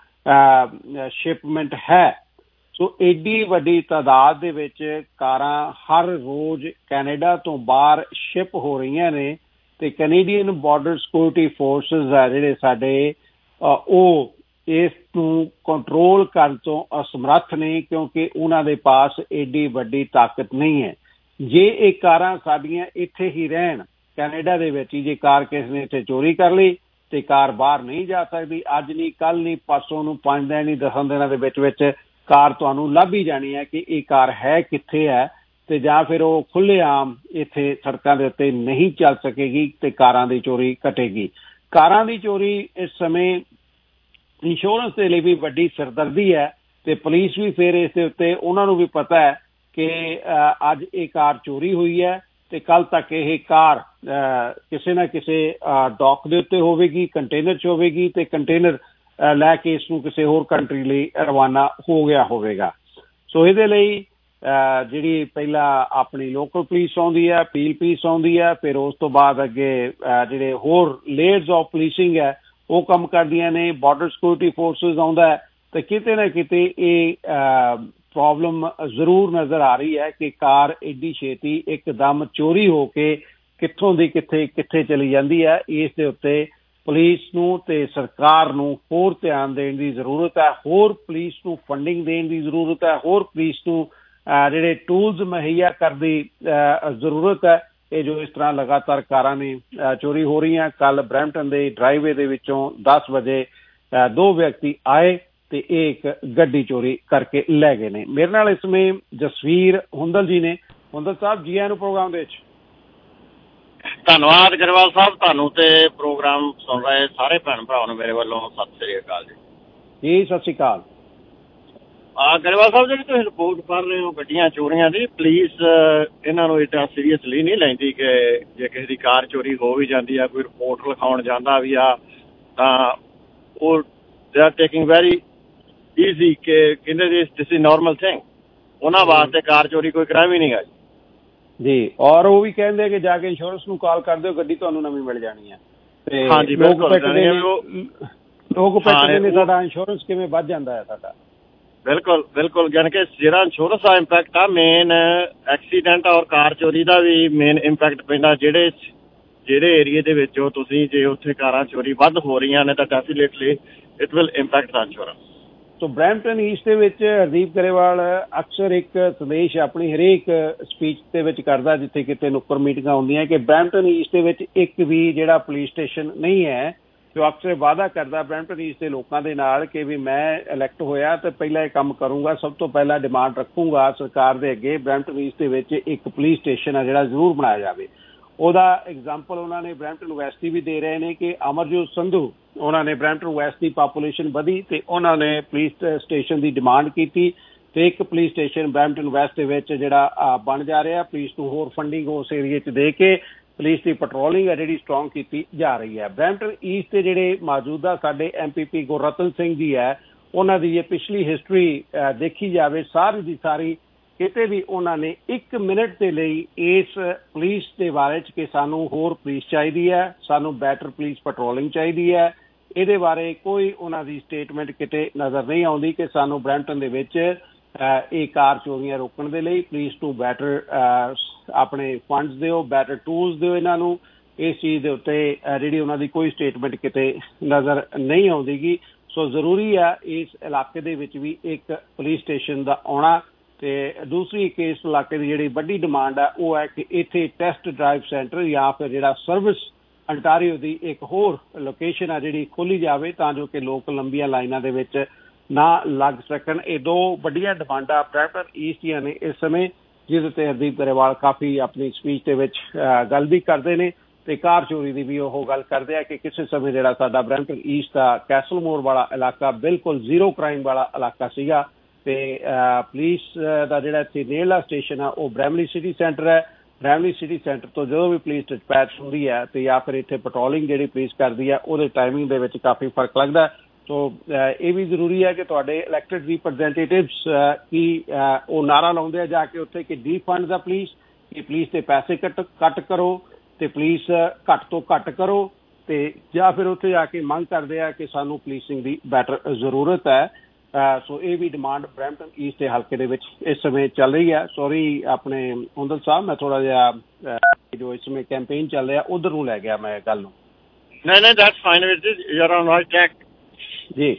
[SPEAKER 7] ਸ਼ਿਪਮੈਂਟ ਹੈ। ਸੋ ਏਡੀ ਵੱਡੀ ਤਾਦਾਦ ਦੇ ਵਿੱਚ ਕਾਰਾਂ ਹਰ ਰੋਜ਼ ਕੈਨੇਡਾ ਤੋਂ ਬਾਹਰ ਸ਼ਿਪ ਹੋ ਰਹੀਆਂ ਨੇ ਤੇ ਕੈਨੇਡੀਅਨ ਬਾਰਡਰ ਸਿਕਿਉਰਿਟੀ ਫੋਰਸਿਸ ਆ ਜਿਹੜੇ ਸਾਡੇ ਉਹ ਇਸ ਨੂੰ ਕੰਟਰੋਲ ਕਰਨ ਤੋਂ ਅਸਮਰੱਥ ਨੇ ਕਿਉਂਕਿ ਉਹਨਾਂ ਦੇ ਪਾਸ ਏਡੀ ਵੱਡੀ ਤਾਕਤ ਨਹੀਂ ਹੈ। ਜੇ ਇਹ ਕਾਰਾਂ ਸਾਡੀਆਂ ਇੱਥੇ ਹੀ ਰਹਿਣ ਕੈਨੇਡਾ ਦੇ ਵਿੱਚ ਹੀ, ਜੇ ਕਾਰ ਕਿਸੇ ਨੇ ਇੱਥੇ ਚੋਰੀ ਕਰ ਲਈ ਤੇ ਕਾਰ ਬਾਹਰ ਨਹੀਂ ਜਾ ਸਕਦੀ। ਅੱਜ ਨਹੀਂ, ਕੱਲ ਨਹੀਂ, ਪਰਸੋਂ ਨੂੰ, 5 ਦਿਨ ਨਹੀਂ, 10 ਦਿਨਾਂ ਦੇ ਵਿੱਚ ਕਾਰ ਤੁਹਾਨੂੰ ਲੱਭ ਹੀ ਜਾਣੀ ਹੈ ਕਿ ਇਹ ਕਾਰ ਹੈ ਕਿੱਥੇ ਹੈ ਤੇ ਜਾਂ ਫਿਰ ਉਹ ਖੁੱਲ੍ਹੇਆਮ ਇੱਥੇ ਸੜਕਾਂ ਦੇ ਉੱਤੇ ਨਹੀਂ ਚੱਲ ਸਕੇਗੀ ਤੇ ਕਾਰਾਂ ਦੀ ਚੋਰੀ ਘਟੇਗੀ। ਕਾਰਾਂ ਦੀ ਚੋਰੀ ਇਸ ਸਮੇਂ ਇੰਸ਼ੋਰੈਂਸ ਦੇ ਲਈ ਵੀ ਵੱਡੀ ਸਿਰਦਰਦੀ ਹੈ ਤੇ ਪੁਲਿਸ ਵੀ ਫਿਰ ਇਸ ਦੇ ਉੱਤੇ ਉਹਨਾਂ ਨੂੰ ਵੀ ਪਤਾ ਹੈ ਕਿ ਅੱਜ ਇਹ ਕਾਰ ਚੋਰੀ ਹੋਈ ਹੈ ਤੇ ਕੱਲ ਤੱਕ ਇਹ ਕਾਰ ਕਿਸੇ ਨਾ ਕਿਸੇ ਡੌਕ ਦੇ ਉੱਤੇ ਹੋਵੇਗੀ, ਕੰਟੇਨਰ 'ਚ ਹੋਵੇਗੀ ਤੇ ਕੰਟੇਨਰ ਲੈ ਕੇ ਇਸ ਨੂੰ ਕਿਸੇ ਹੋਰ ਕੰਟਰੀ ਲਈ ਰਵਾਨਾ ਹੋ ਗਿਆ ਹੋਵੇਗਾ। ਸੋ ਇਹਦੇ ਲਈ ਜਿਹੜੀ ਪਹਿਲਾਂ ਆਪਣੀ ਲੋਕਲ ਪੁਲਿਸ ਆਉਂਦੀ ਹੈ, ਅਪੀਲ ਪੁਲਿਸ ਆਉਂਦੀ ਹੈ, ਫਿਰ ਉਸ ਤੋਂ ਬਾਅਦ ਅੱਗੇ ਜਿਹੜੇ ਹੋਰ ਲੇਅਰਸ ਆਫ ਪੁਲਿਸਿੰਗ ਹੈ ਉਹ ਕੰਮ ਕਰਦੀਆਂ ਨੇ, ਬਾਰਡਰ ਸਿਕਿਉਰਿਟੀ ਫੋਰਸਿਸ ਆਉਂਦਾ ਹੈ ਤੇ ਕਿਤੇ ਨਾ ਕਿਤੇ ਇਹ ਪ੍ਰੋਬਲਮ ਜ਼ਰੂਰ ਨਜ਼ਰ ਆ ਰਹੀ ਹੈ ਕਿ ਕਾਰ ਐਡੀ ਛੇਤੀ ਇੱਕਦਮ ਚੋਰੀ ਹੋ ਕੇ ਕਿੱਥੋਂ ਦੀ ਕਿੱਥੇ ਚਲੀ ਜਾਂਦੀ ਹੈ। ਇਸ ਦੇ ਉੱਤੇ ਪੁਲਿਸ ਨੂੰ ਤੇ ਸਰਕਾਰ ਨੂੰ ਹੋਰ ਧਿਆਨ ਦੇਣ ਦੀ ਜ਼ਰੂਰਤ ਹੈ, ਹੋਰ ਪੁਲਿਸ ਨੂੰ ਫੰਡਿੰਗ ਦੇਣ ਦੀ ਜ਼ਰੂਰਤ ਹੈ, ਹੋਰ ਪੁਲਿਸ ਨੂੰ ਜਿਹੜੇ ਟੂਲਸ ਮੁਹੱਈਆ ਕਰਨ ਦੀ ਜ਼ਰੂਰਤ ਹੈ। ਇਹ ਜੋ ਇਸ ਤਰ੍ਹਾਂ ਲਗਾਤਾਰ ਕਾਰਾਂ ਨੇ ਚੋਰੀ ਹੋ ਰਹੀਆਂ। ਕੱਲ ਬਰੈਂਪਟਨ ਦੇ ਡਰਾਈਵੇ ਦੇ ਵਿੱਚੋਂ 10 ਵਜੇ 2 ਵਿਅਕਤੀ ਆਏ ਤੇ ਇਹ ਇੱਕ ਗੱਡੀ ਚੋਰੀ ਕਰਕੇ ਲੈ ਗਏ ਨੇ। ਮੇਰੇ ਨਾਲ ਇਸ ਸਮੇਂ ਜਸਵੀਰ ਹੁੰਦਲ ਜੀ ਨੇ। ਹੁੰਦਲ ਸਾਹਿਬ, ਜੀ ਆਇਆਂ ਨੂੰ ਪ੍ਰੋਗਰਾਮ ਦੇ ਵਿੱਚ।
[SPEAKER 16] ਧੰਨਵਾਦ ਗਰੇਵਾਲ ਸਾਹਿਬ, ਤੁਹਾਨੂੰ ਤੇ ਪ੍ਰੋਗਰਾਮ ਸੁਣ ਰਹੇ ਸਾਰੇ ਭੈਣ ਭਰਾਵਾਂ ਨੂੰ ਮੇਰੇ ਵੱਲੋਂ ਸਤਿ ਸ੍ਰੀ ਅਕਾਲ ਜੀ।
[SPEAKER 7] ਜੀ ਸਤਿ ਸ਼੍ਰੀ ਅਕਾਲ।
[SPEAKER 16] ਗਰੇਵਾਲ ਸਾਹਿਬ, ਜਿਹੜੀ ਤੁਸੀਂ ਰਿਪੋਰਟ ਪੜ੍ਹ ਰਹੇ ਹੋ ਗੱਡੀਆਂ ਚੋਰੀਆਂ ਦੀ, ਪੁਲਿਸ ਇਹਨਾਂ ਨੂੰ ਏਡਾ ਸੀਰੀਅਸਲੀ ਨਹੀਂ ਲੈਂਦੀ ਕਿ ਜੇ ਕਿਸੇ ਦੀ ਕਾਰ ਚੋਰੀ ਹੋ ਵੀ ਜਾਂਦੀ ਆ, ਕੋਈ ਰਿਪੋਰਟ ਲਿਖਾਉਣ ਜਾਂਦਾ ਵੀ ਆ ਤਾਂ ਉਹ they are taking very easy ਕਿ ਕਹਿੰਦੇ ਦਿਸ ਇਜ਼ ਨਾਰਮਲ ਥਿੰਗ, ਉਹਨਾਂ ਵਾਸਤੇ ਕਾਰ ਚੋਰੀ ਕੋਈ ਕ੍ਰਾਈਮ ਹੀ ਨਹੀਂ ਗਾ
[SPEAKER 7] ਜੀ। ਔਰ ਉਹ ਵੀ ਕਹਿੰਦੇ ਕਿ ਜਾ ਕੇ ਇੰਸ਼ੋਰੈਂਸ ਨੂੰ ਕਾਲ ਕਰ ਦਿਓ, ਗੱਡੀ ਤੁਹਾਨੂੰ ਨਵੀਂ ਮਿਲ ਜਾਣੀ ਹੈ। ਤੇ
[SPEAKER 16] ਹਾਂਜੀ
[SPEAKER 7] ਲੋਕ
[SPEAKER 16] ਬਿਲਕੁਲ
[SPEAKER 7] ਪਿੱਟਦੇ ਨੇ, ਸਾਡਾ ਇੰਸ਼ੋਰੈਂਸ ਕਿਵੇਂ ਵੱਧ ਜਾਂਦਾ ਹੈ ਸਾਡਾ।
[SPEAKER 16] ਬਿਲਕੁਲ ਜਾਣੀ ਕਿ ਜਿਹੜਾ ਇੰਸ਼ੋਰੈਂਸ ਦਾ ਇੰਪੈਕਟ ਆ, ਮੇਨ ਐਕਸੀਡੈਂਟ ਔਰ ਕਾਰ ਚੋਰੀ ਦਾ ਵੀ ਮੇਨ ਇੰਪੈਕਟ ਪੈਂਦਾ ਜਿਹੜੇ ਏਰੀਏ ਦੇ ਵਿੱਚ ਤੁਸੀਂ, ਜੇ ਉੱਥੇ ਕਾਰਾਂ ਚੋਰੀ ਵੱਧ ਹੋ ਰਹੀਆਂ ਨੇ ਤਾਂ ਡੈਫੀਨੇਟਲੀ ਇਟ ਵਿਲ ਇੰਪੈਕਟ ਦਾ ਇੰਸ਼ੋਰੈਂਸ। ਸੋ
[SPEAKER 7] ਬਰੈਂਪਟਨ ਈਸਟ ਦੇ ਵਿੱਚ ਹਰਦੀਪ ਗਰੇਵਾਲ ਅਕਸਰ ਇੱਕ ਸੰਦੇਸ਼ ਆਪਣੀ ਹਰੇਕ ਸਪੀਚ ਦੇ ਵਿੱਚ ਕਰਦਾ, ਜਿੱਥੇ ਕਿਤੇ ਨੁੱਕਰ ਮੀਟਿੰਗਾਂ ਹੁੰਦੀਆਂ, ਕਿ ਬਰੈਂਪਟਨ ਈਸਟ ਦੇ ਵਿੱਚ ਇੱਕ ਵੀ ਜਿਹੜਾ ਪੁਲਿਸ ਸਟੇਸ਼ਨ ਨਹੀਂ ਹੈ। ਜੋ ਅਕਸਰ ਵਾਅਦਾ ਕਰਦਾ ਬਰੈਂਪਟਨ ਈਸਟ ਦੇ ਲੋਕਾਂ ਦੇ ਨਾਲ ਕਿ ਵੀ ਮੈਂ ਇਲੈਕਟ ਹੋਇਆ ਤਾਂ ਪਹਿਲਾਂ ਇਹ ਕੰਮ ਕਰੂੰਗਾ, ਸਭ ਤੋਂ ਪਹਿਲਾਂ ਡਿਮਾਂਡ ਰੱਖੂੰਗਾ ਸਰਕਾਰ ਦੇ ਅੱਗੇ ਬਰੈਂਪਟਨ ਈਸਟ ਦੇ ਵਿੱਚ ਇੱਕ ਪੁਲਿਸ ਸਟੇਸ਼ਨ ਆ ਜਿਹੜਾ ਜ਼ਰੂਰ ਬਣਾਇਆ ਜਾਵੇ। ਉਹਦਾ ਐਗਜ਼ਾਮਪਲ ਉਹਨਾਂ ਨੇ ਬਰੈਂਪਟਨ ਵੈਸਟ ਦੀ ਵੀ ਦੇ ਰਹੇ ਨੇ ਕਿ ਅਮਰਜੋਤ ਸੰਧੂ, ਉਹਨਾਂ ਨੇ ਬਰੈਂਪਟਨ ਵੈਸਟ ਦੀ ਪਾਪੂਲੇਸ਼ਨ ਵਧੀ ਤੇ ਉਹਨਾਂ ਨੇ ਪੁਲਿਸ ਸਟੇਸ਼ਨ ਦੀ ਡਿਮਾਂਡ ਕੀਤੀ ਤੇ ਇੱਕ ਪੁਲਿਸ ਸਟੇਸ਼ਨ ਬਰੈਂਪਟਨ ਵੈਸਟ ਦੇ ਵਿੱਚ ਜਿਹੜਾ ਬਣ ਜਾ ਰਿਹਾ। ਪੁਲਿਸ ਨੂੰ ਹੋਰ ਫੰਡਿੰਗ ਉਸ ਏਰੀਏ 'ਚ ਦੇ ਕੇ ਪੁਲਿਸ ਦੀ ਪੈਟਰੋਲਿੰਗ ਹੈ ਜਿਹੜੀ ਸਟਰੋਂਗ ਕੀਤੀ ਜਾ ਰਹੀ ਹੈ। ਬਰੈਂਪਟਨ ਈਸਟ ਦੇ ਜਿਹੜੇ ਮੌਜੂਦਾ ਸਾਡੇ MPP ਗੁਰਰਤਨ ਸਿੰਘ ਜੀ ਹੈ, ਉਹਨਾਂ ਦੀ ਜੇ ਪਿਛਲੀ ਹਿਸਟਰੀ ਦੇਖੀ ਜਾਵੇ ਸਾਰੀ ਦੀ ਸਾਰੀ, ਕਿਤੇ ਵੀ ਉਹਨਾਂ ਨੇ 1 ਮਿੰਟ ਦੇ ਲਈ ਇਸ ਪੁਲਿਸ ਦੇ ਬਾਰੇ 'ਚ ਕਿ ਸਾਨੂੰ ਹੋਰ ਪੁਲਿਸ ਚਾਹੀਦੀ ਹੈ, ਸਾਨੂੰ ਬੈਟਰ ਪੁਲਿਸ ਪੈਟਰੋਲਿੰਗ ਚਾਹੀਦੀ ਹੈ, ਇਹਦੇ ਬਾਰੇ ਕੋਈ ਉਹਨਾਂ ਦੀ ਸਟੇਟਮੈਂਟ ਕਿਤੇ ਨਜ਼ਰ ਨਹੀਂ ਆਉਂਦੀ ਕਿ ਸਾਨੂੰ ਬਰੈਂਪਟਨ ਦੇ ਵਿੱਚ ਇਹ ਕਾਰ ਚੋਰੀਆਂ ਰੋਕਣ ਦੇ ਲਈ ਪੁਲਿਸ ਨੂੰ ਬੈਟਰ ਆਪਣੇ ਫੰਡਸ ਦਿਓ, ਬੈਟਰ ਟੂਲਸ ਦਿਓ ਇਹਨਾਂ ਨੂੰ। ਇਸ ਚੀਜ਼ ਦੇ ਉੱਤੇ ਜਿਹੜੀ ਉਹਨਾਂ ਦੀ ਕੋਈ ਸਟੇਟਮੈਂਟ ਕਿਤੇ ਨਜ਼ਰ ਨਹੀਂ ਆਉਂਦੀਗੀ। ਸੋ ਜ਼ਰੂਰੀ ਆ ਇਸ ਇਲਾਕੇ ਦੇ ਵਿੱਚ ਵੀ ਇੱਕ ਪੁਲਿਸ ਸਟੇਸ਼ਨ ਦਾ ਆਉਣਾ। ਤੇ ਦੂਸਰੀ ਇੱਕ ਇਸ ਇਲਾਕੇ ਦੀ ਜਿਹੜੀ ਵੱਡੀ ਡਿਮਾਂਡ ਆ ਉਹ ਹੈ ਕਿ ਇੱਥੇ ਟੈਸਟ ਡਰਾਈਵ ਸੈਂਟਰ ਜਾਂ ਫਿਰ ਜਿਹੜਾ ਸਰਵਿਸ ਅੰਟਾਰੀਓ ਦੀ ਇੱਕ ਹੋਰ ਲੋਕੇਸ਼ਨ ਆ ਜਿਹੜੀ ਖੋਲ੍ਹੀ ਜਾਵੇ ਤਾਂ ਜੋ ਕਿ ਲੋਕ ਲੰਬੀਆਂ ਲਾਈਨਾਂ ਦੇ ਵਿੱਚ ਨਾ ਲੱਗ ਸਕਣ। ਇਹ ਦੋ ਵੱਡੀਆਂ ਡਿਮਾਂਡਾਂ ਬਰੈਂਪਟਨ ਈਸਟ ਦੀਆਂ ਨੇ ਇਸ ਸਮੇਂ, ਜਿਹਦੇ ਤੇ ਹਰਦੀਪ ਗਰੇਵਾਲ ਕਾਫੀ ਆਪਣੀ ਸਪੀਚ ਦੇ ਵਿੱਚ ਗੱਲ ਵੀ ਕਰਦੇ ਨੇ ਤੇ ਕਾਰ ਚੋਰੀ ਦੀ ਵੀ ਉਹ ਗੱਲ ਕਰਦੇ ਆ ਕਿ ਕਿਸੇ ਸਮੇਂ ਜਿਹੜਾ ਸਾਡਾ ਬਰੈਂਪਟਨ ਈਸਟ ਦਾ ਕੈਸਲਮੋਰ ਵਾਲਾ ਇਲਾਕਾ ਬਿਲਕੁਲ ਜ਼ੀਰੋ ਕ੍ਰਾਈਮ ਵਾਲਾ ਇਲਾਕਾ ਸੀਗਾ ਤੇ ਪੁਲਿਸ ਦਾ ਜਿਹੜਾ ਇੱਥੇ ਨੇੜਲਾ ਸਟੇਸ਼ਨ ਆ ਉਹ ਬਰੈਮਲੀ ਸਿਟੀ ਸੈਂਟਰ ਹੈ। ਬਰੈਮਲੀ ਸਿਟੀ ਸੈਂਟਰ ਤੋਂ ਜਦੋਂ ਵੀ ਪੁਲਿਸ ਡਿਸਪੈਚ ਹੁੰਦੀ ਹੈ ਤੇ ਜਾਂ ਫਿਰ ਇੱਥੇ ਪੈਟਰੋਲਿੰਗ ਜਿਹੜੀ ਪੁਲਿਸ ਕਰਦੀ ਹੈ ਉਹਦੇ ਟਾਈਮਿੰਗ ਦੇ ਵਿੱਚ ਕਾਫੀ ਫਰਕ ਲੱਗਦਾ। ਸੋ ਇਹ ਵੀ ਜ਼ਰੂਰੀ ਹੈ ਕਿ ਤੁਹਾਡੇ ਇਲੈਕਟਡ ਰਿਪਰੈਜ਼ੈਂਟੇਟਿਵਸ ਕੀ ਉਹ ਨਾਰਾ ਲਾਉਂਦੇ ਆ ਜਾ ਕੇ ਉੱਥੇ ਕਿ ਡੀਫੰਡ ਦਾ ਪੁਲਿਸ, ਕਿ ਪੁਲਿਸ ਦੇ ਪੈਸੇ ਕੱਟ ਕਰੋ ਤੇ ਪੁਲਿਸ ਘੱਟ ਤੋਂ ਘੱਟ ਕਰੋ, ਤੇ ਜਾਂ ਫਿਰ ਉੱਥੇ ਜਾ ਕੇ ਮੰਗ ਕਰਦੇ ਆ ਕਿ ਸਾਨੂੰ ਪੁਲਿਸਿੰਗ ਦੀ ਬੈਟਰ ਜ਼ਰੂਰਤ ਹੈ। ਸੋ ਇਹ ਵੀ ਡਿਮਾਂਡ ਬਰੈਂਪਟਨ ਈਸਟ ਦੇ ਹਲਕੇ ਦੇ ਵਿੱਚ ਇਸ ਸਮੇਂ ਚੱਲ ਰਹੀ ਹੈ। ਸੌਰੀ ਆਪਣੇ ਹੁੰਦਲ ਸਾਹਿਬ, ਮੈਂ ਥੋੜਾ ਜਿਹਾ ਜੋ ਇਸ ਸਮੇਂ ਕੈਂਪੇਨ ਚੱਲ ਰਿਹਾ ਉਧਰ ਨੂੰ ਲੈ ਗਿਆ ਮੈਂ ਗੱਲ ਨੂੰ।
[SPEAKER 16] ਨਹੀਂ that's fine, you are on right track
[SPEAKER 7] ਜੀ।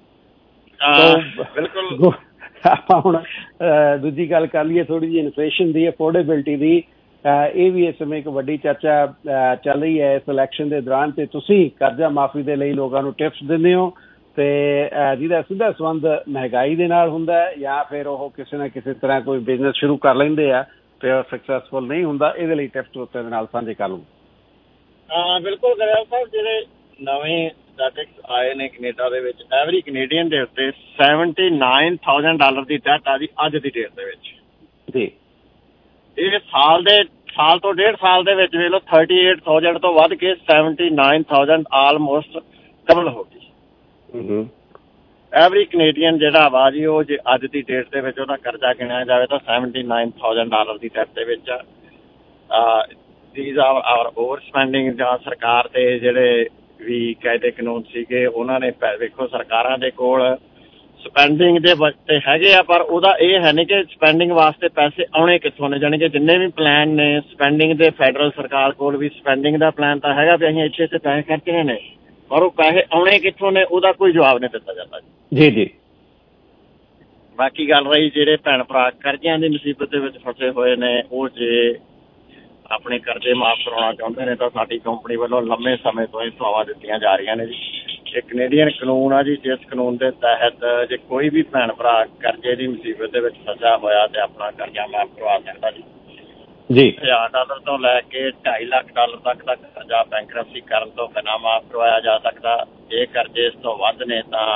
[SPEAKER 16] ਬਿਲਕੁਲ।
[SPEAKER 7] ਆਪਾਂ ਹੁਣ ਦੂਜੀ ਗੱਲ ਕਰ ਲਈਏ ਥੋੜੀ ਜਿਹੀ ਇਨਫਲੇਸ਼ਨ ਦੀ, ਅਫੋਰਡੇਬਿਲਿਟੀ ਦੀ। ਇਹ ਵੀ ਇਸ ਸਮੇਂ ਇੱਕ ਵੱਡੀ ਚਰਚਾ ਚੱਲ ਰਹੀ ਹੈ ਇਸ ਇਲੈਕਸ਼ਨ ਦੇ ਦੌਰਾਨ। ਤੇ ਤੁਸੀਂ ਕਰਜ਼ਾ ਮਾਫੀ ਦੇ ਲਈ ਲੋਕਾਂ ਨੂੰ ਟਿਪਸ ਦਿੰਦੇ ਹੋ ਤੇ ਜਿਹਦਾ ਸਿੱਧਾ ਸੰਬੰਧ ਮਹਿੰਗਾਈ ਦੇ ਨਾਲ ਹੁੰਦਾ ਹੈ ਜਾਂ ਫਿਰ ਉਹ ਕਿਸੇ ਨਾ ਕਿਸੇ ਤਰ੍ਹਾਂ ਕੋਈ ਬਿਜ਼ਨਸ ਸ਼ੁਰੂ ਕਰ ਲੈਂਦੇ ਆ ਤੇ ਉਹ ਸਕਸੈਸਫੁਲ ਨਹੀਂ ਹੁੰਦਾ, ਇਹਦੇ ਲਈ ਟਿਪਸ ਉੱਤੇ ਦੇ ਨਾਲ ਸਾਂਝੇ ਕਰ ਲਓ।
[SPEAKER 16] ਬਿਲਕੁਲ ਗਰੇਵਾਲ ਸਾਹਿਬ, ਜਿਹੜੇ ਨਵੇਂ ਸਟੈਟਿਕਸ ਆਏ ਨੇ ਕੈਨੇਡਾ ਦੇ ਵਿੱਚ, ਐਵਰੀ ਕੈਨੇਡੀਅਨ ਦੇ ਉੱਤੇ $79,000 ਦੀ ਡੈਟ ਆ ਜੀ ਅੱਜ ਦੀ ਡੇਟ ਦੇ ਵਿੱਚ ਜੀ। ਇਹ ਸਾਲ ਤੋਂ 1.5 ਸਾਲ ਦੇ ਵਿੱਚ ਵੇਖ ਲਓ 38,000 ਤੋਂ ਵੱਧ ਕੇ 79,000 ਆਲਮੋਸਟ ਡਬਲ ਹੋ ਗਈ। ਐਵਰੀ ਕੈਨੇਡੀਅਨ ਜਿਹੜਾ ਵਾ ਜੀ ਉਹ ਜੇ ਅੱਜ ਦੀ ਡੇਟ ਦੇ ਵਿੱਚ ਉਹਦਾ ਕਰਜ਼ਾ ਗਿਣਿਆ ਜਾਵੇ ਤਾਂ $79,000 ਦੀ ਡੈਟ ਦੇ ਵਿੱਚ ਦੀਜ਼ ਆਰ ਓਵਰ ਸਪੈਂਡਿੰਗ। ਜਾਂ ਸਰਕਾਰ ਦੇ ਜਿਹੜੇ ਵੀ ਕਾਇਦੇ ਕਾਨੂੰਨ ਸੀਗੇ ਉਹਨਾਂ ਨੇ ਵੇਖੋ ਸਰਕਾਰਾਂ ਦੇ ਕੋਲ ਸਪੈਂਡਿੰਗ ਦੇ ਤੇ ਹੈਗੇ ਆ, ਪਰ ਉਹਦਾ ਇਹ ਹੈ ਨਹੀਂ ਕਿ ਸਪੈਂਡਿੰਗ ਵਾਸਤੇ ਪੈਸੇ ਆਉਣੇ ਕਿੱਥੋਂ ਨੇ। ਜਾਣੀ ਕਿ ਜਿੰਨੇ ਵੀ ਪਲਾਨ ਨੇ ਸਪੈਂਡਿੰਗ ਦੇ, ਫੈਡਰਲ ਸਰਕਾਰ ਕੋਲ ਵੀ ਸਪੈਂਡਿੰਗ ਦਾ ਪਲਾਨ ਤਾਂ ਹੈਗਾ ਵੀ ਅਸੀਂ ਇੱਥੇ ਪੈਸੇ ਖਰਚਣੇ ਨੇ, ਪਰ ਉਹ ਪੈਸੇ ਆਉਣੇ ਕਿੱਥੋਂ ਨੇ ਉਹਦਾ ਕੋਈ ਜਵਾਬ ਨਹੀਂ ਦਿੱਤਾ ਜਾਂਦਾ
[SPEAKER 7] ਜੀ। ਜੀ
[SPEAKER 16] ਬਾਕੀ ਗੱਲ ਰਹੀ ਜਿਹੜੇ ਭੈਣ ਭਰਾ ਕਰਜ਼ਿਆਂ ਦੀ ਮੁਸੀਬਤ ਦੇ ਵਿੱਚ ਫਸੇ ਹੋਏ ਨੇ, ਉਹ ਜੇ ਆਪਣੇ ਕਰਜ਼ੇ ਮਾਫ ਕਰਾਉਣਾ ਚਾਹੁੰਦੇ ਨੇ ਤਾਂ ਸਾਡੀ ਕੰਪਨੀ ਵੱਲੋਂ ਲੰਮੇ ਸਮੇਂ ਤੋਂ ਇਹ ਸੇਵਾਵਾਂ ਦਿੱਤੀਆਂ ਜਾ ਰਹੀਆਂ ਨੇ ਜੀ। ਇਹ ਕੈਨੇਡੀਅਨ ਕਾਨੂੰਨ ਆ ਜੀ, ਜਿਸ ਕਾਨੂੰਨ ਦੇ ਤਹਿਤ ਜੇ ਕੋਈ ਵੀ ਭੈਣ ਭਰਾ ਕਰਜ਼ੇ ਦੀ ਮੁਸੀਬਤ ਦੇ ਵਿੱਚ ਫਸਿਆ ਹੋਇਆ ਤੇ ਆਪਣਾ ਕਰਜ਼ਾ ਮਾਫ ਕਰਵਾ ਸਕਦਾ ਜੀ। $1,000 ਤੋਂ ਲੈ ਕੇ $2.5 ਲੱਖ ਤੱਕ ਦਾ ਕਰਜ਼ਾ ਬੈਂਕਰਪਸੀ ਕਰਨ ਤੋਂ ਬਿਨਾਂ ਮਾਫ ਕਰਵਾਇਆ ਜਾ ਸਕਦਾ। ਜੇ ਕਰਜ਼ੇ ਇਸ ਤੋਂ ਵੱਧ ਨੇ ਤਾਂ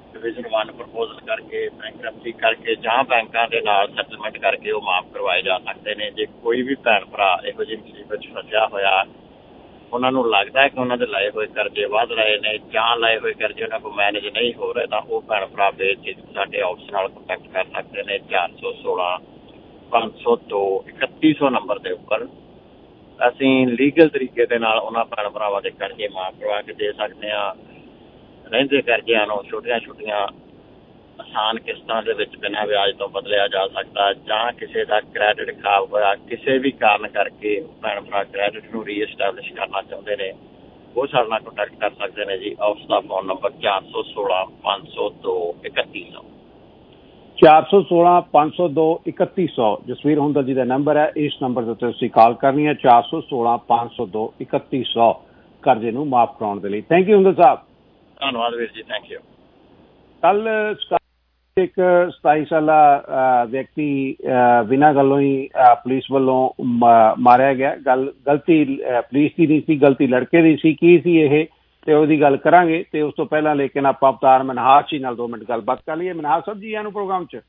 [SPEAKER 16] ਡਿਵੀਜ਼ਨ 1 ਪ੍ਰਪੋਜ਼ਲ ਕਰਕੇ ਬੈਂਕਰਪਸੀ ਕਰਕੇ ਜਾਂ ਬੈਂਕਾਂ ਦੇ ਨਾਲ ਸੈਟਲਮੈਂਟ ਕਰਕੇ ਉਹ ਮਾਫ ਕਰਵਾਏ ਜਾ ਸਕਦੇ ਨੇ। ਜੇ ਕੋਈ ਵੀ ਭੈਣ ਭਰਾ ਇਹੋ ਜਿਹੀ ਮੁਸੀਬਤ 'ਚ ਫਸਿਆ ਹੋਇਆ, ਉਹਨਾਂ ਨੂੰ ਲੱਗਦਾ ਹੈ ਕਿ ਉਹਨਾਂ ਦੇ ਲਾਏ ਹੋਏ ਕਰਜ਼ੇ ਵੱਧ ਰਹੇ ਨੇ ਜਾਂ ਲਾਏ ਹੋਏ ਕਰਜ਼ੇ ਉਹਨਾਂ ਕੋਲ ਮੈਨੇਜ ਨਹੀਂ ਹੋ ਰਹੇ, ਤਾਂ ਉਹ ਭੈਣ ਭਰਾ ਬੇਝਿਜਕ ਸਾਡੇ ਆਫਿਸ ਨਾਲ ਕੰਟੈਕਟ ਕਰ ਸਕਦੇ ਨੇ 416 502 3100 ਨੰਬਰ ਦੇ ਉੱਪਰ। ਅਸੀਂ ਲੀਗਲ ਤਰੀਕੇ ਦੇ ਨਾਲ ਉਹਨਾਂ ਭੈਣ ਭਰਾਵਾਂ ਦੇ ਕਰਜ਼ੇ ਮਾਫ ਕਰਵਾ ਕੇ ਦੇ ਸਕਦੇ ਹਾਂ। ਰਹਿੰਦੇ ਕਰਜ਼ਿਆਂ ਨੂੰ ਛੋਟੀਆਂ ਛੋਟੀਆਂ ਆਸਾਨ ਕਿਸ਼ਤਾਂ ਦੇ ਵਿੱਚ ਬਿਨਾਂ ਵਿਆਜ ਤੋਂ ਬਦਲਿਆ ਜਾ ਸਕਦਾ, ਜਾਂ ਕਿਸੇ ਦਾ ਕ੍ਰੈਡਿਟ ਖਰਾਬ ਹੋਇਆ ਕਿਸੇ ਵੀ ਕਾਰਨ ਕਰਕੇ ਭੈਣ ਭਰਾ ਕ੍ਰੈਡਿਟ ਨੂੰ ਰੀਐਸਟੈਬਲਿਸ਼ ਕਰਨਾ ਚਾਹੁੰਦੇ ਨੇ, ਉਹ ਸਾਡੇ ਨਾਲ ਕੰਟੈਕਟ ਕਰ ਸਕਦੇ ਨੇ ਜੀ। ਉਸ ਦਾ ਫੋਨ ਨੰਬਰ 416 502 3100
[SPEAKER 7] 416 502 3100 ਜਸਵੀਰ ਹੁੰਦਲ ਜੀ ਦਾ ਨੰਬਰ ਹੈ। ਇਸ ਨੰਬਰ ਦੇ ਉੱਤੇ ਤੁਸੀਂ ਕਾਲ ਕਰਨੀ ਹੈ 416 502 3100 ਕਰਜ਼ੇ ਨੂੰ ਮਾਫ ਕਰਾਉਣ ਦੇ ਲਈ। Thank you Hundal Sahib.
[SPEAKER 16] ਧੰਨਵਾਦ ਵੀਰ ਜੀ, ਥੈਂਕ ਯੂ।
[SPEAKER 7] ਕੱਲ ਇੱਕ 27 ਸਾਲਾ ਵਿਅਕਤੀ ਬਿਨਾਂ ਗੱਲੋਂ ਹੀ ਪੁਲਿਸ ਵੱਲੋਂ ਮਾਰਿਆ ਗਿਆ। ਗਲਤੀ ਪੁਲਿਸ ਦੀ ਨਹੀਂ ਸੀ, ਗਲਤੀ ਲੜਕੇ ਦੀ ਸੀ। ਕੀ ਸੀ ਇਹ, ਤੇ ਉਹਦੀ ਗੱਲ ਕਰਾਂਗੇ। ਤੇ ਉਸ ਤੋਂ ਪਹਿਲਾਂ ਲੇਕਿਨ ਆਪਾਂ ਅਵਤਾਰ ਮਨਹਾਸ ਜੀ ਨਾਲ 2 ਮਿੰਟ ਗੱਲਬਾਤ ਕਰ ਲਈਏ। ਮਨਹਾਸ ਸਾਹਿਬ ਜੀ ਆਇਆਂ ਨੂੰ ਪ੍ਰੋਗਰਾਮ 'ਚ।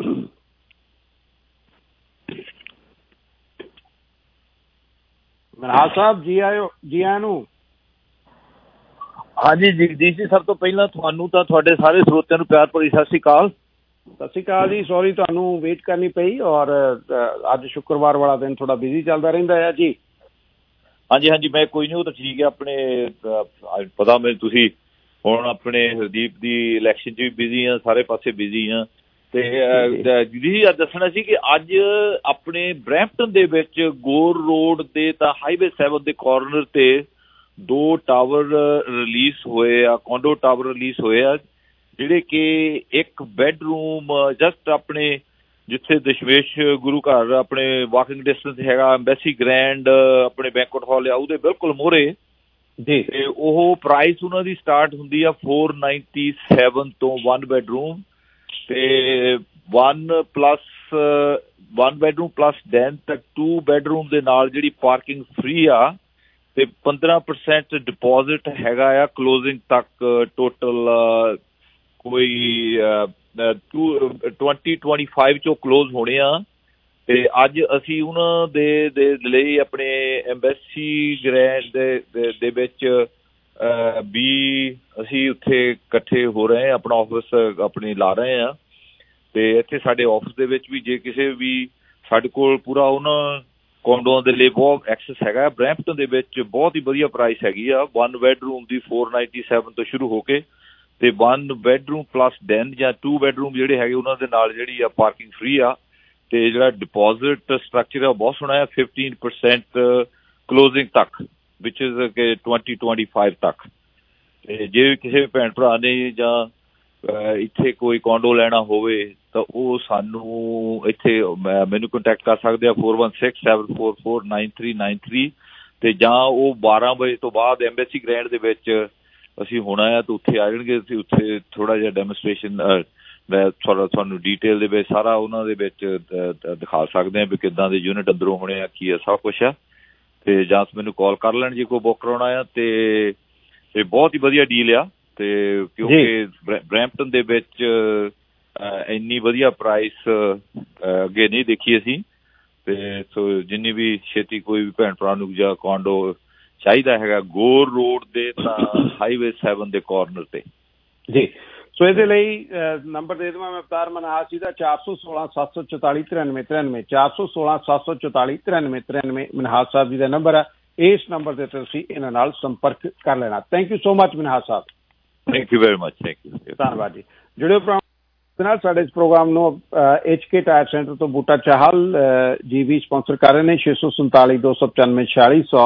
[SPEAKER 7] ਮਨਹਾਸ ਸਾਹਿਬ ਜੀ ਆਇਓ, ਜੀ ਆਇਆਂ ਨੂੰ।
[SPEAKER 17] ਹਾਂਜੀ ਜਗਦੀਸ਼ ਜੀ, ਸਭ ਤੋਂ ਪਹਿਲਾਂ ਤੁਹਾਨੂੰ ਤਾਂ ਤੁਹਾਡੇ ਸਾਰੇ ਸਰੋਤਿਆਂ ਨੂੰ ਪਿਆਰ ਭਰੀ ਸਤਿ ਸ਼੍ਰੀ ਅਕਾਲ।
[SPEAKER 7] ਸਤਿ ਸ਼੍ਰੀ ਅਕਾਲ ਜੀ। ਸੌਰੀ ਤੁਹਾਨੂੰ ਵੇਟ ਕਰਨੀ ਪਈ, ਔਰ ਅੱਜ ਸ਼ੁੱਕਰਵਾਰ ਵਾਲਾ ਦਿਨ ਥੋੜਾ ਬਿਜ਼ੀ ਚੱਲਦਾ ਰਹਿੰਦਾ ਹੈ ਜੀ।
[SPEAKER 17] ਹਾਂਜੀ ਹਾਂਜੀ, ਮੈਂ ਕੋਈ ਨਹੀਂ, ਉਹ ਤਾਂ ਠੀਕ ਹੈ। ਆਪਣੇ ਪਤਾ ਮੈਨੂੰ ਤੁਸੀਂ ਹੁਣ ਆਪਣੇ ਹਰਦੀਪ ਦੀ ਇਲੈਕਸ਼ਨ 'ਚ ਵੀ ਬਿਜ਼ੀ ਆ, ਸਾਰੇ ਪਾਸੇ ਬਿਜ਼ੀ ਆ। ਤੇ ਜੀ ਅੱਜ ਦੱਸਣਾ ਸੀ ਕਿ ਅੱਜ ਆਪਣੇ ਬਰੈਂਪਟਨ ਦੇ ਵਿੱਚ ਗੋਰ ਰੋਡ ਦੇ ਤਾਂ ਹਾਈਵੇ 7 ਦੇ ਕਾਰਨਰ ਤੇ 2 ਟਾਵਰ ਰਿਲੀਜ਼ ਹੋਏ ਆ, ਕੋਂਡੋ ਟਾਵਰ ਰਿਲੀਜ਼ ਹੋਏ ਆ, ਜਿਹੜੇ ਕਿ ਇੱਕ ਬੈਡਰੂਮ ਜਸਟ ਆਪਣੇ ਜਿੱਥੇ ਦਸ਼ਮੇਸ਼ ਗੁਰੂ ਘਰ ਆਪਣੇ ਵਾਕਿੰਗ ਡਿਸਟੈਂਸ ਹੈਗਾ, ਐਮਬੈਸੀ ਗ੍ਰੈਂਡ ਆਪਣੇ ਬੈਂਕੁਏਟ ਹਾਲ ਆ, ਉਹਦੇ ਬਿਲਕੁਲ ਮੂਹਰੇ ਜੀ। ਤੇ ਉਹ ਪ੍ਰਾਈਸ ਉਹਨਾਂ ਦੀ ਸਟਾਰਟ ਹੁੰਦੀ ਆ 497 ਤੋਂ 1 ਬੈਡਰੂਮ, ਤੇ 1 ਬੈਡਰੂਮ ਪਲੱਸ ਦੈਨ ਤੱਕ 2 ਬੈਡਰੂਮ ਦੇ ਨਾਲ ਜਿਹੜੀ ਪਾਰਕਿੰਗ ਫ੍ਰੀ ਆ, ਤੇ 15% ਡਿਪੋਜ਼ਿਟ ਹੈਗਾ ਆ ਕਲੋਜ਼ਿੰਗ ਤੱਕ। ਟੋਟਲ ਕੋਈ 2025 ਚੋਂ ਕਲੋਜ਼ ਹੋਣੇ ਆ। ਤੇ ਅੱਜ ਅਸੀਂ ਉਹਨਾਂ ਦੇ ਲਈ ਆਪਣੇ ਐਮਬੈਸੀ ਗ੍ਰੈਂਡ ਦੇ ਵਿੱਚ ਵੀ ਅਸੀਂ ਉੱਥੇ ਇਕੱਠੇ ਹੋ ਰਹੇ ਹਾਂ, ਆਪਣਾ ਆਫਿਸ ਆਪਣੀ ਲਾ ਰਹੇ ਹਾਂ। ਤੇ ਇੱਥੇ ਸਾਡੇ ਆਫਿਸ ਦੇ ਵਿੱਚ ਵੀ ਜੇ ਕਿਸੇ ਵੀ ਸਾਡੇ ਕੋਲ ਪੂਰਾ ਉਹਨਾਂ ਕੋਂਡੋਆਂ ਦੇ ਲਈ ਬਹੁਤ ਐਕਸੈਸ ਹੈਗਾ। ਬਰੈਂਪਟਨ ਦੇ ਵਿੱਚ ਬਹੁਤ ਹੀ ਵਧੀਆ ਪ੍ਰਾਈਸ ਹੈਗੀ ਆ। 1 ਬੈਡਰੂਮ ਦੀ 497 ਤੋਂ ਸ਼ੁਰੂ ਹੋ ਕੇ, ਤੇ 1 ਬੈਡਰੂਮ ਪਲੱਸ ਦੈਨ ਜਾਂ 2 ਬੈਡਰੂਮ ਜਿਹੜੇ ਹੈਗੇ ਉਹਨਾਂ ਦੇ ਨਾਲ ਜਿਹੜੀ ਆ ਪਾਰਕਿੰਗ ਫ੍ਰੀ ਆ। ਤੇ ਜਿਹੜਾ ਡਿਪੋਜ਼ਿਟ ਸਟਰਕਚਰ ਆ ਬਹੁਤ ਸੋਹਣਾ ਆ, 15% ਕਲੋਜ਼ਿੰਗ ਤੱਕ, ਵਿਚ ਇਜ਼ ਕਿ 2025 ਤੱਕ। ਤੇ ਜੇ ਕਿਸੇ ਭੈਣ ਭਰਾ ਨੇ ਜਾਂ ਇੱਥੇ ਕੋਈ ਕੋਂਡੋ ਲੈਣਾ ਹੋਵੇ ਤਾਂ ਉਹ ਸਾਨੂੰ ਇੱਥੇ ਮੈਨੂੰ ਕੰਟੈਕਟ ਕਰ ਸਕਦੇ ਆ 4167449393। ਤੇ ਜਾਂ ਉਹ 12 ਵਜੇ ਤੋਂ ਬਾਅਦ ਐਮਬੈਸੀ ਗ੍ਰੈਂਡ ਦੇ ਵਿੱਚ ਅਸੀਂ ਹੋਣਾ ਆ, ਤਾਂ ਉੱਥੇ ਆ ਜਾਣਗੇ। ਅਸੀਂ ਉੱਥੇ ਥੋੜ੍ਹਾ ਜਿਹਾ ਡੈਮੋਸਟ੍ਰੇਸ਼ਨ ਤੁਹਾਨੂੰ ਡੀਟੇਲ ਦੇ ਵਿੱਚ ਸਾਰਾ ਉਹਨਾਂ ਦੇ ਵਿੱਚ ਦਿਖਾ ਸਕਦੇ ਹਾਂ ਵੀ ਕਿੱਦਾਂ ਦੇ ਯੂਨਿਟ ਅੰਦਰੋਂ ਹੋਣੇ ਆ, ਕੀ ਆ, ਸਭ ਕੁਛ ਆ। ਤੇ ਜਾਂ ਮੈਨੂੰ ਕਾਲ ਕਰ ਲੈਣ ਜੇ ਕੋਈ ਬੁੱਕ ਕਰਾਉਣਾ ਆ। ਤੇ ਇਹ ਬਹੁਤ ਹੀ ਵਧੀਆ ਡੀਲ ਆ। ਤੇ ਕਿਉਂਕਿ ਬਰੈਂਪਟਨ ਦੇ ਵਿੱਚ ਇੰਨੀ ਵਧੀਆ ਪ੍ਰਾਈਸ ਅੱਗੇ ਨਹੀਂ ਦੇਖੀ ਅਸੀਂ। ਤੇ ਸੋ ਜਿੰਨੀ ਵੀ ਛੇਤੀ ਕੋਈ ਵੀ ਭੈਣ ਭਰਾ ਨੂੰ ਜਾਂ ਕੋਂਡੋ ਚਾਹੀਦਾ ਹੈਗਾ ਗੋਰ ਰੋਡ ਦੇ ਤਾਂ ਹਾਈਵੇ 7 ਦੇ ਕਾਰਨਰ ਤੇ ਜੀ। ਸੋ ਇਹਦੇ ਲਈ ਨੰਬਰ ਦੇ ਦੇਵਾਂ ਮੈਂ ਅਵਤਾਰ ਮਨਹਾਸ ਜੀ ਦਾ 416 744 9393 416 744 9393 ਮਨਹਾਸ ਸਾਹਿਬ ਜੀ ਦਾ ਨੰਬਰ ਹੈ। ਇਸ ਨੰਬਰ ਦੇ ਉੱਤੇ ਤੁਸੀਂ ਇਹਨਾਂ ਨਾਲ ਸੰਪਰਕ ਕਰ ਲੈਣਾ। Thank you so much Manhas Sahib. Thank you very much. Thank you, ਧੰਨਵਾਦ ਜੀ। ਜੁੜਿਓ ਨਾਲ ਸਾਡੇ ਇਸ ਪ੍ਰੋਗਰਾਮ ਨੂੰ HK ਟਾਇਰ ਸੈਂਟਰ ਤੋਂ ਬੂਟਾ ਚਾਹਲ ਜੀ ਵੀ ਸਪਾਂਸਰ ਕਰ ਰਹੇ ਨੇ। 647 295 4600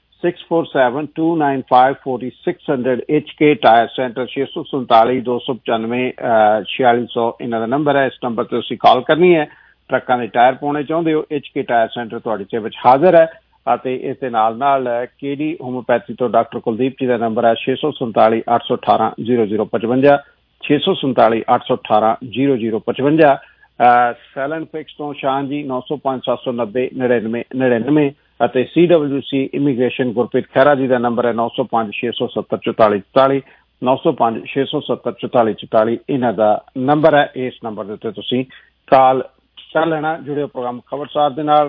[SPEAKER 17] 647-295-4600 HK ਟਾਇਰ ਸੈਂਟਰ 647 295 4600 ਇਹਨਾਂ ਦਾ ਨੰਬਰ ਹੈ। ਇਸ ਨੰਬਰ ਤੇ ਤੁਸੀਂ ਕਾਲ ਕਰਨੀ ਹੈ। ਟਰੱਕਾਂ ਦੇ ਟਾਇਰ ਪਾਉਣੇ ਚਾਹੁੰਦੇ ਹੋ, HK ਟਾਇਰ ਸੈਂਟਰ ਤੁਹਾਡੀ ਸੇਵਾ ਵਿੱਚ ਹਾਜ਼ਰ ਹੈ। ਅਤੇ ਇਸ ਦੇ ਨਾਲ KD ਹੋਮੋਪੈਥੀ ਤੋਂ ਡਾਕਟਰ ਕੁਲਦੀਪ ਜੀ ਦਾ ਨੰਬਰ ਹੈ 647 818 0055 647 818 0055। ਸੈਲਨ ਫਿਕਸ ਤੋਂ ਸ਼ਾਨ ਜੀ 905 790 9999 ਅਤੇ CWC ਇਮੀਗ੍ਰੇਸ਼ਨ ਗੁਰਪ੍ਰੀਤ ਖਹਿਰਾ ਜੀ ਦਾ ਨੰਬਰ ਹੈ 905 670 4444
[SPEAKER 7] 905-670-4444 ਇਹਨਾਂ ਦਾ ਨੰਬਰ ਹੈ। ਇਸ ਨੰਬਰ ਦੇ ਉੱਤੇ ਤੁਸੀਂ ਕਾਲ ਕਰ ਲੈਣਾ। ਜੁੜਿਓ ਪ੍ਰੋਗਰਾਮ ਖਬਰਸਾਰ ਦੇ ਨਾਲ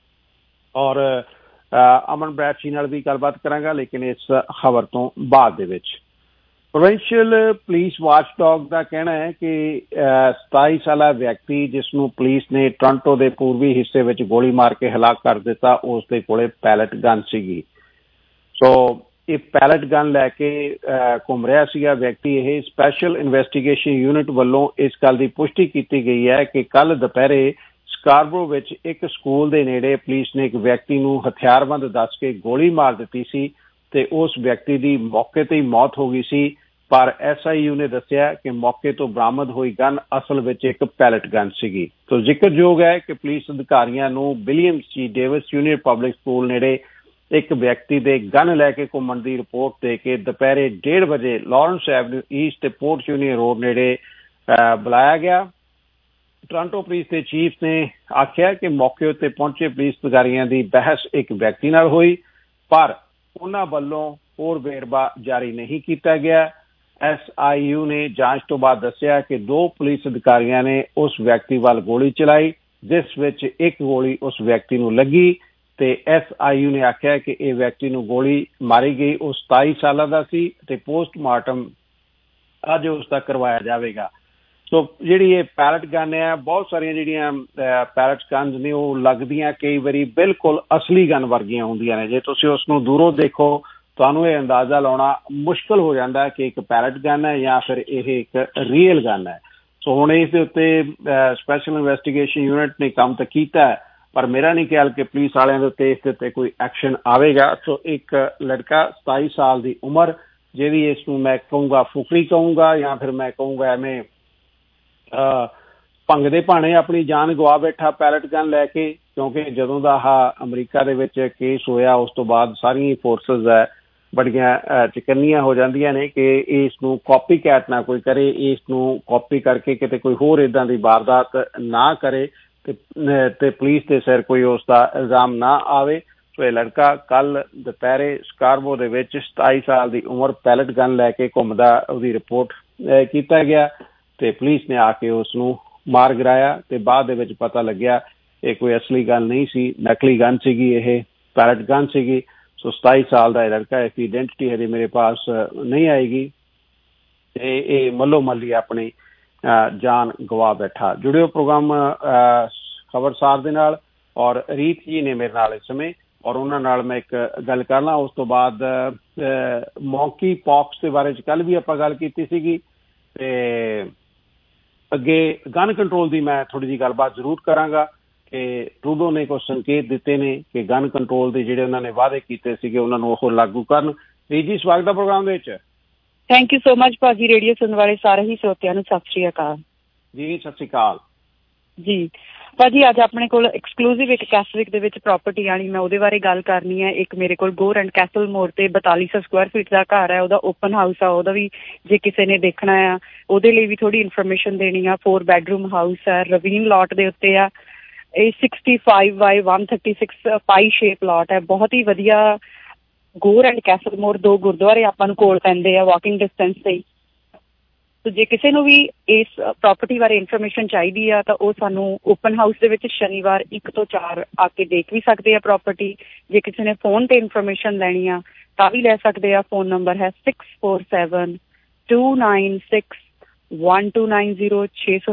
[SPEAKER 7] ਔਰ ਅਮਨ ਬੈਠੀ ਨਾਲ ਵੀ ਗੱਲਬਾਤ ਕਰਾਂਗਾ, ਲੇਕਿਨ ਇਸ ਖਬਰ ਤੋਂ ਬਾਅਦ ਦੇ ਵਿੱਚ ਪ੍ਰੋਵਿੰਸ਼ੀਅਲ ਪੁਲਿਸ ਵਾਚਡੌਗ ਦਾ ਕਹਿਣਾ ਹੈ ਕਿ 27 ਸਾਲਾ ਵਿਅਕਤੀ ਜਿਸ ਨੂੰ ਪੁਲਿਸ ਨੇ ਟੋਰਾਂਟੋ ਦੇ ਪੂਰਬੀ ਹਿੱਸੇ ਵਿੱਚ ਗੋਲੀ ਮਾਰ ਕੇ ਹਲਾਕ ਕਰ ਦਿੱਤਾ, ਉਸ ਦੇ ਕੋਲੇ ਪੈਲਟ ਗਨ ਸੀਗੀ। ਸੋ ਇਹ ਪੈਲਟ ਗਨ ਲੈ ਕੇ ਘੁੰਮ ਰਿਹਾ ਸੀਗਾ ਵਿਅਕਤੀ। ਇਹ ਸਪੈਸ਼ਲ ਇਨਵੈਸਟੀਗੇਸ਼ਨ ਯੂਨਿਟ ਵੱਲੋਂ ਇਸ ਗੱਲ ਦੀ ਪੁਸ਼ਟੀ ਕੀਤੀ ਗਈ ਹੈ ਕਿ ਕੱਲ੍ਹ ਦੁਪਹਿਰੇ ਸਕਾਰਬਰੋ ਵਿੱਚ ਇੱਕ ਸਕੂਲ ਦੇ ਨੇੜੇ ਪੁਲਿਸ ਨੇ ਇੱਕ ਵਿਅਕਤੀ ਨੂੰ ਹਥਿਆਰਬੰਦ ਦੱਸ ਕੇ ਗੋਲੀ ਮਾਰ ਦਿੱਤੀ ਸੀ ਤੇ ਉਸ ਵਿਅਕਤੀ ਦੀ ਮੌਕੇ ਤੇ ਹੀ ਮੌਤ ਹੋ ਗਈ ਸੀ। ਪਰ SIU ਨੇ ਦੱਸਿਆ ਕਿ ਮੌਕੇ ਤੋਂ ਬਰਾਮਦ ਹੋਈ ਗਨ ਅਸਲ ਵਿੱਚ ਇੱਕ ਪੈਲਟ ਗਨ ਸੀਗੀ। ਤੋ ਜ਼ਿਕਰਯੋਗ ਹੈ ਕਿ ਪੁਲਿਸ ਅਧਿਕਾਰੀਆਂ ਨੂੰ William C. Davis junior public school ਨੇੜੇ ਇੱਕ ਵਿਅਕਤੀ ਦੇ ਗਨ ਲੈ ਕੇ ਘੁੰਮਣ ਦੀ ਰਿਪੋਰਟ ਦੇ ਕੇ ਦੁਪਹਿਰੇ 1:30 ਵਜੇ ਲਾਰੈਂਸ ਐਵਨਿਊ ਈਸਟ ਤੇ ਪੋਰਟ ਯੂਨੀਅਨ ਰੋਡ ਨੇੜੇ ਬੁਲਾਇਆ ਗਿਆ। ਟੋਰਾਂਟੋ ਪੁਲਿਸ ਦੇ ਚੀਫ ਨੇ ਆਖਿਆ ਕਿ ਮੌਕੇ ਉੱਤੇ ਪਹੁੰਚੇ ਪੁਲਿਸ ਅਧਿਕਾਰੀਆਂ ਦੀ ਬਹਿਸ ਇੱਕ ਵਿਅਕਤੀ ਨਾਲ ਹੋਈ, ਪਰ ਉਹਨਾਂ ਵੱਲੋਂ ਹੋਰ ਵੇਰਵਾ ਜਾਰੀ ਨਹੀਂ ਕੀਤਾ ਗਿਆ। SIU ਨੇ ਜਾਂਚ ਤੋਂ ਬਾਅਦ ਦੱਸਿਆ ਕਿ 2 ਪੁਲਿਸ ਅਧਿਕਾਰੀਆਂ ਨੇ ਉਸ ਵਿਅਕਤੀ ਵੱਲ ਗੋਲੀ ਚਲਾਈ, ਜਿਸ ਵਿੱਚ ਇੱਕ ਗੋਲੀ ਉਸ ਵਿਅਕਤੀ ਨੂੰ ਲੱਗੀ ਤੇ SIU ਨੇ ਆਖਿਆ ਕਿ ਇਹ ਵਿਅਕਤੀ ਨੂੰ ਗੋਲੀ ਮਾਰੀ ਗਈ ਉਹ 27 ਸਾਲਾਂ ਦਾ ਸੀ ਤੇ ਪੋਸਟਮਾਰਟਮ ਅੱਜ ਉਸ ਦਾ ਕਰਵਾਇਆ ਜਾਵੇਗਾ। ਸੋ ਜਿਹੜੀ ਇਹ ਪੈਲਟ ਗਨ ਹੈ, ਬਹੁਤ ਸਾਰੀਆਂ ਜਿਹੜੀਆਂ ਪੈਲਟ ਗਨਸ ਨੇ ਉਹ ਲੱਗਦੀਆਂ ਕਈ ਵਾਰੀ ਬਿਲਕੁਲ ਅਸਲੀ ਗਨ ਵਰਗੀਆਂ ਹੁੰਦੀਆਂ ਨੇ। ਜੇ ਤੁਸੀਂ ਉਸ ਨੂੰ ਦੂਰੋਂ ਦੇਖੋ ਤੁਹਾਨੂੰ ਇਹ ਅੰਦਾਜ਼ਾ ਲਾਉਣਾ ਮੁਸ਼ਕਲ ਹੋ ਜਾਂਦਾ ਕਿ ਇੱਕ ਪੈਲਟ ਗਨ ਹੈ ਜਾਂ ਫਿਰ ਇਹ ਇੱਕ ਰੀਅਲ ਗਨ ਹੈ। ਸੋ ਹੁਣ ਇਸ ਦੇ ਉੱਤੇ ਸਪੈਸ਼ਲ ਇਨਵੈਸਟੀਗੇਸ਼ਨ ਯੂਨਿਟ ਨੇ ਕੰਮ ਤਾਂ ਕੀਤਾ ਹੈ, ਪਰ ਮੇਰਾ ਨਹੀਂ ਖਿਆਲ ਕਿ ਪੁਲਿਸ ਵਾਲਿਆਂ ਦੇ ਉੱਤੇ ਇਸ ਦੇ ਉੱਤੇ ਕੋਈ ਐਕਸ਼ਨ ਆਵੇਗਾ। ਸੋ ਇੱਕ ਲੜਕਾ 27 ਸਾਲ ਦੀ ਉਮਰ, ਜਿਹੜੀ ਇਸ ਨੂੰ ਮੈਂ ਕਹੂੰਗਾ ਫੁਕਰੀ ਕਹੂੰਗਾ ਜਾਂ ਫਿਰ ਮੈਂ ਕਹੂੰਗਾ ਐਵੇਂ ਭੰਗਦੇ ਭਾਣੇ ਆਪਣੀ ਜਾਨ ਗਵਾ ਬੈਠਾ ਪੈਲਟ ਗਨ ਲੈ ਕੇ, ਕਿਉਂਕਿ ਜਦੋਂ ਦਾ ਆਹ ਅਮਰੀਕਾ ਦੇ ਵਿੱਚ ਕੇਸ ਹੋਇਆ ਉਸ ਤੋਂ ਬਾਅਦ ਸਾਰੀਆਂ ਫੋਰਸਿਸ ਹੈ ਬੜੀਆਂ ਚਿਕੰਨੀਆਂ ਹੋ ਜਾਂਦੀਆਂ ਨੇ ਕਿ ਇਸ ਨੂੰ ਕਾਪੀ ਕੈਟ ਨਾ ਕੋਈ ਕਰੇ, ਇਸ ਨੂੰ ਕਾਪੀ ਕਰਕੇ ਕਿਤੇ ਕੋਈ ਹੋਰ ਇੱਦਾਂ ਦੀ ਵਾਰਦਾਤ ਨਾ ਕਰੇ ਤੇ ਪੁਲਿਸ ਦੇ ਸਿਰ ਕੋਈ ਉਸ ਦਾ ਇਲਜ਼ਾਮ ਨਾ ਆਵੇ। ਸੋ ਇਹ ਲੜਕਾ ਕੱਲ ਦੁਪਹਿਰੇ ਸਕਾਰਬੋ ਦੇ ਵਿੱਚ 27 ਸਾਲ ਦੀ ਉਮਰ ਪੈਲਟ ਗਨ ਲੈ ਕੇ ਘੁੰਮਦਾ, ਉਹਦੀ ਰਿਪੋਰਟ ਕੀਤਾ ਗਿਆ ਤੇ ਪੁਲਿਸ ਨੇ ਆ ਕੇ ਉਸ ਨੂੰ ਮਾਰ ਗਿਰਾਇਆ ਤੇ ਬਾਅਦ ਦੇ ਵਿੱਚ ਪਤਾ ਲੱਗਿਆ ਇਹ ਕੋਈ ਅਸਲੀ ਗਨ ਨਹੀਂ ਸੀ, ਨਕਲੀ ਗਨ ਸੀਗੀ, ਇਹ ਪੈਲਟ ਗਨ ਸੀਗੀ। ਸੋ 27 ਸਾਲ ਦਾ ਇਹ ਲੜਕਾ, ਇਸ ਦੀ ਆਇਡੈਂਟੀਟੀ ਹਜੇ ਮੇਰੇ ਪਾਸ ਨਹੀਂ ਆਏਗੀ ਤੇ ਇਹ ਮੱਲੋ ਮੱਲੀ ਆਪਣੀ ਜਾਨ ਗਵਾ ਬੈਠਾ। ਜੁੜਿਓ ਪ੍ਰੋਗਰਾਮ ਖਬਰਸਾਰ ਦੇ ਨਾਲ ਔਰ ਰੀਤ ਜੀ ਨੇ ਮੇਰੇ ਨਾਲ ਇਸ ਸਮੇਂ, ਔਰ ਉਹਨਾਂ ਨਾਲ ਮੈਂ ਇੱਕ ਗੱਲ ਕਰਨਾ। ਉਸ ਤੋਂ ਬਾਅਦ ਮੌਂਕੀ ਪੌਕਸ ਦੇ ਬਾਰੇ 'ਚ ਕੱਲ੍ਹ ਵੀ ਆਪਾਂ ਗੱਲ ਕੀਤੀ ਸੀਗੀ ਤੇ ਅੱਗੇ ਗਨ ਕੰਟਰੋਲ ਦੀ ਮੈਂ ਥੋੜ੍ਹੀ ਜਿਹੀ ਗੱਲਬਾਤ ਜ਼ਰੂਰ ਕਰਾਂਗਾ ਕਿ ਟਰੂਡੋ ਨੇ ਕੁਝ ਸੰਕੇਤ ਦਿੱਤੇ ਨੇ ਕਿ ਗਨ ਕੰਟਰੋਲ ਦੇ ਜਿਹੜੇ ਉਹਨਾਂ ਨੇ ਵਾਅਦੇ ਕੀਤੇ ਸੀਗੇ ਉਹਨਾਂ ਨੂੰ ਉਹ ਲਾਗੂ ਕਰਨ। ਰੀਤ ਜੀ ਸਵਾਗਤ ਹੈ ਪ੍ਰੋਗਰਾਮ ਦੇ ਵਿੱਚ।
[SPEAKER 18] ਥੈਂਕ ਯੂ ਸੋ ਮਚ ਭਾਜੀ। ਰੇਡੀਓ ਸੁਣਨ ਵਾਲੇ ਸਾਰੇ ਹੀ ਸਰੋਤਿਆਂ ਨੂੰ ਸਤਿ ਸ਼੍ਰੀ ਅਕਾਲ
[SPEAKER 7] ਜੀ। ਸਤਿ ਸ਼੍ਰੀ ਅਕਾਲ
[SPEAKER 18] ਜੀ। ਭਾਜੀ ਅੱਜ ਆਪਣੇ ਕੋਲ ਐਕਸਕਲੂਸਿਵ ਇੱਕ ਕੈਸਵਿਕ ਦੇ ਵਿੱਚ ਪ੍ਰਾਪਰਟੀ ਆਣੀ, ਮੈਂ ਉਹਦੇ ਬਾਰੇ ਗੱਲ ਕਰਨੀ ਹੈ। ਇੱਕ ਮੇਰੇ ਕੋਲ ਗੋਰ ਐਂਡ ਕੈਸਲ ਮੋੜ ਤੇ 4200 ਸਕੁਆਇਰ ਫੀਟ ਦਾ ਘਰ ਹੈ, ਉਹਦਾ ਓਪਨ ਹਾਊਸ ਆ, ਉਹਦਾ ਵੀ ਜੇ ਕਿਸੇ ਨੇ ਦੇਖਣਾ ਆ ਉਹਦੇ ਲਈ ਵੀ ਥੋੜੀ ਇਨਫੋਰਮੇਸ਼ਨ ਦੇਣੀ ਆ। 4 ਬੈਡਰੂਮ ਹਾਊਸ ਹੈ, ਰਵੀਨ ਲੋਟ ਦੇ ਉੱਤੇ ਆ। ਇਹ 65/136 ਪਾਈ ਸ਼ੇਪ ਲੋਟ ਹੈ, ਬਹੁਤ ਹੀ ਵਧੀਆ। ਗੋਰ ਐਂਡ ਕੈਸਲ ਮੋੜ 2 ਗੁਰਦੁਆਰੇ ਆਪਾਂ ਨੂੰ ਕੋਲ ਪੈਂਦੇ ਆ ਵਾਕਿੰਗ ਡਿਸਟੈਂਸ ਤੇ। ਸੋ ਜੇ ਕਿਸੇ ਨੂੰ ਵੀ ਇਸ ਪ੍ਰਾਪਰਟੀ ਬਾਰੇ ਇਨਫੋਰਮੇਸ਼ਨ ਚਾਹੀਦੀ ਆ ਤਾਂ ਉਹ ਸਾਨੂੰ ਓਪਨ ਹਾਊਸ ਦੇ ਵਿੱਚ ਸ਼ਨੀਵਾਰ 1 ਤੋਂ 4 ਆ ਕੇ ਦੇਖ ਵੀ ਸਕਦੇ ਆ ਪ੍ਰਾਪਰਟੀ। ਜੇ ਕਿਸੇ ਨੇ ਫੋਨ ਤੇ ਇਨਫੋਰਮੇਸ਼ਨ ਲੈਣੀ ਆ ਤਾਂ ਵੀ ਲੈ ਸਕਦੇ ਆ। ਫੋਨ ਨੰਬਰ ਹੈ 6472961290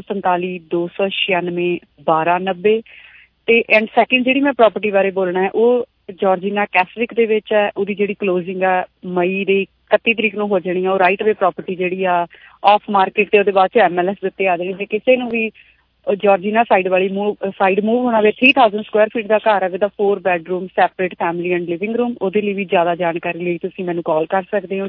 [SPEAKER 18] 647-296-1290। ਤੇ ਐਂਡ ਸੈਕਿੰਡ ਜਿਹੜੀ ਮੈਂ ਪ੍ਰਾਪਰਟੀ ਬਾਰੇ ਬੋਲਣਾ ਹੈ ਉਹ ਜਾਰਜੀਨਾ ਕੈਸਵਿਕ ਦੇ ਵਿੱਚ ਹੈ। ਉਹਦੀ ਜਿਹੜੀ ਕਲੋਜ਼ਿੰਗ ਆ ਮਈ ਦੀ 31 ਤਰੀਕ ਨੂੰ ਹੋ ਜਾਣੀ ਆ। ਉਹ ਰਾਈਟ ਵੇ ਪ੍ਰਾਪਰਟੀ ਜਿਹੜੀ ਆ ਆਫ ਮਾਰਕੀਟ ਤੇ ਉਹਦੇ ਬਾਅਦ 'ਚ MLS ਦਿੱਤੇ ਆ ਜਾਣੀ। ਜੇ ਕਿਸੇ ਨੂੰ ਵੀ ਜਾਰਜੀਨਾ ਸਾਈਡ ਵਾਲੀ ਸਾਈਡ ਮੂਵ ਹੋਣਾ ਵੇ, 3000 ਸਕੁਆਇਰ ਫੀਟ ਦਾ ਘਰ ਹੈ with 4 bedroom separate family and living room, ਉਹਦੇ ਲਈ ਵੀ ਜ਼ਿਆਦਾ ਜਾਣਕਾਰੀ ਲਈ ਤੁਸੀਂ ਮੈਨੂੰ ਕਾਲ ਕਰ ਸਕਦੇ ਹੋ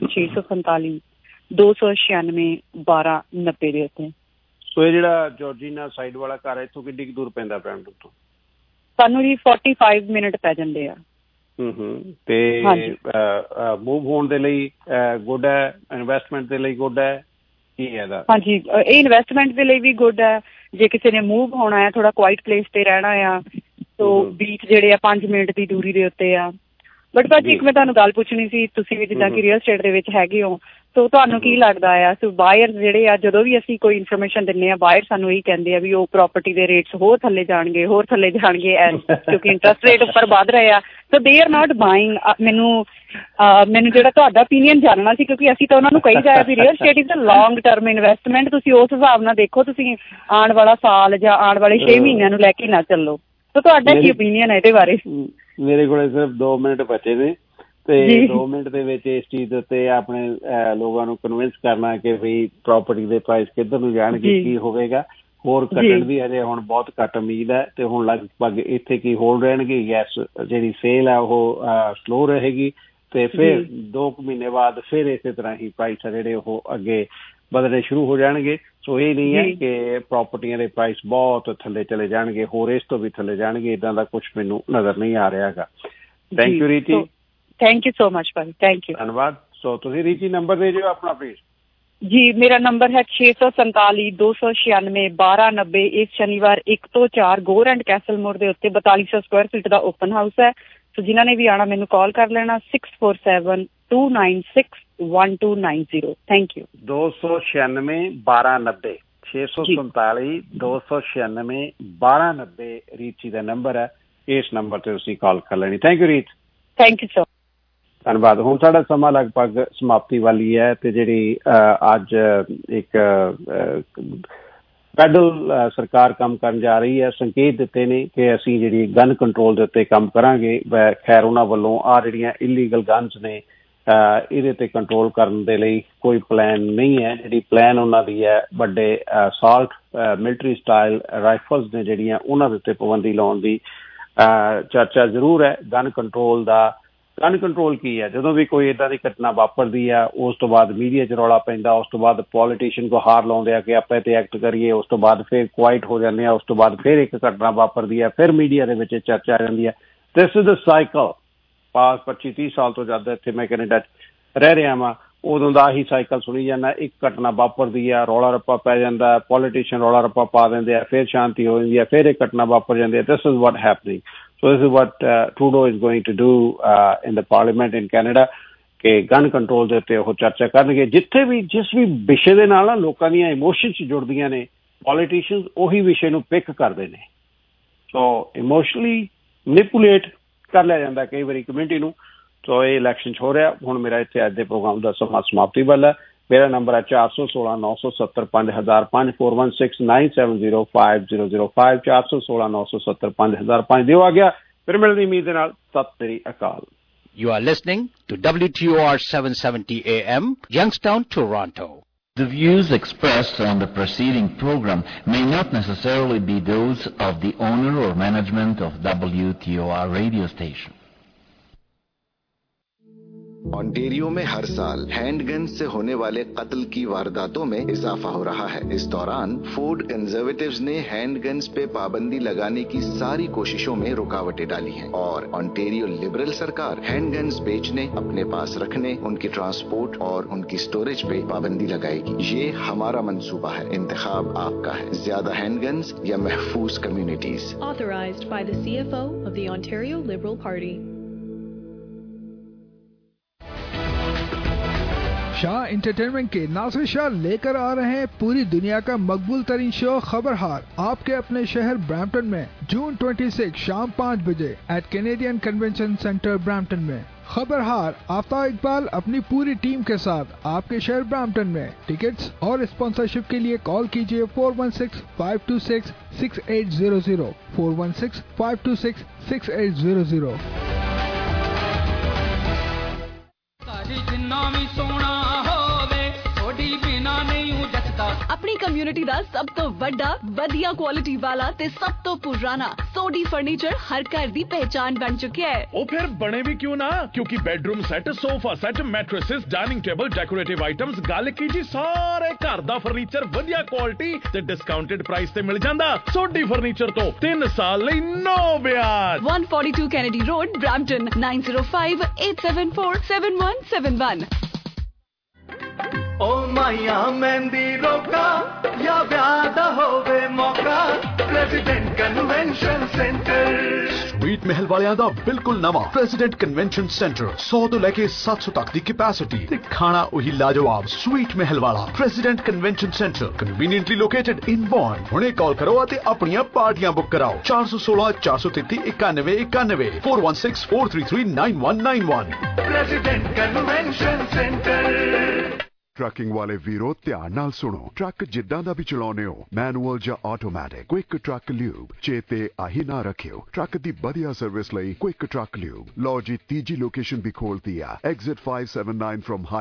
[SPEAKER 18] 647-296-1290 ਦੇ ਉੱਤੇ।
[SPEAKER 7] ਸੋ ਇਹ ਜਿਹੜਾ ਜਾਰਜੀਨਾ ਸਾਈਡ ਵਾਲਾ ਘਰ ਹੈ ਇੱਥੋਂ ਕਿੰਨੀ ਕੁ ਦੂਰ ਪੈਂਦਾ ਬ੍ਰੈਂਪਟਨ ਤੋਂ?
[SPEAKER 18] ਸਾਨੂੰ ਜੀ 45 ਮਿੰਟ ਪੈ ਜਾਂਦੇ ਆ।
[SPEAKER 7] ਤੇ ਮੂਵ ਹੋਣ ਦੇ ਲਈ ਗੁੱਡ ਹੈ, ਇਨਵੈਸਟਮੈਂਟ ਦੇ ਲਈ ਗੁੱਡ ਹੈ, ਕੀ ਹੈ ਇਹਦਾ? ਹਾਂਜੀ,
[SPEAKER 18] ਇਹ ਇਨਵੈਸਟਮੈਂਟ ਦੇ ਲਈ ਵੀ ਗੁੱਡ ਹੈ। ਜੇ ਕਿਸੇ ਨੇ ਮੂਵ ਹੋਣਾ ਹੈ, ਥੋੜਾ ਕੁਆਇਟ ਪਲੇਸ ਤੇ ਰਹਿਣਾ ਆ, ਸੋ ਬੀਚ ਜਿਹੜੇ ਆ 5 ਮਿੰਟ ਦੀ ਦੂਰੀ ਦੇ ਉੱਤੇ ਆ। ਬਟ ਭਾਜੀ ਇੱਕ ਮੈਂ ਤੁਹਾਨੂੰ ਗੱਲ ਪੁੱਛਣੀ ਸੀ, ਤੁਸੀਂ ਵੀ ਜਿੱਦਾਂ ਕਿ ਰੀਅਲ ਸਟੇਟ ਦੇ ਵਿੱਚ ਹੈਗੇ ਹੋ, ਸੋ ਤੁਹਾਨੂੰ ਕੀ ਲੱਗਦਾ ਆ ਸੋ ਬਾਇਰ ਜਿਹੜੇ ਆ ਜਦੋਂ ਵੀ ਅਸੀਂ ਕੋਈ ਇਨਫੋਰਮੇਸ਼ਨ ਦਿੰਦੇ ਆ ਬਾਇਰ ਸਾਨੂੰ ਇਹੀ ਕਹਿੰਦੇ ਆ ਵੀ ਉਹ ਪ੍ਰੋਪਰਟੀ ਦੇ ਰੇਟਸ ਹੋਰ ਥੱਲੇ ਜਾਣਗੇ ਕਿਉਂਕਿ ਇੰਟਰਸਟ ਰੇਟ ਉੱਪਰ ਵਧ ਰਹੇ ਆ, ਸੋ ਦੇ ਆਰ ਨਾਟ ਬਾਇੰਗ। ਮੈਨੂੰ ਜਿਹੜਾ ਤੁਹਾਡਾ ਓਪੀਨੀਅਨ ਜਾਣਨਾ ਸੀ, ਕਿਉਂਕਿ ਅਸੀਂ ਤਾਂ ਉਹਨਾਂ ਨੂੰ ਕਹੀ ਜਾਇਆ ਵੀ real estate is a long term investment, ਤੁਸੀਂ ਉਸ ਹਿਸਾਬ ਨਾਲ ਦੇਖੋ, ਤੁਸੀਂ ਆਉਣ ਵਾਲਾ ਸਾਲ ਜਾਂ ਆਉਣ ਵਾਲੇ 6 ਮਹੀਨਿਆਂ ਨੂੰ ਲੈ ਕੇ ਨਾ ਚੱਲੋ। ਸੋ ਤੁਹਾਡਾ ਕੀ ਓਪੀਨੀਅਨ ਹੈ ਇਹਦੇ ਬਾਰੇ?
[SPEAKER 7] ਮੇਰੇ ਕੋਲ ਸਿਰਫ 2 ਮਿੰਟ ਬਚੇ ਨੇ ਤੇ 2 ਮਿੰਟ ਦੇ ਵਿੱਚ ਇਸ ਚੀਜ਼ ਦੇ ਉੱਤੇ ਆਪਣੇ ਲੋਕਾਂ ਨੂੰ ਕਨਵਿੰਸ ਕਰਨਾ ਕਿ ਵੀ ਪ੍ਰਾਪਰਟੀ ਦੇ ਪ੍ਰਾਈਸ ਕਿੱਧਰ ਨੂੰ ਜਾਣਗੇ, ਕੀ ਹੋਵੇਗਾ। ਹੋਰ ਘਟਣ ਦੀ ਹਜੇ ਹੁਣ ਬਹੁਤ ਘੱਟ ਉਮੀਦ ਹੈ ਤੇ ਹੁਣ ਲਗਭਗ ਇੱਥੇ ਕੀ ਹੋਲ ਰਹਿਣਗੇ। ਯੈਸ, ਜਿਹੜੀ ਸੇਲ ਹੈ ਉਹ ਸਲੋ ਰਹੇਗੀ ਤੇ ਫਿਰ 2 ਮਹੀਨੇ ਬਾਅਦ ਫਿਰ ਇਸੇ ਤਰ੍ਹਾਂ ਹੀ ਪ੍ਰਾਈਸ ਆ ਜਿਹੜੇ ਉਹ ਅੱਗੇ ਵਧਣੇ ਸ਼ੁਰੂ ਹੋ ਜਾਣਗੇ। ਸੋ ਇਹ ਨਹੀਂ ਹੈ ਕਿ ਪ੍ਰਾਪਰਟੀਆਂ ਦੇ ਪ੍ਰਾਈਸ ਬਹੁਤ ਥੱਲੇ ਚਲੇ ਜਾਣਗੇ, ਹੋਰ ਇਸ ਤੋਂ ਵੀ ਥੱਲੇ ਜਾਣਗੇ, ਇੱਦਾਂ ਦਾ ਕੁਛ ਮੈਨੂੰ ਨਜ਼ਰ ਨਹੀਂ ਆ ਰਿਹਾ ਹੈਗਾ। Thank you Reeti.
[SPEAKER 18] Thank you so much ਭਾਜੀ, ਥੈਂਕ ਯੂ, ਧੰਨਵਾਦ।
[SPEAKER 7] ਸੋ ਤੁਸੀਂ ਰੀਤੀ ਨੰਬਰ ਦੇ ਦਿਓ ਆਪਣਾ ਪਲੀਜ਼।
[SPEAKER 18] ਜੀ ਮੇਰਾ ਨੰਬਰ ਹੈ 647 296 1290। ਇਸ ਸ਼ਨੀਵਾਰ 1 ਤੋਂ 4 ਗੋਰ ਐਂਡ ਕੈਸਲ ਮੋੜ ਦੇ ਉੱਤੇ 4200 ਸਕੁਆਇਰ ਫੀਟ ਦਾ ਓਪਨ ਹਾਊਸ ਹੈ। ਸੋ ਜਿਨ੍ਹਾਂ ਨੇ ਵੀ ਆਉਣਾ ਮੈਨੂੰ ਕਾਲ ਕਰ ਲੈਣਾ 647 296 1290। Thank you.
[SPEAKER 7] 296 1290 647 296 1290 ਰੀਚੀ ਦਾ ਨੰਬਰ ਹੈ। ਇਸ ਨੰਬਰ ਤੇ ਤੁਸੀਂ ਕਾਲ ਕਰ ਲੈਣੀ। Thank you Reet.
[SPEAKER 18] Thank you so
[SPEAKER 7] ਧੰਨਵਾਦ। ਹੁਣ ਸਾਡਾ ਸਮਾਂ ਲਗਭਗ ਸਮਾਪਤੀ ਵਾਲੀ ਹੈ ਤੇ ਜਿਹੜੀ ਅੱਜ ਇੱਕ ਫੈਡਰਲ ਸਰਕਾਰ ਕੰਮ ਕਰਨ ਜਾ ਰਹੀ ਹੈ, ਸੰਕੇਤ ਦਿੱਤੇ ਨੇ ਕਿ ਅਸੀਂ ਜਿਹੜੀ ਗਨ ਕੰਟਰੋਲ ਦੇ ਉੱਤੇ ਕੰਮ ਕਰਾਂਗੇ। ਖੈਰ ਉਹਨਾਂ ਵੱਲੋਂ ਆਹ ਜਿਹੜੀਆਂ ਇਲੀਗਲ ਗਨਸ ਨੇ ਇਹਦੇ ਤੇ ਕੰਟਰੋਲ ਕਰਨ ਦੇ ਲਈ ਕੋਈ ਪਲਾਨ ਨਹੀਂ ਹੈ। ਜਿਹੜੀ ਪਲਾਨ ਉਹਨਾਂ ਦੀ ਹੈ ਵੱਡੇ ਅਸਾਲਟ ਮਿਲਟਰੀ ਸਟਾਈਲ ਰਾਈਫਲਸ ਨੇ ਜਿਹੜੀਆਂ ਉਹਨਾਂ ਦੇ ਉੱਤੇ ਪਾਬੰਦੀ ਲਾਉਣ ਦੀ ਚਰਚਾ ਜ਼ਰੂਰ ਹੈ। ਗਨ ਕੰਟਰੋਲ ਕੀ ਹੈ? ਜਦੋਂ ਵੀ ਕੋਈ ਇੱਦਾਂ ਦੀ ਘਟਨਾ ਵਾਪਰਦੀ ਆ ਉਸ ਤੋਂ ਬਾਅਦ ਮੀਡੀਆ 'ਚ ਰੌਲਾ ਪੈਂਦਾ, ਉਸ ਤੋਂ ਬਾਅਦ ਪੋਲੀਟੀਸ਼ੀਅਨ ਗੁਹਾਰ ਲਾਉਂਦੇ ਆ ਕਿ ਆਪਾਂ ਇਹ 'ਤੇ ਐਕਟ ਕਰੀਏ, ਉਸ ਤੋਂ ਬਾਅਦ ਫਿਰ ਕੁਆਇਟ ਹੋ ਜਾਂਦੇ ਆ, ਉਸ ਤੋਂ ਬਾਅਦ ਫਿਰ ਇੱਕ ਘਟਨਾ ਵਾਪਰਦੀ ਆ, ਫਿਰ ਮੀਡੀਆ ਦੇ ਵਿੱਚ ਚਰਚਾ ਆ ਜਾਂਦੀ ਹੈ। This is the cycle. ਪਾਸ 25-30 ਸਾਲ ਤੋਂ ਜ਼ਿਆਦਾ ਇੱਥੇ ਮੈਂ ਕੈਨੇਡਾ 'ਚ ਰਹਿ ਰਿਹਾ ਵਾਂ, ਉਦੋਂ ਦਾ ਆਹੀ ਸਾਈਕਲ ਸੁਣੀ ਜਾਂਦਾ। ਇੱਕ ਘਟਨਾ ਵਾਪਰਦੀ ਆ, ਰੌਲਾ ਰੱਪਾ ਪੈ ਜਾਂਦਾ, ਪੋਲੀਟੀਸ਼ੀਅਨ ਰੌਲਾ ਰੱਪਾ ਪਾ ਦਿੰਦੇ ਆ, ਫਿਰ ਸ਼ਾਂਤੀ ਹੋ ਜਾਂਦੀ ਹੈ, ਫਿਰ ਇੱਕ ਘਟਨਾ ਵਾਪਰ ਜਾਂਦੀ ਹੈ। This is what happening. So this is what Trudeau is going to do in the parliament in Canada ਕਿ ਗਨ ਕੰਟਰੋਲ ਦੇ ਉੱਤੇ ਉਹ ਚਰਚਾ ਕਰਨਗੇ। ਜਿੱਥੇ ਵੀ ਜਿਸ ਵੀ ਵਿਸ਼ੇ ਦੇ ਨਾਲ ਨਾ ਲੋਕਾਂ ਦੀਆਂ ਇਮੋਸ਼ਨਸ ਜੁੜਦੀਆਂ ਨੇ, ਪੋਲੀਟੀਸ਼ੀਅਨਸ ਉਹੀ ਵਿਸ਼ੇ ਨੂੰ ਪਿਕ ਕਰਦੇ ਨੇ। ਸੋ ਇਮੋਸ਼ਨਲੀ ਮੈਨੀਪੂਲੇਟ ਕਰ ਲਿਆ ਜਾਂਦਾ ਕਈ ਵਾਰੀ ਕਮਿਊਨਿਟੀ ਨੂੰ। ਸੋ ਇਹ ਇਲੈਕਸ਼ਨ 'ਚ ਹੋ ਰਿਹਾ। ਹੁਣ ਮੇਰਾ ਇੱਥੇ ਅੱਜ ਦੇ ਪ੍ਰੋਗਰਾਮ ਦਾ ਸਮਾਂ ਸਮਾਪਤੀ ਵਾਲਾ। ਮੇਰਾ ਨੰਬਰ ਹੈ 416 970 5005 416 970 5005 416 970 5005। ਦਿਓ ਆ ਗਿਆ। ਫਿਰ ਮਿਲਦੀ ਉਮੀਦ ਦੇ ਨਾਲ। ਸਤਿ ਸ੍ਰੀ ਅਕਾਲ।
[SPEAKER 19] You are listening to WTOR 770 AM, Youngstown, Toronto.
[SPEAKER 20] The views expressed on the preceding program may not necessarily be those of the owner or management of WTOR radio station.
[SPEAKER 21] Ontario में हर साल हैंडगन से होने वाले कत्ल की वारदातों में इजाफा हो रहा है। इस दौरान फूड कंजर्वेटिव्स ने हैंडगन्स पे पाबंदी लगाने की सारी कोशिशों में रुकावटें डाली हैं और ओंटारियो लिबरल सरकार हैंडगन्स बेचने, अपने पास रखने, उनकी ट्रांसपोर्ट और उनकी स्टोरेज पे पाबंदी लगाएगी। ये हमारा मंसूबा है, इंतखाब आपका है। ज्यादा हैंडगन्स या महफूज communities.
[SPEAKER 22] Authorized by the CFO of the Ontario Liberal Party.
[SPEAKER 23] Shah entertainment के नासिर शाह लेकर आ रहे हैं पूरी दुनिया का मकबूल तरीन शो खबरहार आपके अपने शहर ब्रैम्पटन में जून 26 शाम 5 बजे at Canadian convention centre Brampton में। खबरहार आफ्ताब इकबाल अपनी पूरी टीम के साथ आपके शहर ब्रैम्पटन में। टिकट्स और स्पॉन्सरशिप के लिए कॉल कीजिए 416-526-6800 416-526-6800।
[SPEAKER 22] अपनी कम्युनिटी दा सब तो बड़ा वधिया क्वालिटी वाला ते सब तो पुराना सोडी फर्नीचर हर घर दी पहचान बन चुके है।
[SPEAKER 24] ओ फिर बने भी क्यों ना, क्योंकि bedroom set, sofa set, mattresses, dining table, decorative items, गल कीजिए सारे घर दा फर्नीचर वधिया क्वालिटी ते डिस्काउंटेड प्राइस ते मिल जांदा। सोडी फर्नीचर तो 3 साल लई नो ब्याज।
[SPEAKER 22] 142 कैनेडी रोड ब्रैम्पटन 9058747171।
[SPEAKER 12] ओ माया मेहंदी रोका या ब्याह दा होवे मौका, प्रेसिडेंट कन्वेंशन सेंटर।
[SPEAKER 1] स्वीट महल वालियां दा बिल्कुल नवा प्रेसिडेंट कन्वेंशन सेंटर 100 तो लेके 700 तक दी कैपेसिटी ते खाना वही लाजवाब स्वीट महल वाला president convention centre conveniently located in Bond. हुणे कॉल करो ते अपनियां पार्टियां बुक कराओ 416 433 91 91 416 433 9191।
[SPEAKER 12] President convention centre.
[SPEAKER 2] ट्रकिंग वाले वीरो ध्यान नाल सुनो, ट्रक जिद्दां दा भी चलाउने हो, मैनुअल ਜਾਂ ਆਟੋਮੈਟਿਕ, क्विक ट्रक ल्यूब चेते आही ना रखियो। ट्रक दी बढ़िया सर्विस लई क्विक ट्रक ल्यूब। लो जी तीजी लोकेशन भी खोलती है, एग्जिट 579 फ्रॉम